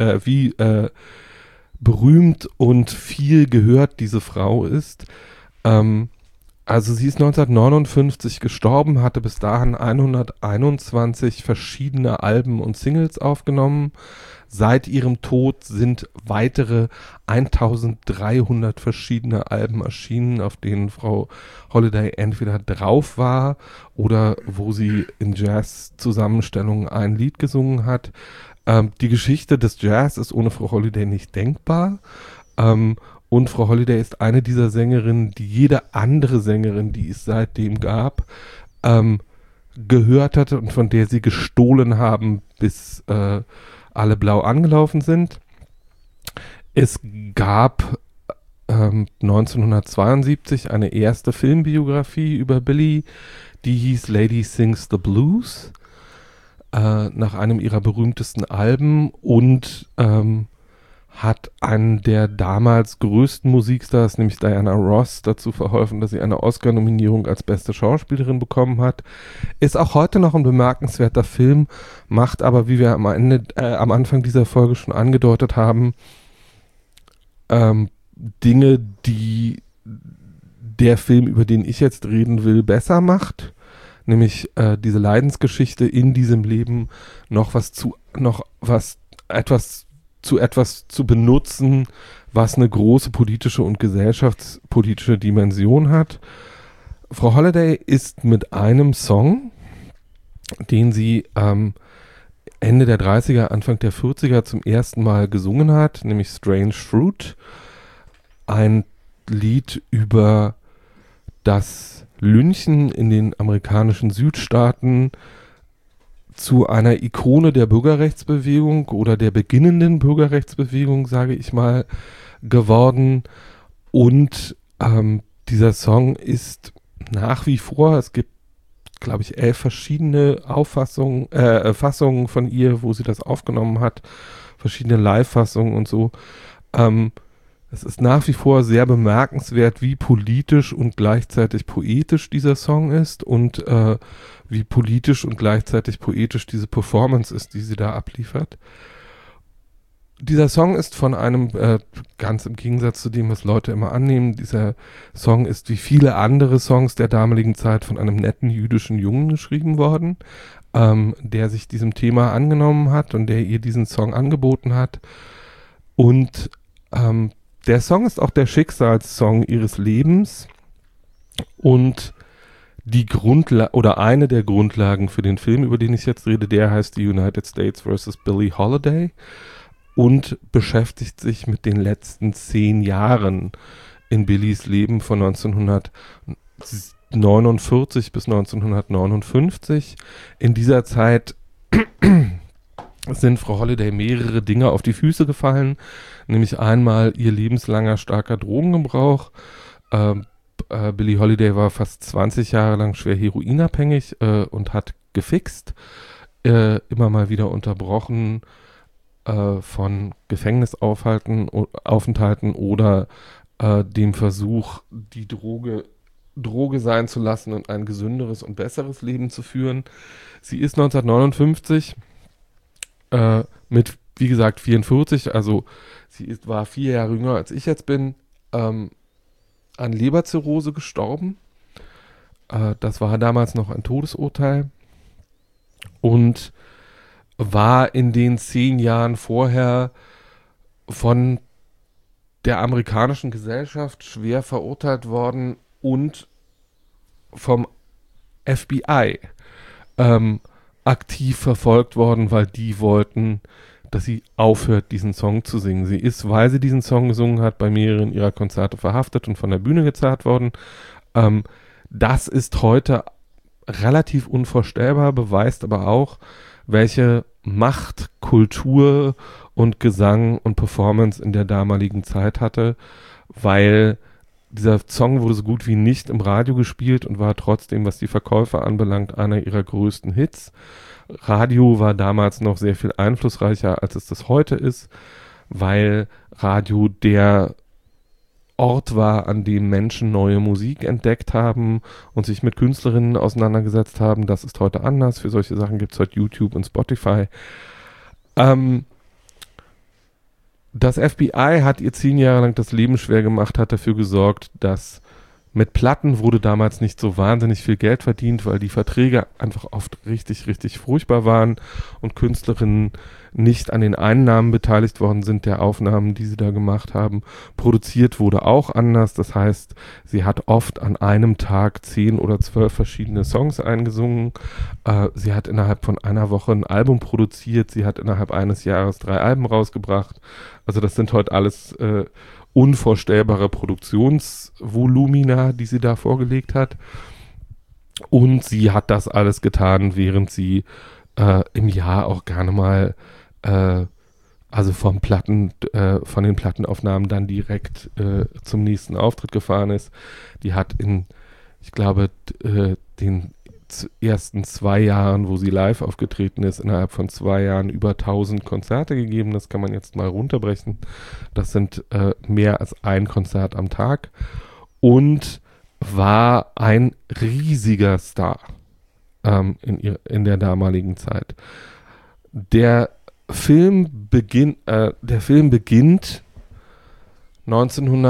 und viel gehört diese Frau ist. Also sie ist 1959 gestorben, hatte bis dahin 121 verschiedene Alben und Singles aufgenommen. Seit ihrem Tod sind weitere 1300 verschiedene Alben erschienen, auf denen Frau Holiday entweder drauf war oder wo sie in Jazz-Zusammenstellungen ein Lied gesungen hat. Die Geschichte des Jazz ist ohne Frau Holiday nicht denkbar. Und Frau Holiday ist eine dieser Sängerinnen, die jede andere Sängerin, die es seitdem gab, gehört hatte und von der sie gestohlen haben, bis alle blau angelaufen sind. Es gab 1972 eine erste Filmbiografie über Billie, die hieß Lady Sings the Blues, nach einem ihrer berühmtesten Alben und hat einen der damals größten Musikstars, nämlich Diana Ross, dazu verholfen, dass sie eine Oscar-Nominierung als beste Schauspielerin bekommen hat. Ist auch heute noch ein bemerkenswerter Film, macht aber, wie wir am Anfang dieser Folge schon angedeutet haben, Dinge, die der Film, über den ich jetzt reden will, besser macht. nämlich diese Leidensgeschichte in diesem Leben etwas zu benutzen, was eine große politische und gesellschaftspolitische Dimension hat. Frau Holiday ist mit einem Song, den sie Ende der 30er, Anfang der 40er zum ersten Mal gesungen hat, nämlich Strange Fruit, ein Lied über das Lynchen in den amerikanischen Südstaaten, zu einer Ikone der Bürgerrechtsbewegung oder der beginnenden Bürgerrechtsbewegung, sage ich mal, geworden. Und dieser Song ist nach wie vor, es gibt, glaube ich, 11 verschiedene Fassungen von ihr, wo sie das aufgenommen hat, verschiedene Live-Fassungen und so. Es ist nach wie vor sehr bemerkenswert, wie politisch und gleichzeitig poetisch dieser Song ist und wie politisch und gleichzeitig poetisch diese Performance ist, die sie da abliefert. Dieser Song ist von einem, ganz im Gegensatz zu dem, was Leute immer annehmen, dieser Song ist wie viele andere Songs der damaligen Zeit von einem netten jüdischen Jungen geschrieben worden, der sich diesem Thema angenommen hat und der ihr diesen Song angeboten hat. Und der Song ist auch der Schicksalssong ihres Lebens und die eine der Grundlagen für den Film, über den ich jetzt rede, der heißt The United States vs. Billie Holiday und beschäftigt sich mit den letzten 10 Jahren in Billies Leben von 1949 bis 1959. In dieser Zeit sind Frau Holiday mehrere Dinge auf die Füße gefallen, nämlich einmal ihr lebenslanger starker Drogengebrauch. Billie Holiday war fast 20 Jahre lang schwer heroinabhängig und hat gefixt, immer mal wieder unterbrochen von Gefängnisaufenthalten oder dem Versuch, die Droge sein zu lassen und ein gesünderes und besseres Leben zu führen. Sie ist 1959 mit, wie gesagt, 44, also war 4 Jahre jünger als ich jetzt bin, an Leberzirrhose gestorben. Das war damals noch ein Todesurteil und war in den 10 Jahren vorher von der amerikanischen Gesellschaft schwer verurteilt worden und vom FBI aktiv verfolgt worden, weil die wollten, dass sie aufhört, diesen Song zu singen. Sie ist, weil sie diesen Song gesungen hat, bei mehreren ihrer Konzerte verhaftet und von der Bühne gezerrt worden. Das ist heute relativ unvorstellbar, beweist aber auch, welche Macht Kultur und Gesang und Performance in der damaligen Zeit hatte, weil dieser Song wurde so gut wie nicht im Radio gespielt und war trotzdem, was die Verkäufe anbelangt, einer ihrer größten Hits. Radio war damals noch sehr viel einflussreicher, als es das heute ist, weil Radio der Ort war, an dem Menschen neue Musik entdeckt haben und sich mit Künstlerinnen auseinandergesetzt haben. Das ist heute anders. Für solche Sachen gibt es heute YouTube und Spotify. Das FBI hat ihr 10 Jahre lang das Leben schwer gemacht, hat dafür gesorgt, dass mit Platten wurde damals nicht so wahnsinnig viel Geld verdient, weil die Verträge einfach oft richtig, richtig furchtbar waren und Künstlerinnen nicht an den Einnahmen beteiligt worden sind der Aufnahmen, die sie da gemacht haben. Produziert wurde auch anders, das heißt, sie hat oft an einem Tag 10 oder 12 verschiedene Songs eingesungen. Sie hat innerhalb von einer Woche ein Album produziert, sie hat innerhalb eines Jahres 3 Alben rausgebracht. Also das sind heute alles unvorstellbare Produktionsvolumina, die sie da vorgelegt hat. Und sie hat das alles getan, während sie im Jahr auch gerne mal also von den Plattenaufnahmen dann direkt zum nächsten Auftritt gefahren ist. Die hat ich glaube, den ersten 2 Jahren, wo sie live aufgetreten ist, innerhalb von 2 Jahren über 1000 Konzerte gegeben. Das kann man jetzt mal runterbrechen. Das sind mehr als ein Konzert am Tag und war ein riesiger Star in der damaligen Zeit. Der Film beginnt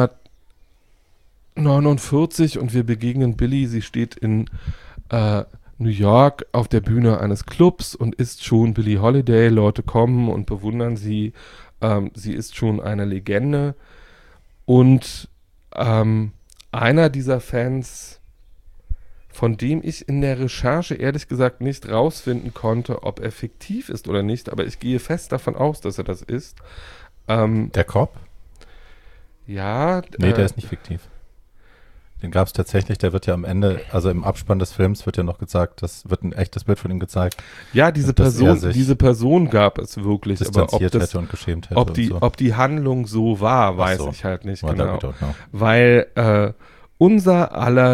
1949 und wir begegnen Billie. Sie steht in New York auf der Bühne eines Clubs und ist schon Billie Holiday. Leute kommen und bewundern sie. Sie ist schon eine Legende. Und einer dieser Fans, von dem ich in der Recherche ehrlich gesagt nicht rausfinden konnte, ob er fiktiv ist oder nicht, aber ich gehe fest davon aus, dass er das ist. Der Cop? Ja. Nee, der ist nicht fiktiv. Den gab es tatsächlich, der wird ja am Ende, also im Abspann des Films wird ja noch gesagt, das wird ein echtes Bild von ihm gezeigt. Ja, diese Person gab es wirklich, aber ob das, hätte und geschämt hätte ob die Handlung so war, weiß ich halt nicht well, genau. Know. Weil unser aller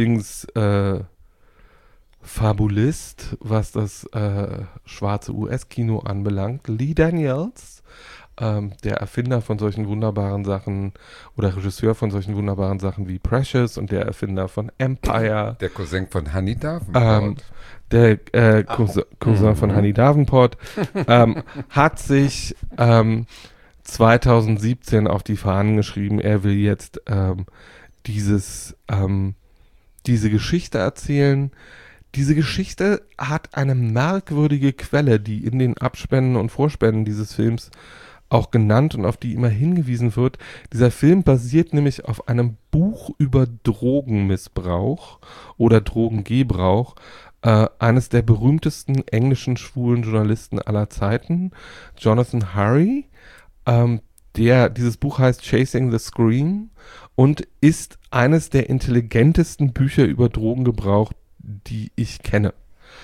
Lieblingsfabulist, was das schwarze US-Kino anbelangt, Lee Daniels, der Erfinder von solchen wunderbaren Sachen oder Regisseur von solchen wunderbaren Sachen wie Precious und der Erfinder von Empire. Der Cousin von Honey Davenport. Cousin von Honey Davenport hat sich 2017 auf die Fahnen geschrieben, er will jetzt diese Geschichte erzählen. Diese Geschichte hat eine merkwürdige Quelle, die in den Abspännen und Vorspännen dieses Films auch genannt und auf die immer hingewiesen wird. Dieser Film basiert nämlich auf einem Buch über Drogenmissbrauch oder Drogengebrauch eines der berühmtesten englischen schwulen Journalisten aller Zeiten, Jonathan Harry. Dieses Buch heißt Chasing the Scream und ist eines der intelligentesten Bücher über Drogengebrauch, die ich kenne.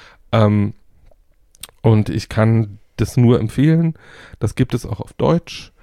Und ich kann das nur empfehlen. Das gibt es auch auf Deutsch.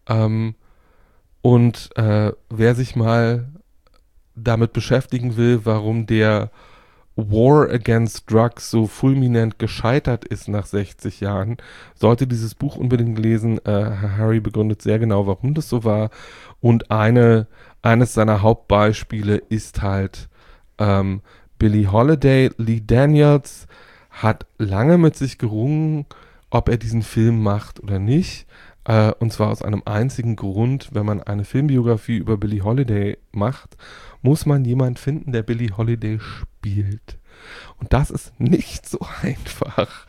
Und wer sich mal damit beschäftigen will, warum der War Against Drugs so fulminant gescheitert ist nach 60 Jahren, sollte dieses Buch unbedingt lesen. Herr Harry begründet sehr genau, warum das so war. Und eines seiner Hauptbeispiele ist halt Billie Holiday. Lee Daniels hat lange mit sich gerungen, ob er diesen Film macht oder nicht. Und zwar aus einem einzigen Grund: Wenn man eine Filmbiografie über Billie Holiday macht, muss man jemanden finden, der Billie Holiday spielt. Und das ist nicht so einfach,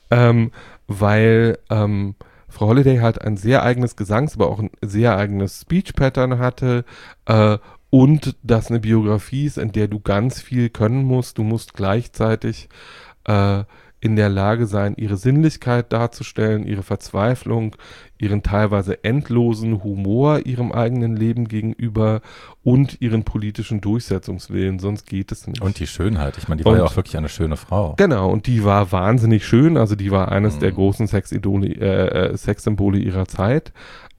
weil Frau Holiday halt ein sehr eigenes aber auch ein sehr eigenes Speech-Pattern hatte und das eine Biografie ist, in der du ganz viel können musst. Du musst gleichzeitig in der Lage sein, ihre Sinnlichkeit darzustellen, ihre Verzweiflung, ihren teilweise endlosen Humor ihrem eigenen Leben gegenüber und ihren politischen Durchsetzungswillen, sonst geht es nicht. Und die Schönheit, ich meine, die war ja auch wirklich eine schöne Frau. Genau, und die war wahnsinnig schön, also die war eines der großen Sexsymbole ihrer Zeit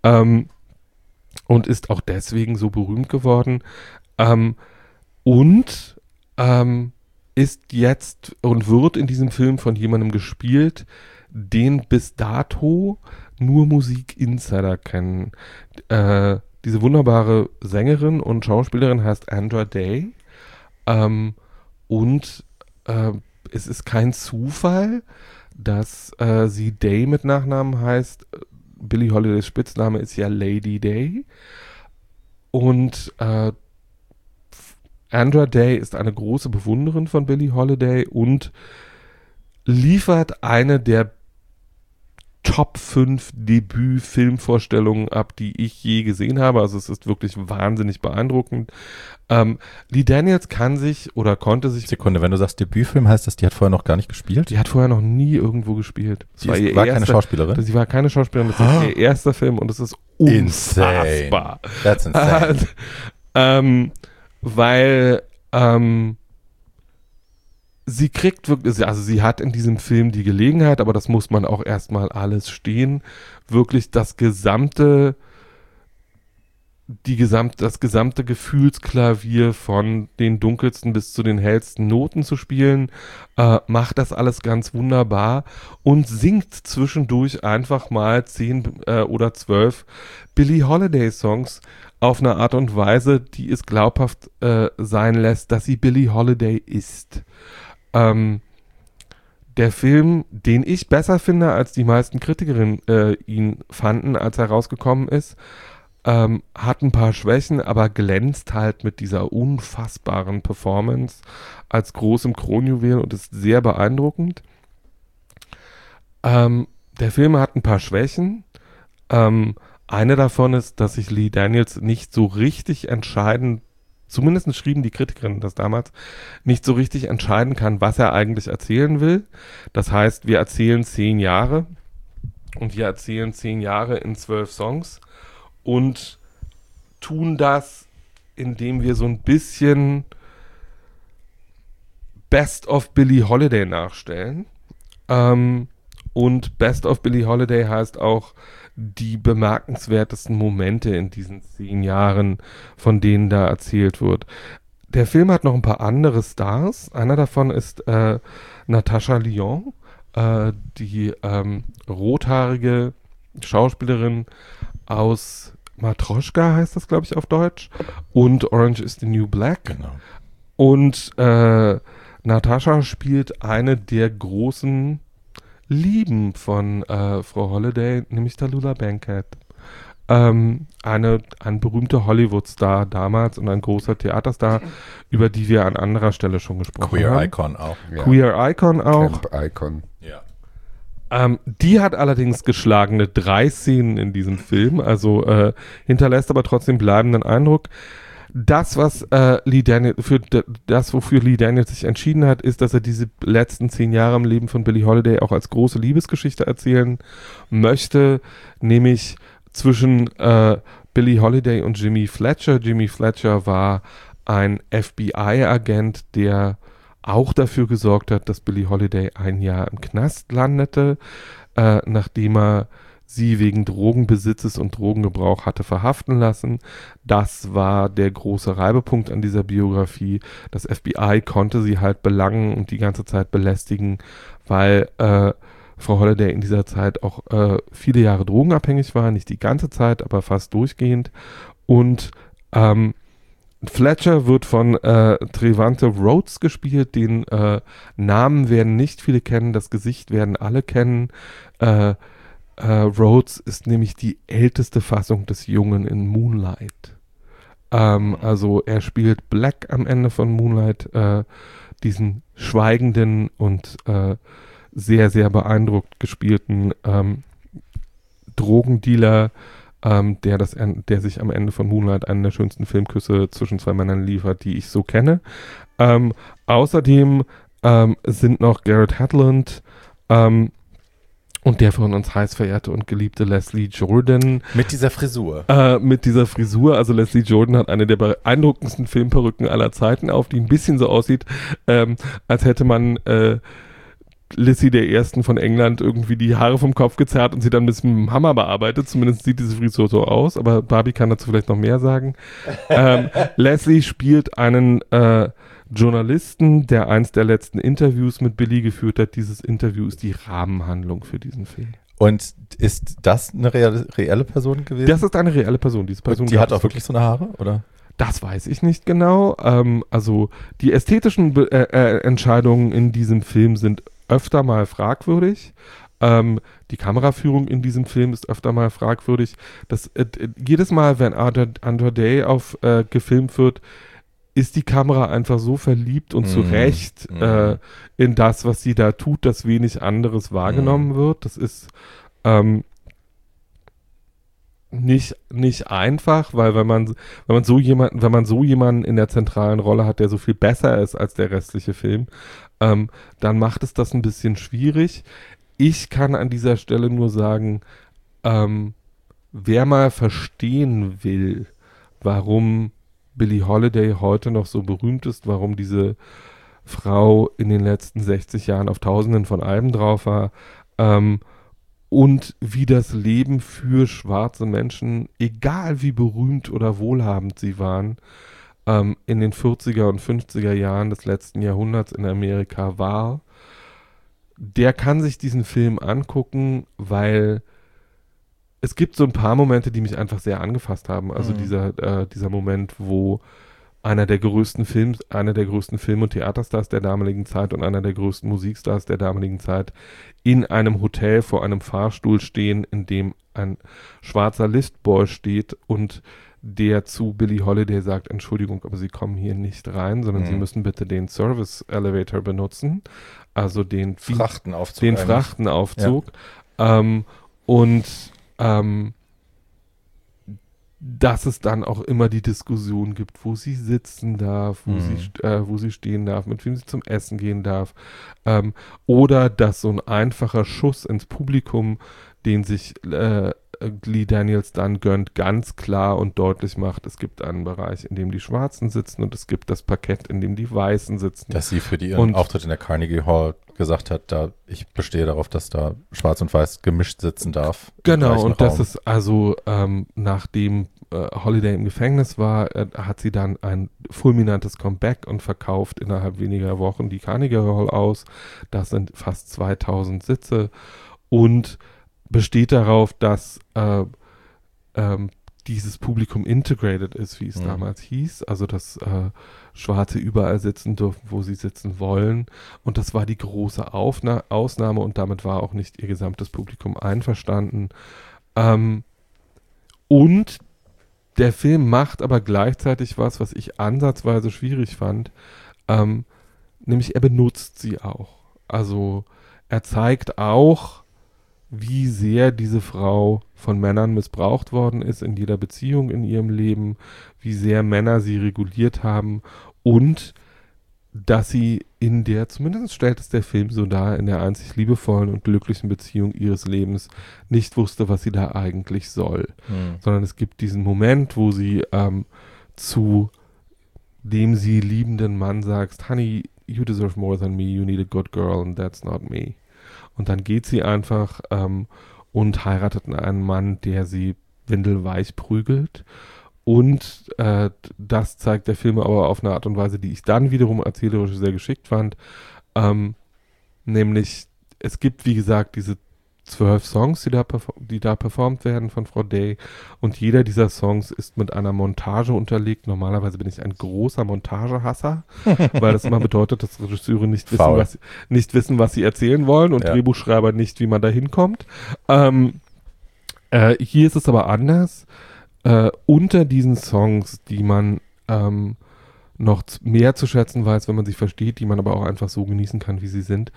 und ist auch deswegen so berühmt geworden ist jetzt und wird in diesem Film von jemandem gespielt, den bis dato nur Musik-Insider kennen. Diese wunderbare Sängerin und Schauspielerin heißt Andra Day. Es ist kein Zufall, dass sie Day mit Nachnamen heißt. Billie Holidays Spitzname ist ja Lady Day. Und Andra Day ist eine große Bewunderin von Billie Holiday und liefert eine der Top 5 Debüt-Filmvorstellungen ab, die ich je gesehen habe. Also es ist wirklich wahnsinnig beeindruckend. Lee Daniels konnte sich... Sekunde, wenn du sagst Debütfilm, heißt das, die hat vorher noch gar nicht gespielt? Die hat vorher noch nie irgendwo gespielt. Sie war keine Schauspielerin? Sie war keine Schauspielerin, das ist ihr erster Film und es ist unfassbar. Insane. That's insane. Weil sie kriegt wirklich, also sie hat in diesem Film die Gelegenheit, aber das muss man auch erstmal alles stehen, wirklich das gesamte Gefühlsklavier von den dunkelsten bis zu den hellsten Noten zu spielen, macht das alles ganz wunderbar und singt zwischendurch einfach mal 10 oder 12 Billie Holiday Songs auf eine Art und Weise, die es glaubhaft sein lässt, dass sie Billie Holiday ist. Der Film, den ich besser finde, als die meisten Kritikerinnen ihn fanden, als er rausgekommen ist, hat ein paar Schwächen, aber glänzt halt mit dieser unfassbaren Performance als großem Kronjuwel und ist sehr beeindruckend. Der Film hat ein paar Schwächen. Eine davon ist, dass sich Lee Daniels nicht so richtig entscheiden, zumindest schrieben die Kritikerinnen das damals, nicht so richtig entscheiden kann, was er eigentlich erzählen will. Das heißt, wir erzählen 10 Jahre und wir erzählen 10 Jahre in 12 Songs und tun das, indem wir so ein bisschen Best of Billie Holiday nachstellen. Und Best of Billie Holiday heißt auch die bemerkenswertesten Momente in diesen 10 Jahren, von denen da erzählt wird. Der Film hat noch ein paar andere Stars. Einer davon ist Natascha Lyonne, die rothaarige Schauspielerin aus Matroschka, heißt das, glaube ich, auf Deutsch, und Orange is the New Black. Genau. Und Natascha spielt eine der großen Lieben von Frau Holiday, nämlich Tallulah Bankhead. Ein berühmter Hollywood-Star damals und ein großer Theaterstar, über die wir an anderer Stelle schon gesprochen haben. Queer Icon auch. Ja. Queer Icon auch. Camp Icon. Ja. Die hat allerdings geschlagene 3 Szenen in diesem Film, also hinterlässt aber trotzdem bleibenden Eindruck. Das, was wofür Lee Daniels sich entschieden hat, ist, dass er diese letzten 10 Jahre im Leben von Billie Holiday auch als große Liebesgeschichte erzählen möchte, nämlich zwischen Billie Holiday und Jimmy Fletcher. Jimmy Fletcher war ein FBI-Agent, der auch dafür gesorgt hat, dass Billie Holiday ein Jahr im Knast landete, nachdem er sie wegen Drogenbesitzes und Drogengebrauch hatte verhaften lassen. Das war der große Reibepunkt an dieser Biografie. Das FBI konnte sie halt belangen und die ganze Zeit belästigen, weil Frau Holiday in dieser Zeit auch viele Jahre drogenabhängig war. Nicht die ganze Zeit, aber fast durchgehend. Und Fletcher wird von Trevante Rhodes gespielt. Den Namen werden nicht viele kennen, das Gesicht werden alle kennen. Rhodes ist nämlich die älteste Fassung des Jungen in Moonlight. Also er spielt Black am Ende von Moonlight, diesen schweigenden und sehr, sehr beeindruckt gespielten Drogendealer, der sich am Ende von Moonlight einen der schönsten Filmküsse zwischen 2 Männern liefert, die ich so kenne. Außerdem sind noch Garrett Hedlund und der von uns heiß verehrte und geliebte Leslie Jordan. Mit dieser Frisur. Also Leslie Jordan hat eine der beeindruckendsten Filmperücken aller Zeiten auf, die ein bisschen so aussieht, als hätte man Lizzie der Ersten von England irgendwie die Haare vom Kopf gezerrt und sie dann mit dem Hammer bearbeitet. Zumindest sieht diese Frisur so aus, aber Barbie kann dazu vielleicht noch mehr sagen. Leslie spielt einen Journalisten, der eins der letzten Interviews mit Billie geführt hat. Dieses Interview ist die Rahmenhandlung für diesen Film. Und ist das eine reelle Person gewesen? Das ist eine reelle Person. Diese Person die hat auch wirklich so eine Haare, oder? Das weiß ich nicht genau. Also die ästhetischen Entscheidungen in diesem Film sind öfter mal fragwürdig. Die Kameraführung in diesem Film ist öfter mal fragwürdig. Jedes Mal, wenn Under Day gefilmt wird, ist die Kamera einfach so verliebt und zu Recht in das, was sie da tut, dass wenig anderes wahrgenommen wird. Das ist nicht einfach, weil wenn man so jemanden in der zentralen Rolle hat, der so viel besser ist als der restliche Film, dann macht es das ein bisschen schwierig. Ich kann an dieser Stelle nur sagen, wer mal verstehen will, warum Billie Holiday heute noch so berühmt ist, warum diese Frau in den letzten 60 Jahren auf Tausenden von Alben drauf war, und wie das Leben für schwarze Menschen, egal wie berühmt oder wohlhabend sie waren, in den 40er und 50er Jahren des letzten Jahrhunderts in Amerika war, der kann sich diesen Film angucken, weil es gibt so ein paar Momente, die mich einfach sehr angefasst haben. Also dieser Moment, wo einer der größten Film- und Theaterstars der damaligen Zeit und einer der größten Musikstars der damaligen Zeit in einem Hotel vor einem Fahrstuhl stehen, in dem ein schwarzer Liftboy steht und der zu Billie Holiday sagt, Entschuldigung, aber Sie kommen hier nicht rein, sondern Sie müssen bitte den Service Elevator benutzen, also den Frachtenaufzug. Ja. Dass es dann auch immer die Diskussion gibt, wo sie sitzen darf, wo sie stehen darf, mit wem sie zum Essen gehen darf. Oder dass so ein einfacher Schuss ins Publikum, den sich Lee Daniels dann gönnt, ganz klar und deutlich macht, es gibt einen Bereich, in dem die Schwarzen sitzen und es gibt das Parkett, in dem die Weißen sitzen. Dass sie für ihren Auftritt in der Carnegie Hall gesagt hat, ich bestehe darauf, dass da Schwarz und Weiß gemischt sitzen darf. Genau, und das ist also, nachdem Holiday im Gefängnis war, hat sie dann ein fulminantes Comeback und verkauft innerhalb weniger Wochen die Carnegie Hall aus. Das sind fast 2000 Sitze und besteht darauf, dass dieses Publikum integrated ist, wie es damals hieß, also dass Schwarze überall sitzen dürfen, wo sie sitzen wollen, und das war die große Ausnahme und damit war auch nicht ihr gesamtes Publikum einverstanden. Und der Film macht aber gleichzeitig was ich ansatzweise schwierig fand, nämlich er benutzt sie auch. Also er zeigt auch, wie sehr diese Frau von Männern missbraucht worden ist in jeder Beziehung in ihrem Leben, wie sehr Männer sie reguliert haben und dass sie in der, zumindest stellt es der Film so dar, in der einzig liebevollen und glücklichen Beziehung ihres Lebens nicht wusste, was sie da eigentlich soll. Sondern es gibt diesen Moment, wo sie zu dem sie liebenden Mann sagt, Honey, you deserve more than me, you need a good girl and that's not me. Und dann geht sie einfach und heiratet einen Mann, der sie windelweich prügelt. Und das zeigt der Film aber auf eine Art und Weise, die ich dann wiederum erzählerisch sehr geschickt fand. Nämlich, es gibt, wie gesagt, diese 12 Songs, die da performt werden von Frau Day. Und jeder dieser Songs ist mit einer Montage unterlegt. Normalerweise bin ich ein großer Montagehasser, weil das immer bedeutet, dass Regisseure nicht wissen, was sie erzählen wollen und Drehbuchschreiber nicht, wie man da hinkommt. Hier ist es aber anders. Unter diesen Songs, die man noch mehr zu schätzen weiß, wenn man sie versteht, die man aber auch einfach so genießen kann, wie sie sind.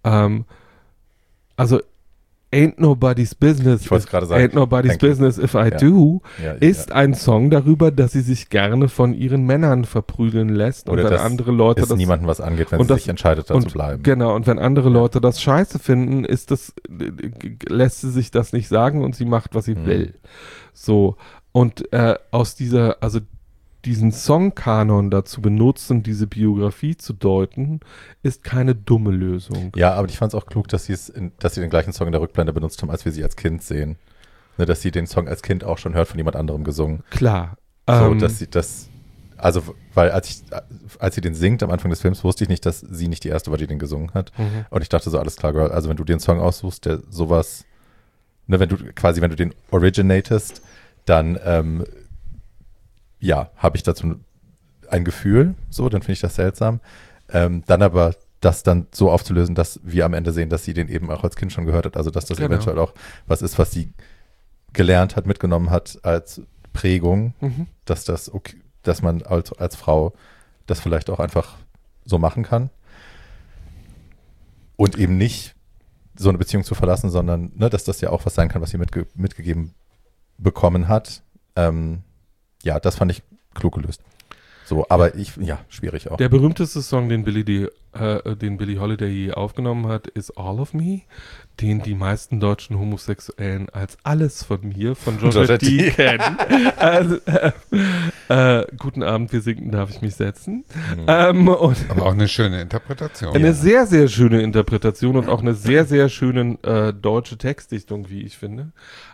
Also Ain't Nobody's Business, Ain't Nobody's Business If I Do, ist ein Song darüber, dass sie sich gerne von ihren Männern verprügeln lässt. Oder und wenn andere Leute es niemandem was angeht, wenn sie sich entscheidet, da zu bleiben. Genau, und wenn andere Leute das scheiße finden, lässt sie sich das nicht sagen und sie macht, was sie will. So, und aus diesen Songkanon dazu benutzen, diese Biografie zu deuten, ist keine dumme Lösung. Ja, aber ich fand es auch klug, dass sie den gleichen Song in der Rückblende benutzt haben, als wir sie als Kind sehen. Ne, dass sie den Song als Kind auch schon hört, von jemand anderem gesungen. Klar. So, dass sie das, also, weil als sie den singt am Anfang des Films, wusste ich nicht, dass sie nicht die erste war, die den gesungen hat. Und ich dachte so, alles klar, Girl, also wenn du den Song aussuchst, der sowas, ne, wenn du den originatest, dann, habe ich dazu ein Gefühl, so, dann finde ich das seltsam. Dann aber das dann so aufzulösen, dass wir am Ende sehen, dass sie den eben auch als Kind schon gehört hat, also dass das eventuell auch was ist, was sie gelernt hat, mitgenommen hat als Prägung, dass das okay, dass man als Frau das vielleicht auch einfach so machen kann und eben nicht so eine Beziehung zu verlassen, sondern dass das ja auch was sein kann, was sie mitgegeben bekommen hat. Das fand ich klug gelöst. So, aber schwierig auch. Der berühmteste Song, den Billie Holiday je aufgenommen hat, ist All of Me, den die meisten deutschen Homosexuellen als Alles von mir von Georgia D. kennen. Guten Abend, wir singen, darf ich mich setzen? Aber auch eine schöne Interpretation. Eine sehr, sehr schöne Interpretation und auch eine sehr, sehr schöne deutsche Textdichtung, wie ich finde.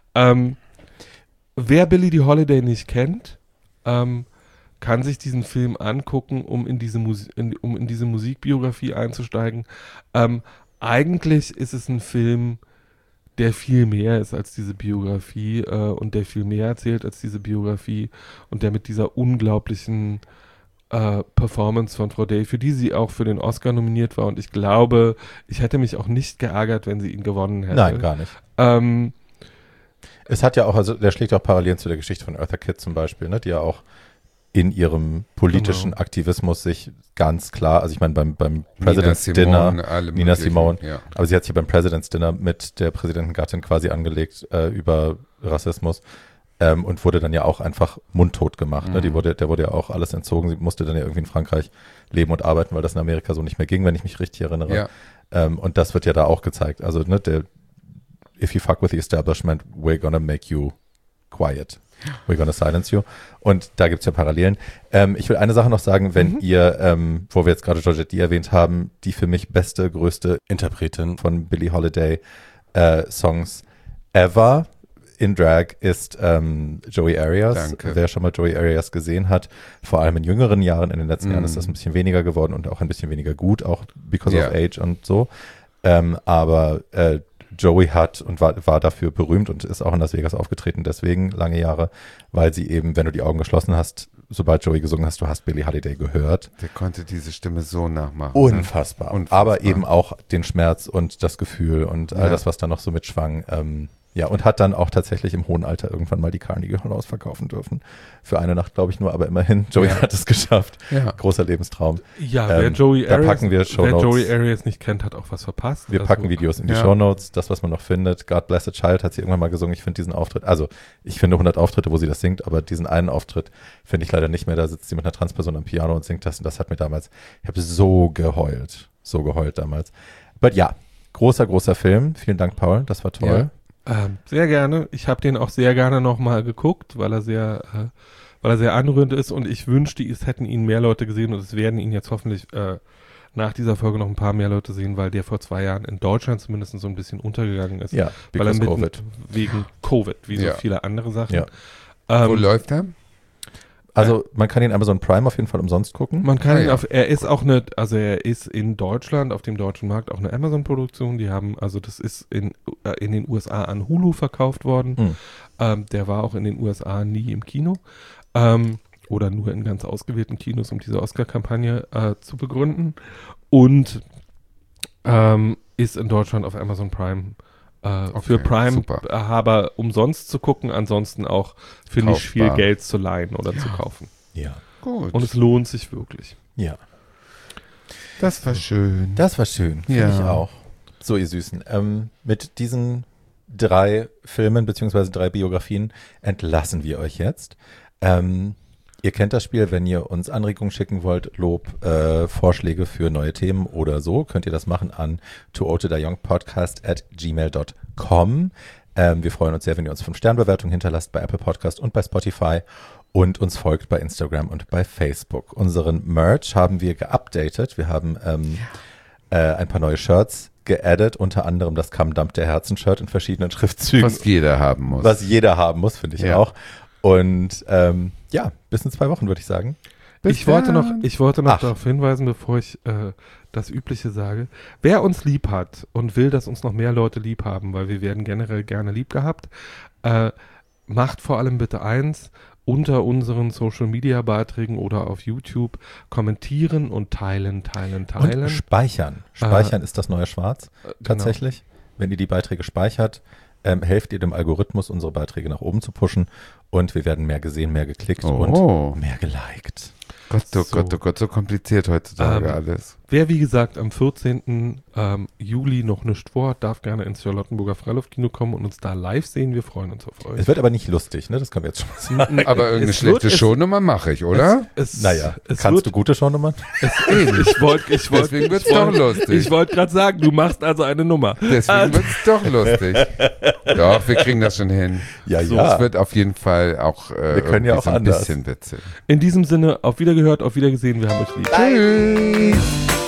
Wer Billie Holiday nicht kennt, kann sich diesen Film angucken, um in diese Musikbiografie einzusteigen. Eigentlich ist es ein Film, der viel mehr ist als diese Biografie und der viel mehr erzählt als diese Biografie und der mit dieser unglaublichen Performance von Frau Day, für die sie auch für den Oscar nominiert war. Und ich glaube, ich hätte mich auch nicht geärgert, wenn sie ihn gewonnen hätte. Nein, gar nicht. Es hat ja auch, also der schlägt auch Parallelen zu der Geschichte von Eartha Kitt zum Beispiel, ne, die ja auch in ihrem politischen Aktivismus sich ganz klar, also ich meine beim President's Dinner, Nina Simone, ja. aber sie hat sich beim President's Dinner mit der Präsidentengattin quasi angelegt über Rassismus und wurde dann ja auch einfach mundtot gemacht. Ne? Der wurde ja auch alles entzogen. Sie musste dann ja irgendwie in Frankreich leben und arbeiten, weil das in Amerika so nicht mehr ging, wenn ich mich richtig erinnere. Ja. Und das wird ja da auch gezeigt. Also ne, if you fuck with the establishment, we're gonna make you quiet. We're gonna silence you. Und da gibt's ja Parallelen. Ich will eine Sache noch sagen, wenn ihr, wo wir jetzt gerade Georgette D erwähnt haben, die für mich beste, größte Interpretin von Billie Holiday Songs ever in Drag ist Joey Arias. Danke. Wer schon mal Joey Arias gesehen hat, vor allem in jüngeren Jahren, in den letzten Jahren ist das ein bisschen weniger geworden und auch ein bisschen weniger gut, auch because of age und so. Aber Joey hat und war dafür berühmt und ist auch in Las Vegas aufgetreten, deswegen lange Jahre, weil sie eben, wenn du die Augen geschlossen hast, sobald Joey gesungen hast, du hast Billie Holiday gehört. Der konnte diese Stimme so nachmachen. Unfassbar. Aber eben auch den Schmerz und das Gefühl und all das, was da noch so mitschwang. Ja, und hat dann auch tatsächlich im hohen Alter irgendwann mal die Carnegie Hall ausverkaufen dürfen. Für eine Nacht, glaube ich, nur, aber immerhin. Joey hat es geschafft. Ja. Großer Lebenstraum. Ja, wer Joey Shownotes. Arias nicht kennt, hat auch was verpasst. Wir packen Videos in die Shownotes, das, was man noch findet. God Bless a Child hat sie irgendwann mal gesungen. Ich finde diesen Auftritt, also ich finde 100 Auftritte, wo sie das singt, aber diesen einen Auftritt finde ich leider nicht mehr. Da sitzt sie mit einer Transperson am Piano und singt das und das hat mir damals, ich habe so geheult damals. Aber ja, großer Film. Vielen Dank, Paul, das war toll. Ja. Sehr gerne. Ich habe den auch sehr gerne nochmal geguckt, weil er sehr anrührend ist und ich wünschte, es hätten ihn mehr Leute gesehen und es werden ihn jetzt hoffentlich nach dieser Folge noch ein paar mehr Leute sehen, weil der vor 2 Jahren in Deutschland zumindest so ein bisschen untergegangen ist. Ja, weil er wegen Covid, wie so viele andere Sachen. Ja. Wo läuft er? Also man kann ihn Amazon Prime auf jeden Fall umsonst gucken. Man kann ihn er ist in Deutschland, auf dem deutschen Markt auch eine Amazon-Produktion. Die haben, also das ist in den USA an Hulu verkauft worden. Der war auch in den USA nie im Kino. Oder nur in ganz ausgewählten Kinos, um diese Oscar-Kampagne zu begründen. Und ist in Deutschland auf Amazon Prime für Prime-Haber umsonst zu gucken, ansonsten auch für nicht viel Geld zu leihen oder zu kaufen. Ja. Gut. Und es lohnt sich wirklich. Ja. Das war schön. Das war schön, finde ich auch. So, ihr Süßen, mit diesen 3 Filmen bzw. 3 Biografien entlassen wir euch jetzt. Ihr kennt das Spiel, wenn ihr uns Anregungen schicken wollt, Lob, Vorschläge für neue Themen oder so, könnt ihr das machen an tooldtodyyoungpodcast@gmail.com. Wir freuen uns sehr, wenn ihr uns 5-Sterne-Bewertungen hinterlasst bei Apple Podcast und bei Spotify und uns folgt bei Instagram und bei Facebook. Unseren Merch haben wir geupdatet. Wir haben ein paar neue Shirts geaddet, unter anderem das Come Dump der Herzen-Shirt in verschiedenen Schriftzügen. Was jeder haben muss. Was jeder haben muss, finde ich auch. Und bis in 2 Wochen, würde ich sagen. Ich wollte noch darauf hinweisen, bevor ich das Übliche sage. Wer uns lieb hat und will, dass uns noch mehr Leute lieb haben, weil wir werden generell gerne lieb gehabt, macht vor allem bitte eins: unter unseren Social-Media-Beiträgen oder auf YouTube kommentieren und teilen. Und speichern. Speichern ist das neue Schwarz, tatsächlich. Genau. Wenn ihr die Beiträge speichert, helft ihr dem Algorithmus, unsere Beiträge nach oben zu pushen und wir werden mehr gesehen, mehr geklickt und mehr geliked. Gott, so kompliziert heutzutage alles. Wer, wie gesagt, am 14. Juli noch nichts vorhat, darf gerne ins Charlottenburger Freiluftkino kommen und uns da live sehen. Wir freuen uns auf euch. Es wird aber nicht lustig, ne? Das können wir jetzt schon mal sagen. Aber irgendeine schlechte Shownummer mache ich, oder? Kannst du gute Shownummern? Deswegen wird es doch lustig. Ich wollte gerade sagen, du machst also eine Nummer. Deswegen wird es doch lustig. Doch, wir kriegen das schon hin. Ja. Es wird auf jeden Fall auch, wir können ja auch so ein anders. bisschen witzig. In diesem Sinne, auf Wiedergehört, auf Wiedergesehen, wir haben euch lieb. Tschüss.